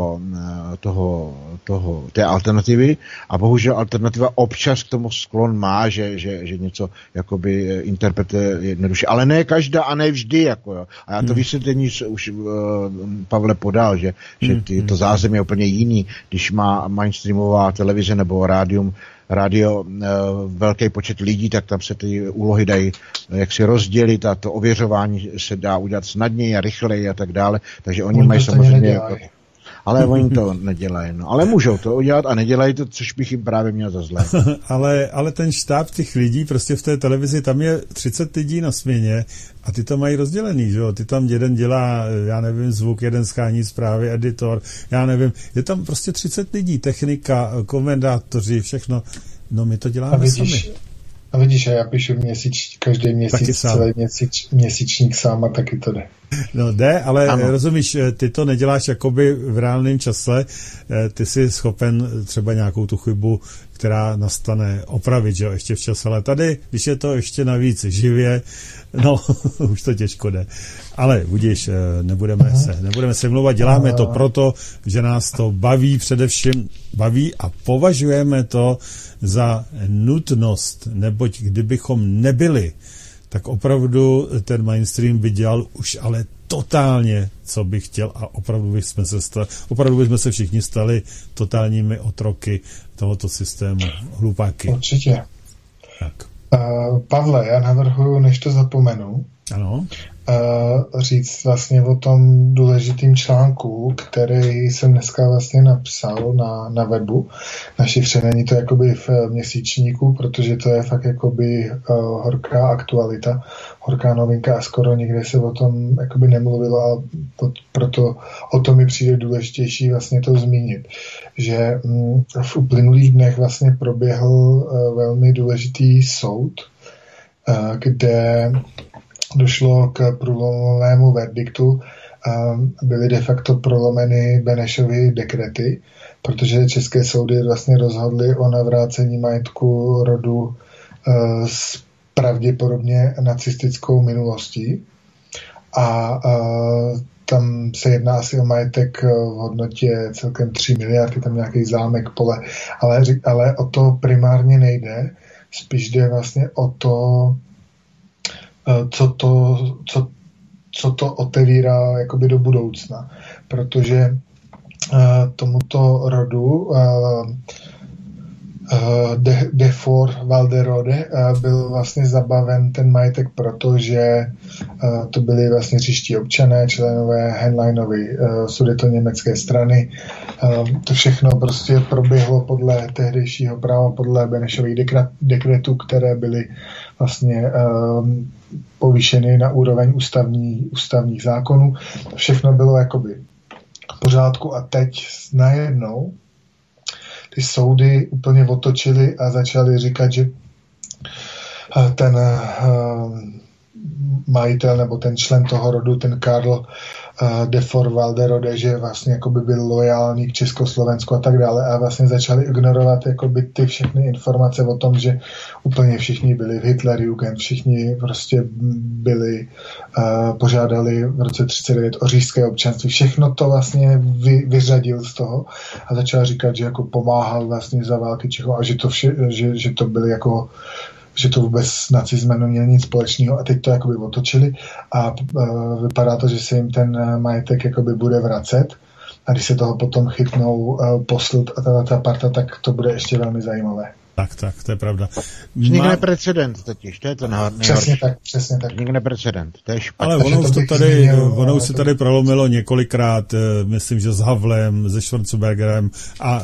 té alternativy a bohužel alternativa občas k tomu sklon má, že něco jakoby interpretuje jednoduše. Ale ne každá a ne vždy. Jako, jo. A já to vysvětlení už Pavle podal, že to zázemí je úplně jiný, když má mainstreamová televize nebo rádio velký počet lidí, tak tam se ty úlohy dají jak si rozdělit a to ověřování se dá udělat snadněji a rychleji a tak dále. Takže oni mají samozřejmě... Ale oni to nedělají. No. Ale můžou to udělat a nedělají to, což bych jim právě měl za zlé. ale ten štáb těch lidí prostě v té televizi, tam je 30 lidí na směně a ty to mají rozdělený, že jo? Ty tam jeden dělá, já nevím, zvuk, jeden schání zprávy, editor, já nevím. Je tam prostě 30 lidí, technika, komentátoři, všechno. No my to děláme sami. A vidíš, já píšu každý měsíc celý měsíčník sám a taky to jde. No jde, ale ano. Rozumíš, ty to neděláš jakoby v reálném čase, ty jsi schopen třeba nějakou tu chybu, která nastane, opravit, že jo, ještě včas, ale tady, když je to ještě navíc živě, no, už to těžko jde. Ale budíš, nebudeme se mluvat, děláme to proto, že nás to především baví a považujeme to za nutnost, neboť kdybychom nebyli, tak opravdu ten mainstream by dělal už ale totálně, co bych chtěl a opravdu bychom se všichni stali totálními otroky tohoto systému. Hlupáky. Určitě. Tak. Pavle, já navrhuju, než to zapomenu, ano. Říct vlastně o tom důležitým článku, který jsem dneska vlastně napsal na webu. Našifře, není to jakoby v měsíčníku, protože to je fakt jakoby horká aktualita, horká novinka a skoro nikde se o tom jakoby nemluvilo, a proto o to mi přijde důležitější vlastně to zmínit, že v uplynulých dnech vlastně proběhl velmi důležitý soud, kde došlo k průlomovému verdiktu, byly de facto prolomeny Benešovy dekrety, protože české soudy vlastně rozhodly o navrácení majetku rodu s pravděpodobně nacistickou minulostí. A tam se jedná asi o majetek v hodnotě celkem 3 miliardy, tam nějaký zámek, pole, ale o to primárně nejde, spíš jde vlastně o to, co to otevírá jakoby do budoucna, protože tomuto rodu de For Valderode byl vlastně zabaven ten majetek, protože to byli vlastně říští občané, členové Henleinovy sudetoněmecké strany. To všechno prostě proběhlo podle tehdejšího práva, podle Benešových dekretů, které byly vlastně povýšeny na úroveň ústavních zákonů. Všechno bylo jakoby v pořádku a teď najednou ty soudy úplně otočily a začaly říkat, že ten majitel nebo ten člen toho rodu, ten Karl de For Valderode, že vlastně jakoby byl lojální k Československu a tak dále, a vlastně začali ignorovat jakoby ty všechny informace o tom, že úplně všichni byli v Hitlerjugend, všichni prostě byli, požádali v roce 1939 o říšské občanství. Všechno to vlastně vyřadil z toho a začal říkat, že jako pomáhal vlastně za války Čechů a že to byli jako, že to vůbec s nacismem neměl nic společného, a teď to jakoby otočili a vypadá to, že se jim ten majetek jakoby bude vracet, a když se toho potom chytnou Posselt a ta parta, tak to bude ještě velmi zajímavé. Tak, to je pravda. Vznikne precedent totiž, to je to Přesně tak. Vznikne precedent, to je špatně. Ale ono už se tady prolomilo několikrát, myslím, že s Havlem, se Schwarzenbergerem a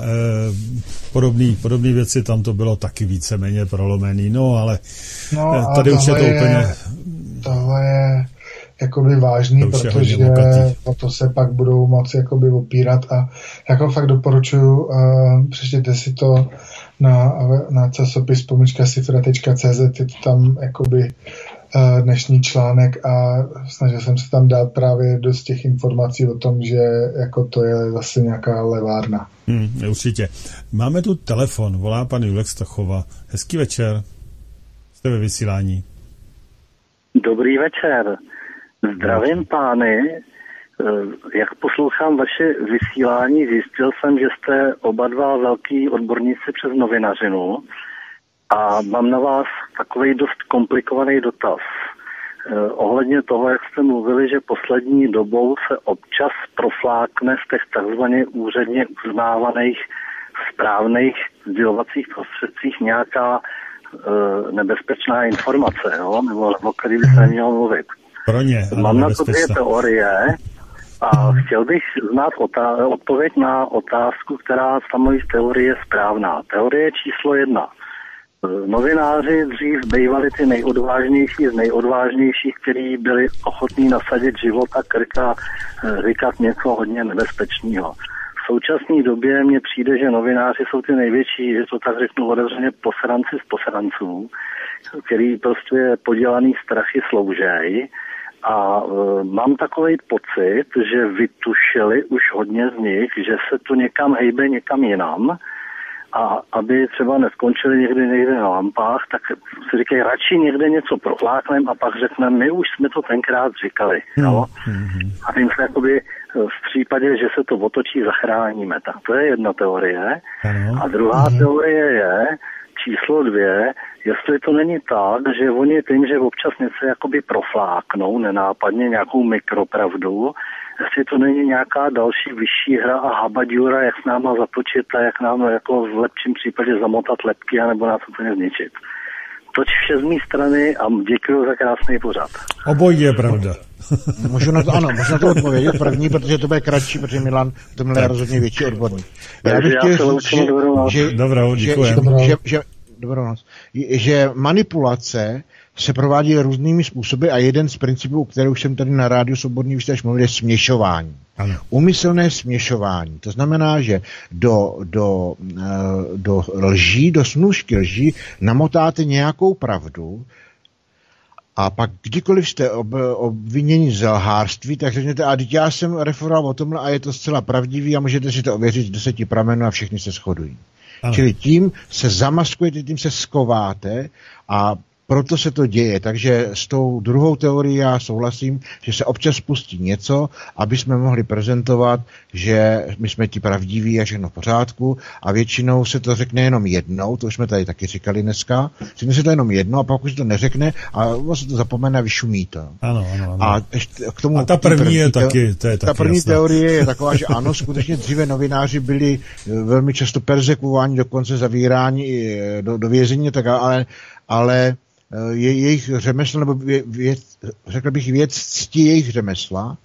podobné věci, tam to bylo taky víceméně prolomený, ale tady už je to úplně... Tohle je jakoby vážný, protože o to se pak budou moci jakoby opírat, a jako fakt doporučuji, přečtěte si to na časopis _sifra.cz, je to tam jakoby dnešní článek a snažil jsem se tam dát právě dost těch informací o tom, že jako to je zase nějaká levárna. Určitě. Máme tu telefon, volá pan Julek Stachova. Hezký večer. Jste ve vysílání. Dobrý večer. Zdravím pány. Jak poslouchám vaše vysílání, zjistil jsem, že jste oba dva velký odborníci přes novinařinu a mám na vás takový dost komplikovaný dotaz. Ohledně toho, jak jste mluvili, že poslední dobou se občas proflákne z těch takzvaně úředně uznávaných správných sdělovacích prostředcích nějaká nebezpečná informace, nebo o který by se nemělo mluvit. Mám na to 2 teorie a chtěl bych znát odpověď na otázku, která sama z teorie je správná. Teorie číslo 1. Novináři dřív bývali ty nejodvážnější z nejodvážnějších, kteří byli ochotní nasadit život a krk a říkat něco hodně nebezpečného. V současné době mně přijde, že novináři jsou ty největší, že to tak řeknu otevřeně, posranci z posranců, který prostě podělaný strachy sloužej. A mám takový pocit, že vytušili už hodně z nich, že se to někam hejbe někam jinam, a aby třeba neskončili někde na lampách, tak si říkají, radši někde něco proflákneme a pak řekneme, my už jsme to tenkrát říkali. A tím se jakoby v případě, že se to otočí, zachráníme. Tak to je jedna teorie. A druhá teorie je, číslo 2, jestli to není tak, že oni tím, že občas něco jakoby profláknou nenápadně nějakou mikropravdu, jestli to není nějaká další vyšší hra a habadjura, jak s náma zatočit a jak nám jako v lepším případě zamotat lebky anebo nás úplně zničit. Toť vše z mé strany a děkuji za krásný pořad. Obojí je pravda. Můžu na to odpovědět první, protože to bude kratší, protože Milan to je rozhodně větší odborník. Já bych chtěl říct, že manipulace se provádí různými způsoby a jeden z principů, který už jsem tady na rádiu Svobodný vysílač mluvil, je směšování. Ano. Úmyslné směšování. To znamená, že do lží, do snůšky lží namotáte nějakou pravdu a pak kdykoliv jste obviněni z lhárství, tak řeknete, a teď já jsem referoval o tomhle a je to zcela pravdivý a můžete si to ověřit z 10 pramenů a všichni se shodují. Ano. Čili tím se zamaskujete, tím se skováte a proto se to děje. Takže s tou druhou teorií já souhlasím, že se občas pustí něco, aby jsme mohli prezentovat, že my jsme ti pravdiví a všechno v pořádku a většinou se to řekne jenom jednou, to už jsme tady taky říkali dneska, řekne se to jenom jedno a pak už to neřekne a vlastně to zapomene a vyšumí to. Ano. A k tomu, a ta první je taky, to je taky ta první jasná. teorie je taková, že ano, skutečně dříve novináři byli velmi často perzekuováni, dokonce zavíráni do vězení, tak ale jejich řemeslo, nebo řekl bych věc cti jejich řemesla,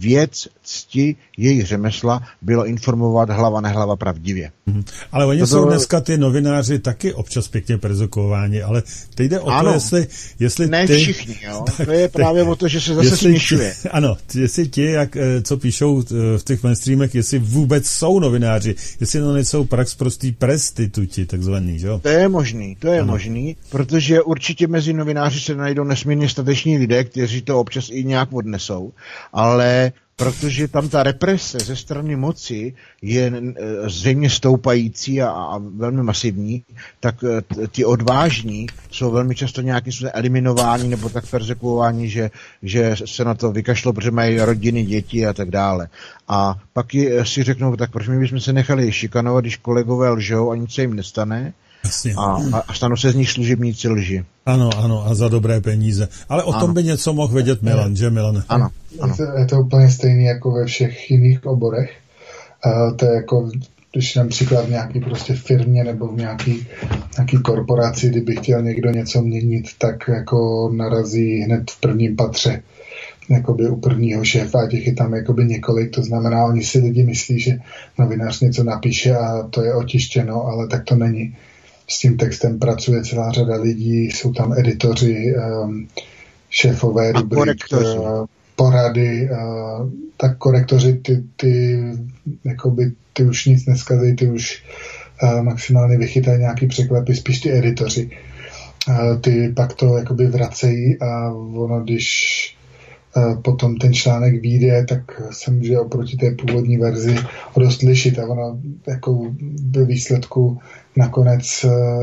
bylo informovat hlava nehlava pravdivě. Ale oni jsou dneska ty novináři taky občas pěkně perzekuováni, ale teď jde o to, jestli ne všichni, jo. To je právě o to, že se zase směšuje. Ano, jestli ti, co píšou v těch mainstreamech, jestli vůbec jsou novináři, jestli to nejsou prax prostý prestituti, takzvaný, jo? To je možný, protože určitě mezi novináři se najdou nesmírně stateční lidé, kteří to občas i nějak odnesou, ale protože tam ta represe ze strany moci je zřejmě stoupající a velmi masivní, tak ti odvážní jsou velmi často nějakým způsobem eliminováni nebo tak persekuováni, že se na to vykašlo, protože mají rodiny, děti a tak dále. A pak si řeknou, tak proč my bychom se nechali šikanovat, když kolegové lžou a nic se jim nestane? A stanou se z nich služebníci lži. Ano, a za dobré peníze. Ale o tom by něco mohl vědět Milan, že Milane? Ano. Je to úplně stejný jako ve všech jiných oborech. To je jako, když například v nějaký prostě firmě nebo v nějaký korporaci, kdyby chtěl někdo něco měnit, tak jako narazí hned v prvním patře. Jakoby u prvního šéfa, těch je tam jakoby několik, to znamená, oni si lidi myslí, že novinář něco napíše a to je otištěno, ale tak to není. S tím textem pracuje celá řada lidí, jsou tam editoři, šéfové rubrik, porady, tak korektoři, ty už nic neskazí, ty už maximálně vychytají nějaký překlepy, spíš ty editoři. Ty pak to jakoby vracejí a ono, když potom ten článek vyjde, tak se může oproti té původní verzi dost lišit a ono jako ve výsledku nakonec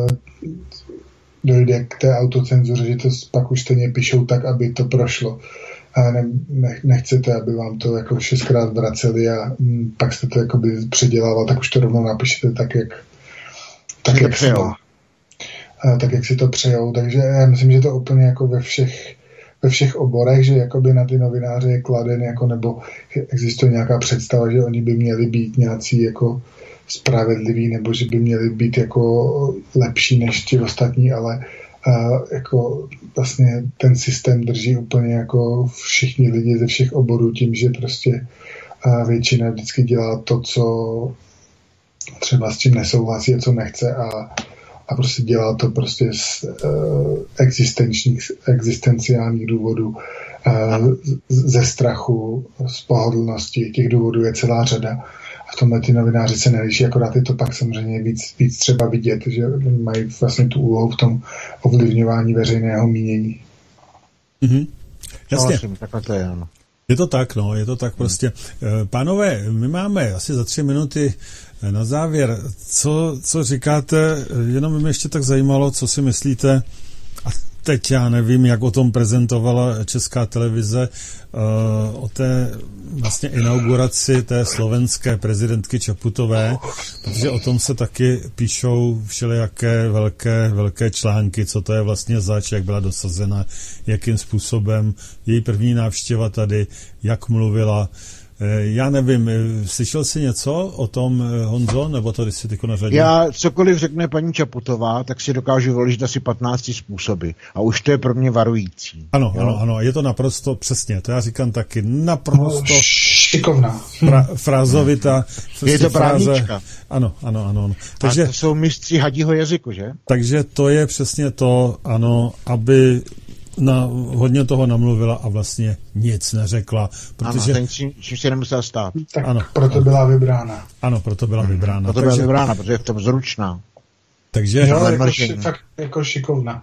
dojde k té autocenzuře, že to pak už stejně píšou tak, aby to prošlo. A nechcete, aby vám to jako 6krát vraceli a pak jste to jakoby předělával, tak už to rovnou napíšete tak, jak si to přejou. Takže já myslím, že to úplně jako ve všech oborech, že jakoby na ty novináře je kladen, jako, nebo existuje nějaká představa, že oni by měli být nějací jako spravedliví, nebo že by měli být jako lepší než ti ostatní, ale jako vlastně ten systém drží úplně jako všichni lidi ze všech oborů tím, že prostě většina vždycky dělá to, co třeba s tím nesouhlasí a co nechce a prostě dělá to prostě z existenciálních důvodů, ze strachu, z pohodlnosti. Těch důvodů je celá řada. A v tomhle ty novináři se neliší, akorát je to pak samozřejmě víc třeba vidět, že mají vlastně tu úlohu v tom ovlivňování veřejného mínění. Mm-hmm. Jasně. Takhle to je, ano. Je to tak, no, je to tak prostě. Pánové, my máme asi za 3 minuty na závěr. Co říkáte, jenom mě ještě tak zajímalo, co si myslíte, a teď já nevím, jak o tom prezentovala Česká televize, o té vlastně inauguraci té slovenské prezidentky Čaputové, protože o tom se taky píšou všelijaké velké články, co to je vlastně zač, jak byla dosazena, jakým způsobem její první návštěva tady, jak mluvila. Já nevím, slyšel jsi něco o tom, Honzo, nebo to jsi tyko nařadil? Já cokoliv řekne paní Čaputová, tak si dokážu vyložit asi 15 způsoby. A už to je pro mě varující. Ano, je to naprosto přesně, to já říkám taky, naprosto šikovná. Frázovitá. Je to právnička. Ano. Takže, a to jsou mistři hadího jazyku, že? Takže to je přesně to, ano, aby hodně toho namluvila a vlastně nic neřekla. Protože... Ano, čím se nemusela stát. Tak ano, proto byla vybrána. Ano, proto byla vybrána. Proto byla vybrána, protože je v tom zručná. Takže... Jo, fakt jako šikovná.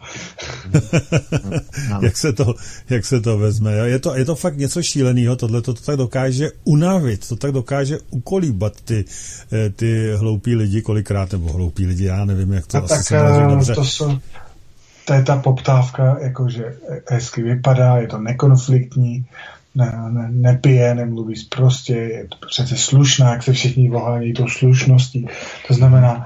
jak se to vezme. Jo? Je to fakt něco šíleného, tohle to tak dokáže unavit, to tak dokáže ukolíbat ty hloupí lidi kolikrát, nebo hloupí lidi, já nevím, jak to a asi tak, se dá dobře. To je ta poptávka, jakože hezky vypadá, je to nekonfliktní, nepije, nemluví prostě, je to přece slušná, jak se všichni vohání tou slušností. To znamená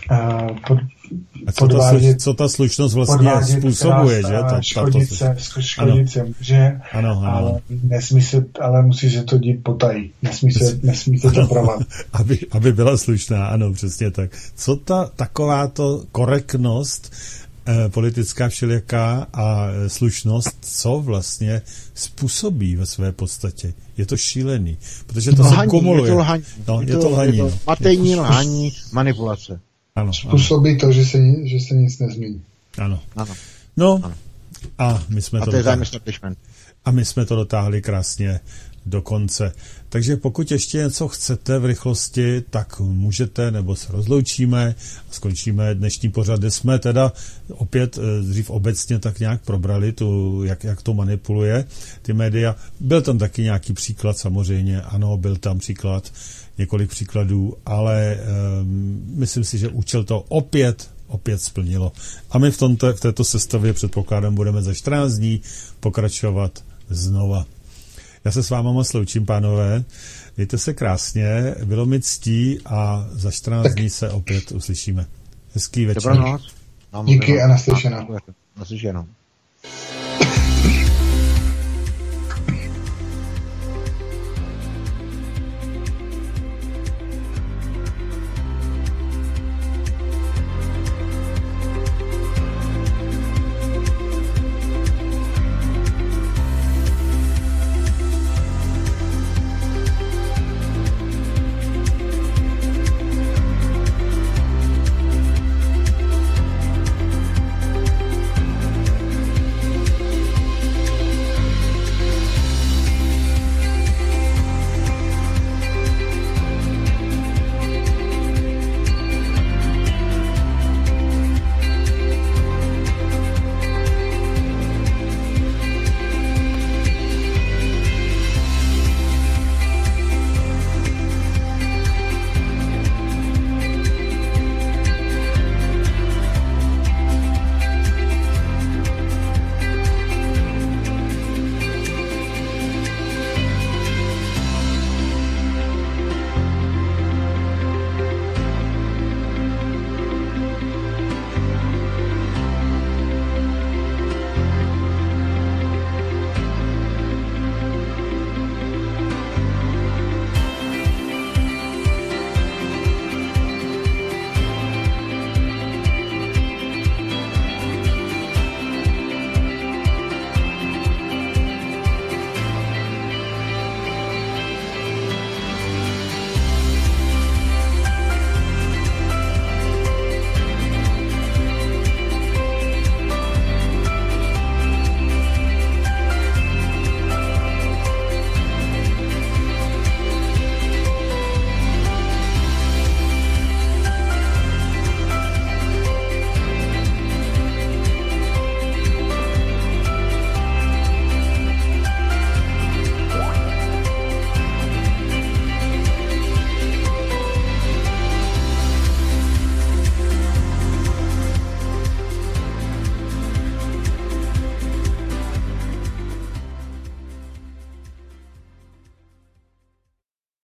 co ta slušnost vlastně způsobuje, že? Škodit se může, ale musí se to dít potají. Nesmí se to provat. aby byla slušná, ano, přesně tak. Co takováto korektnost politická všelijaká a slušnost, co vlastně způsobí ve své podstatě. Je to šílený, protože to se kumuluje. Je to lhaní. Matejní lhaní, manipulace. Ano, způsobí to, že se nic nezmění. Ano. No, a my jsme my jsme to dotáhli krásně do konce. Takže pokud ještě něco chcete v rychlosti, tak můžete, nebo se rozloučíme a skončíme dnešní pořad, kde jsme teda opět dřív obecně tak nějak probrali, jak to manipuluje ty média. Byl tam taky nějaký příklad samozřejmě, ano, byl tam příklad, několik příkladů, ale myslím si, že účel to opět splnilo. A my v této sestavě předpokládám budeme za 14 dní pokračovat znova. Já se s váma moc loučím, pánové. Mějte se krásně, bylo mi ctí a za 14 dní se opět uslyšíme. Hezký večer. Dobrou noc. Díky a naslyšenou. Naslyšenou.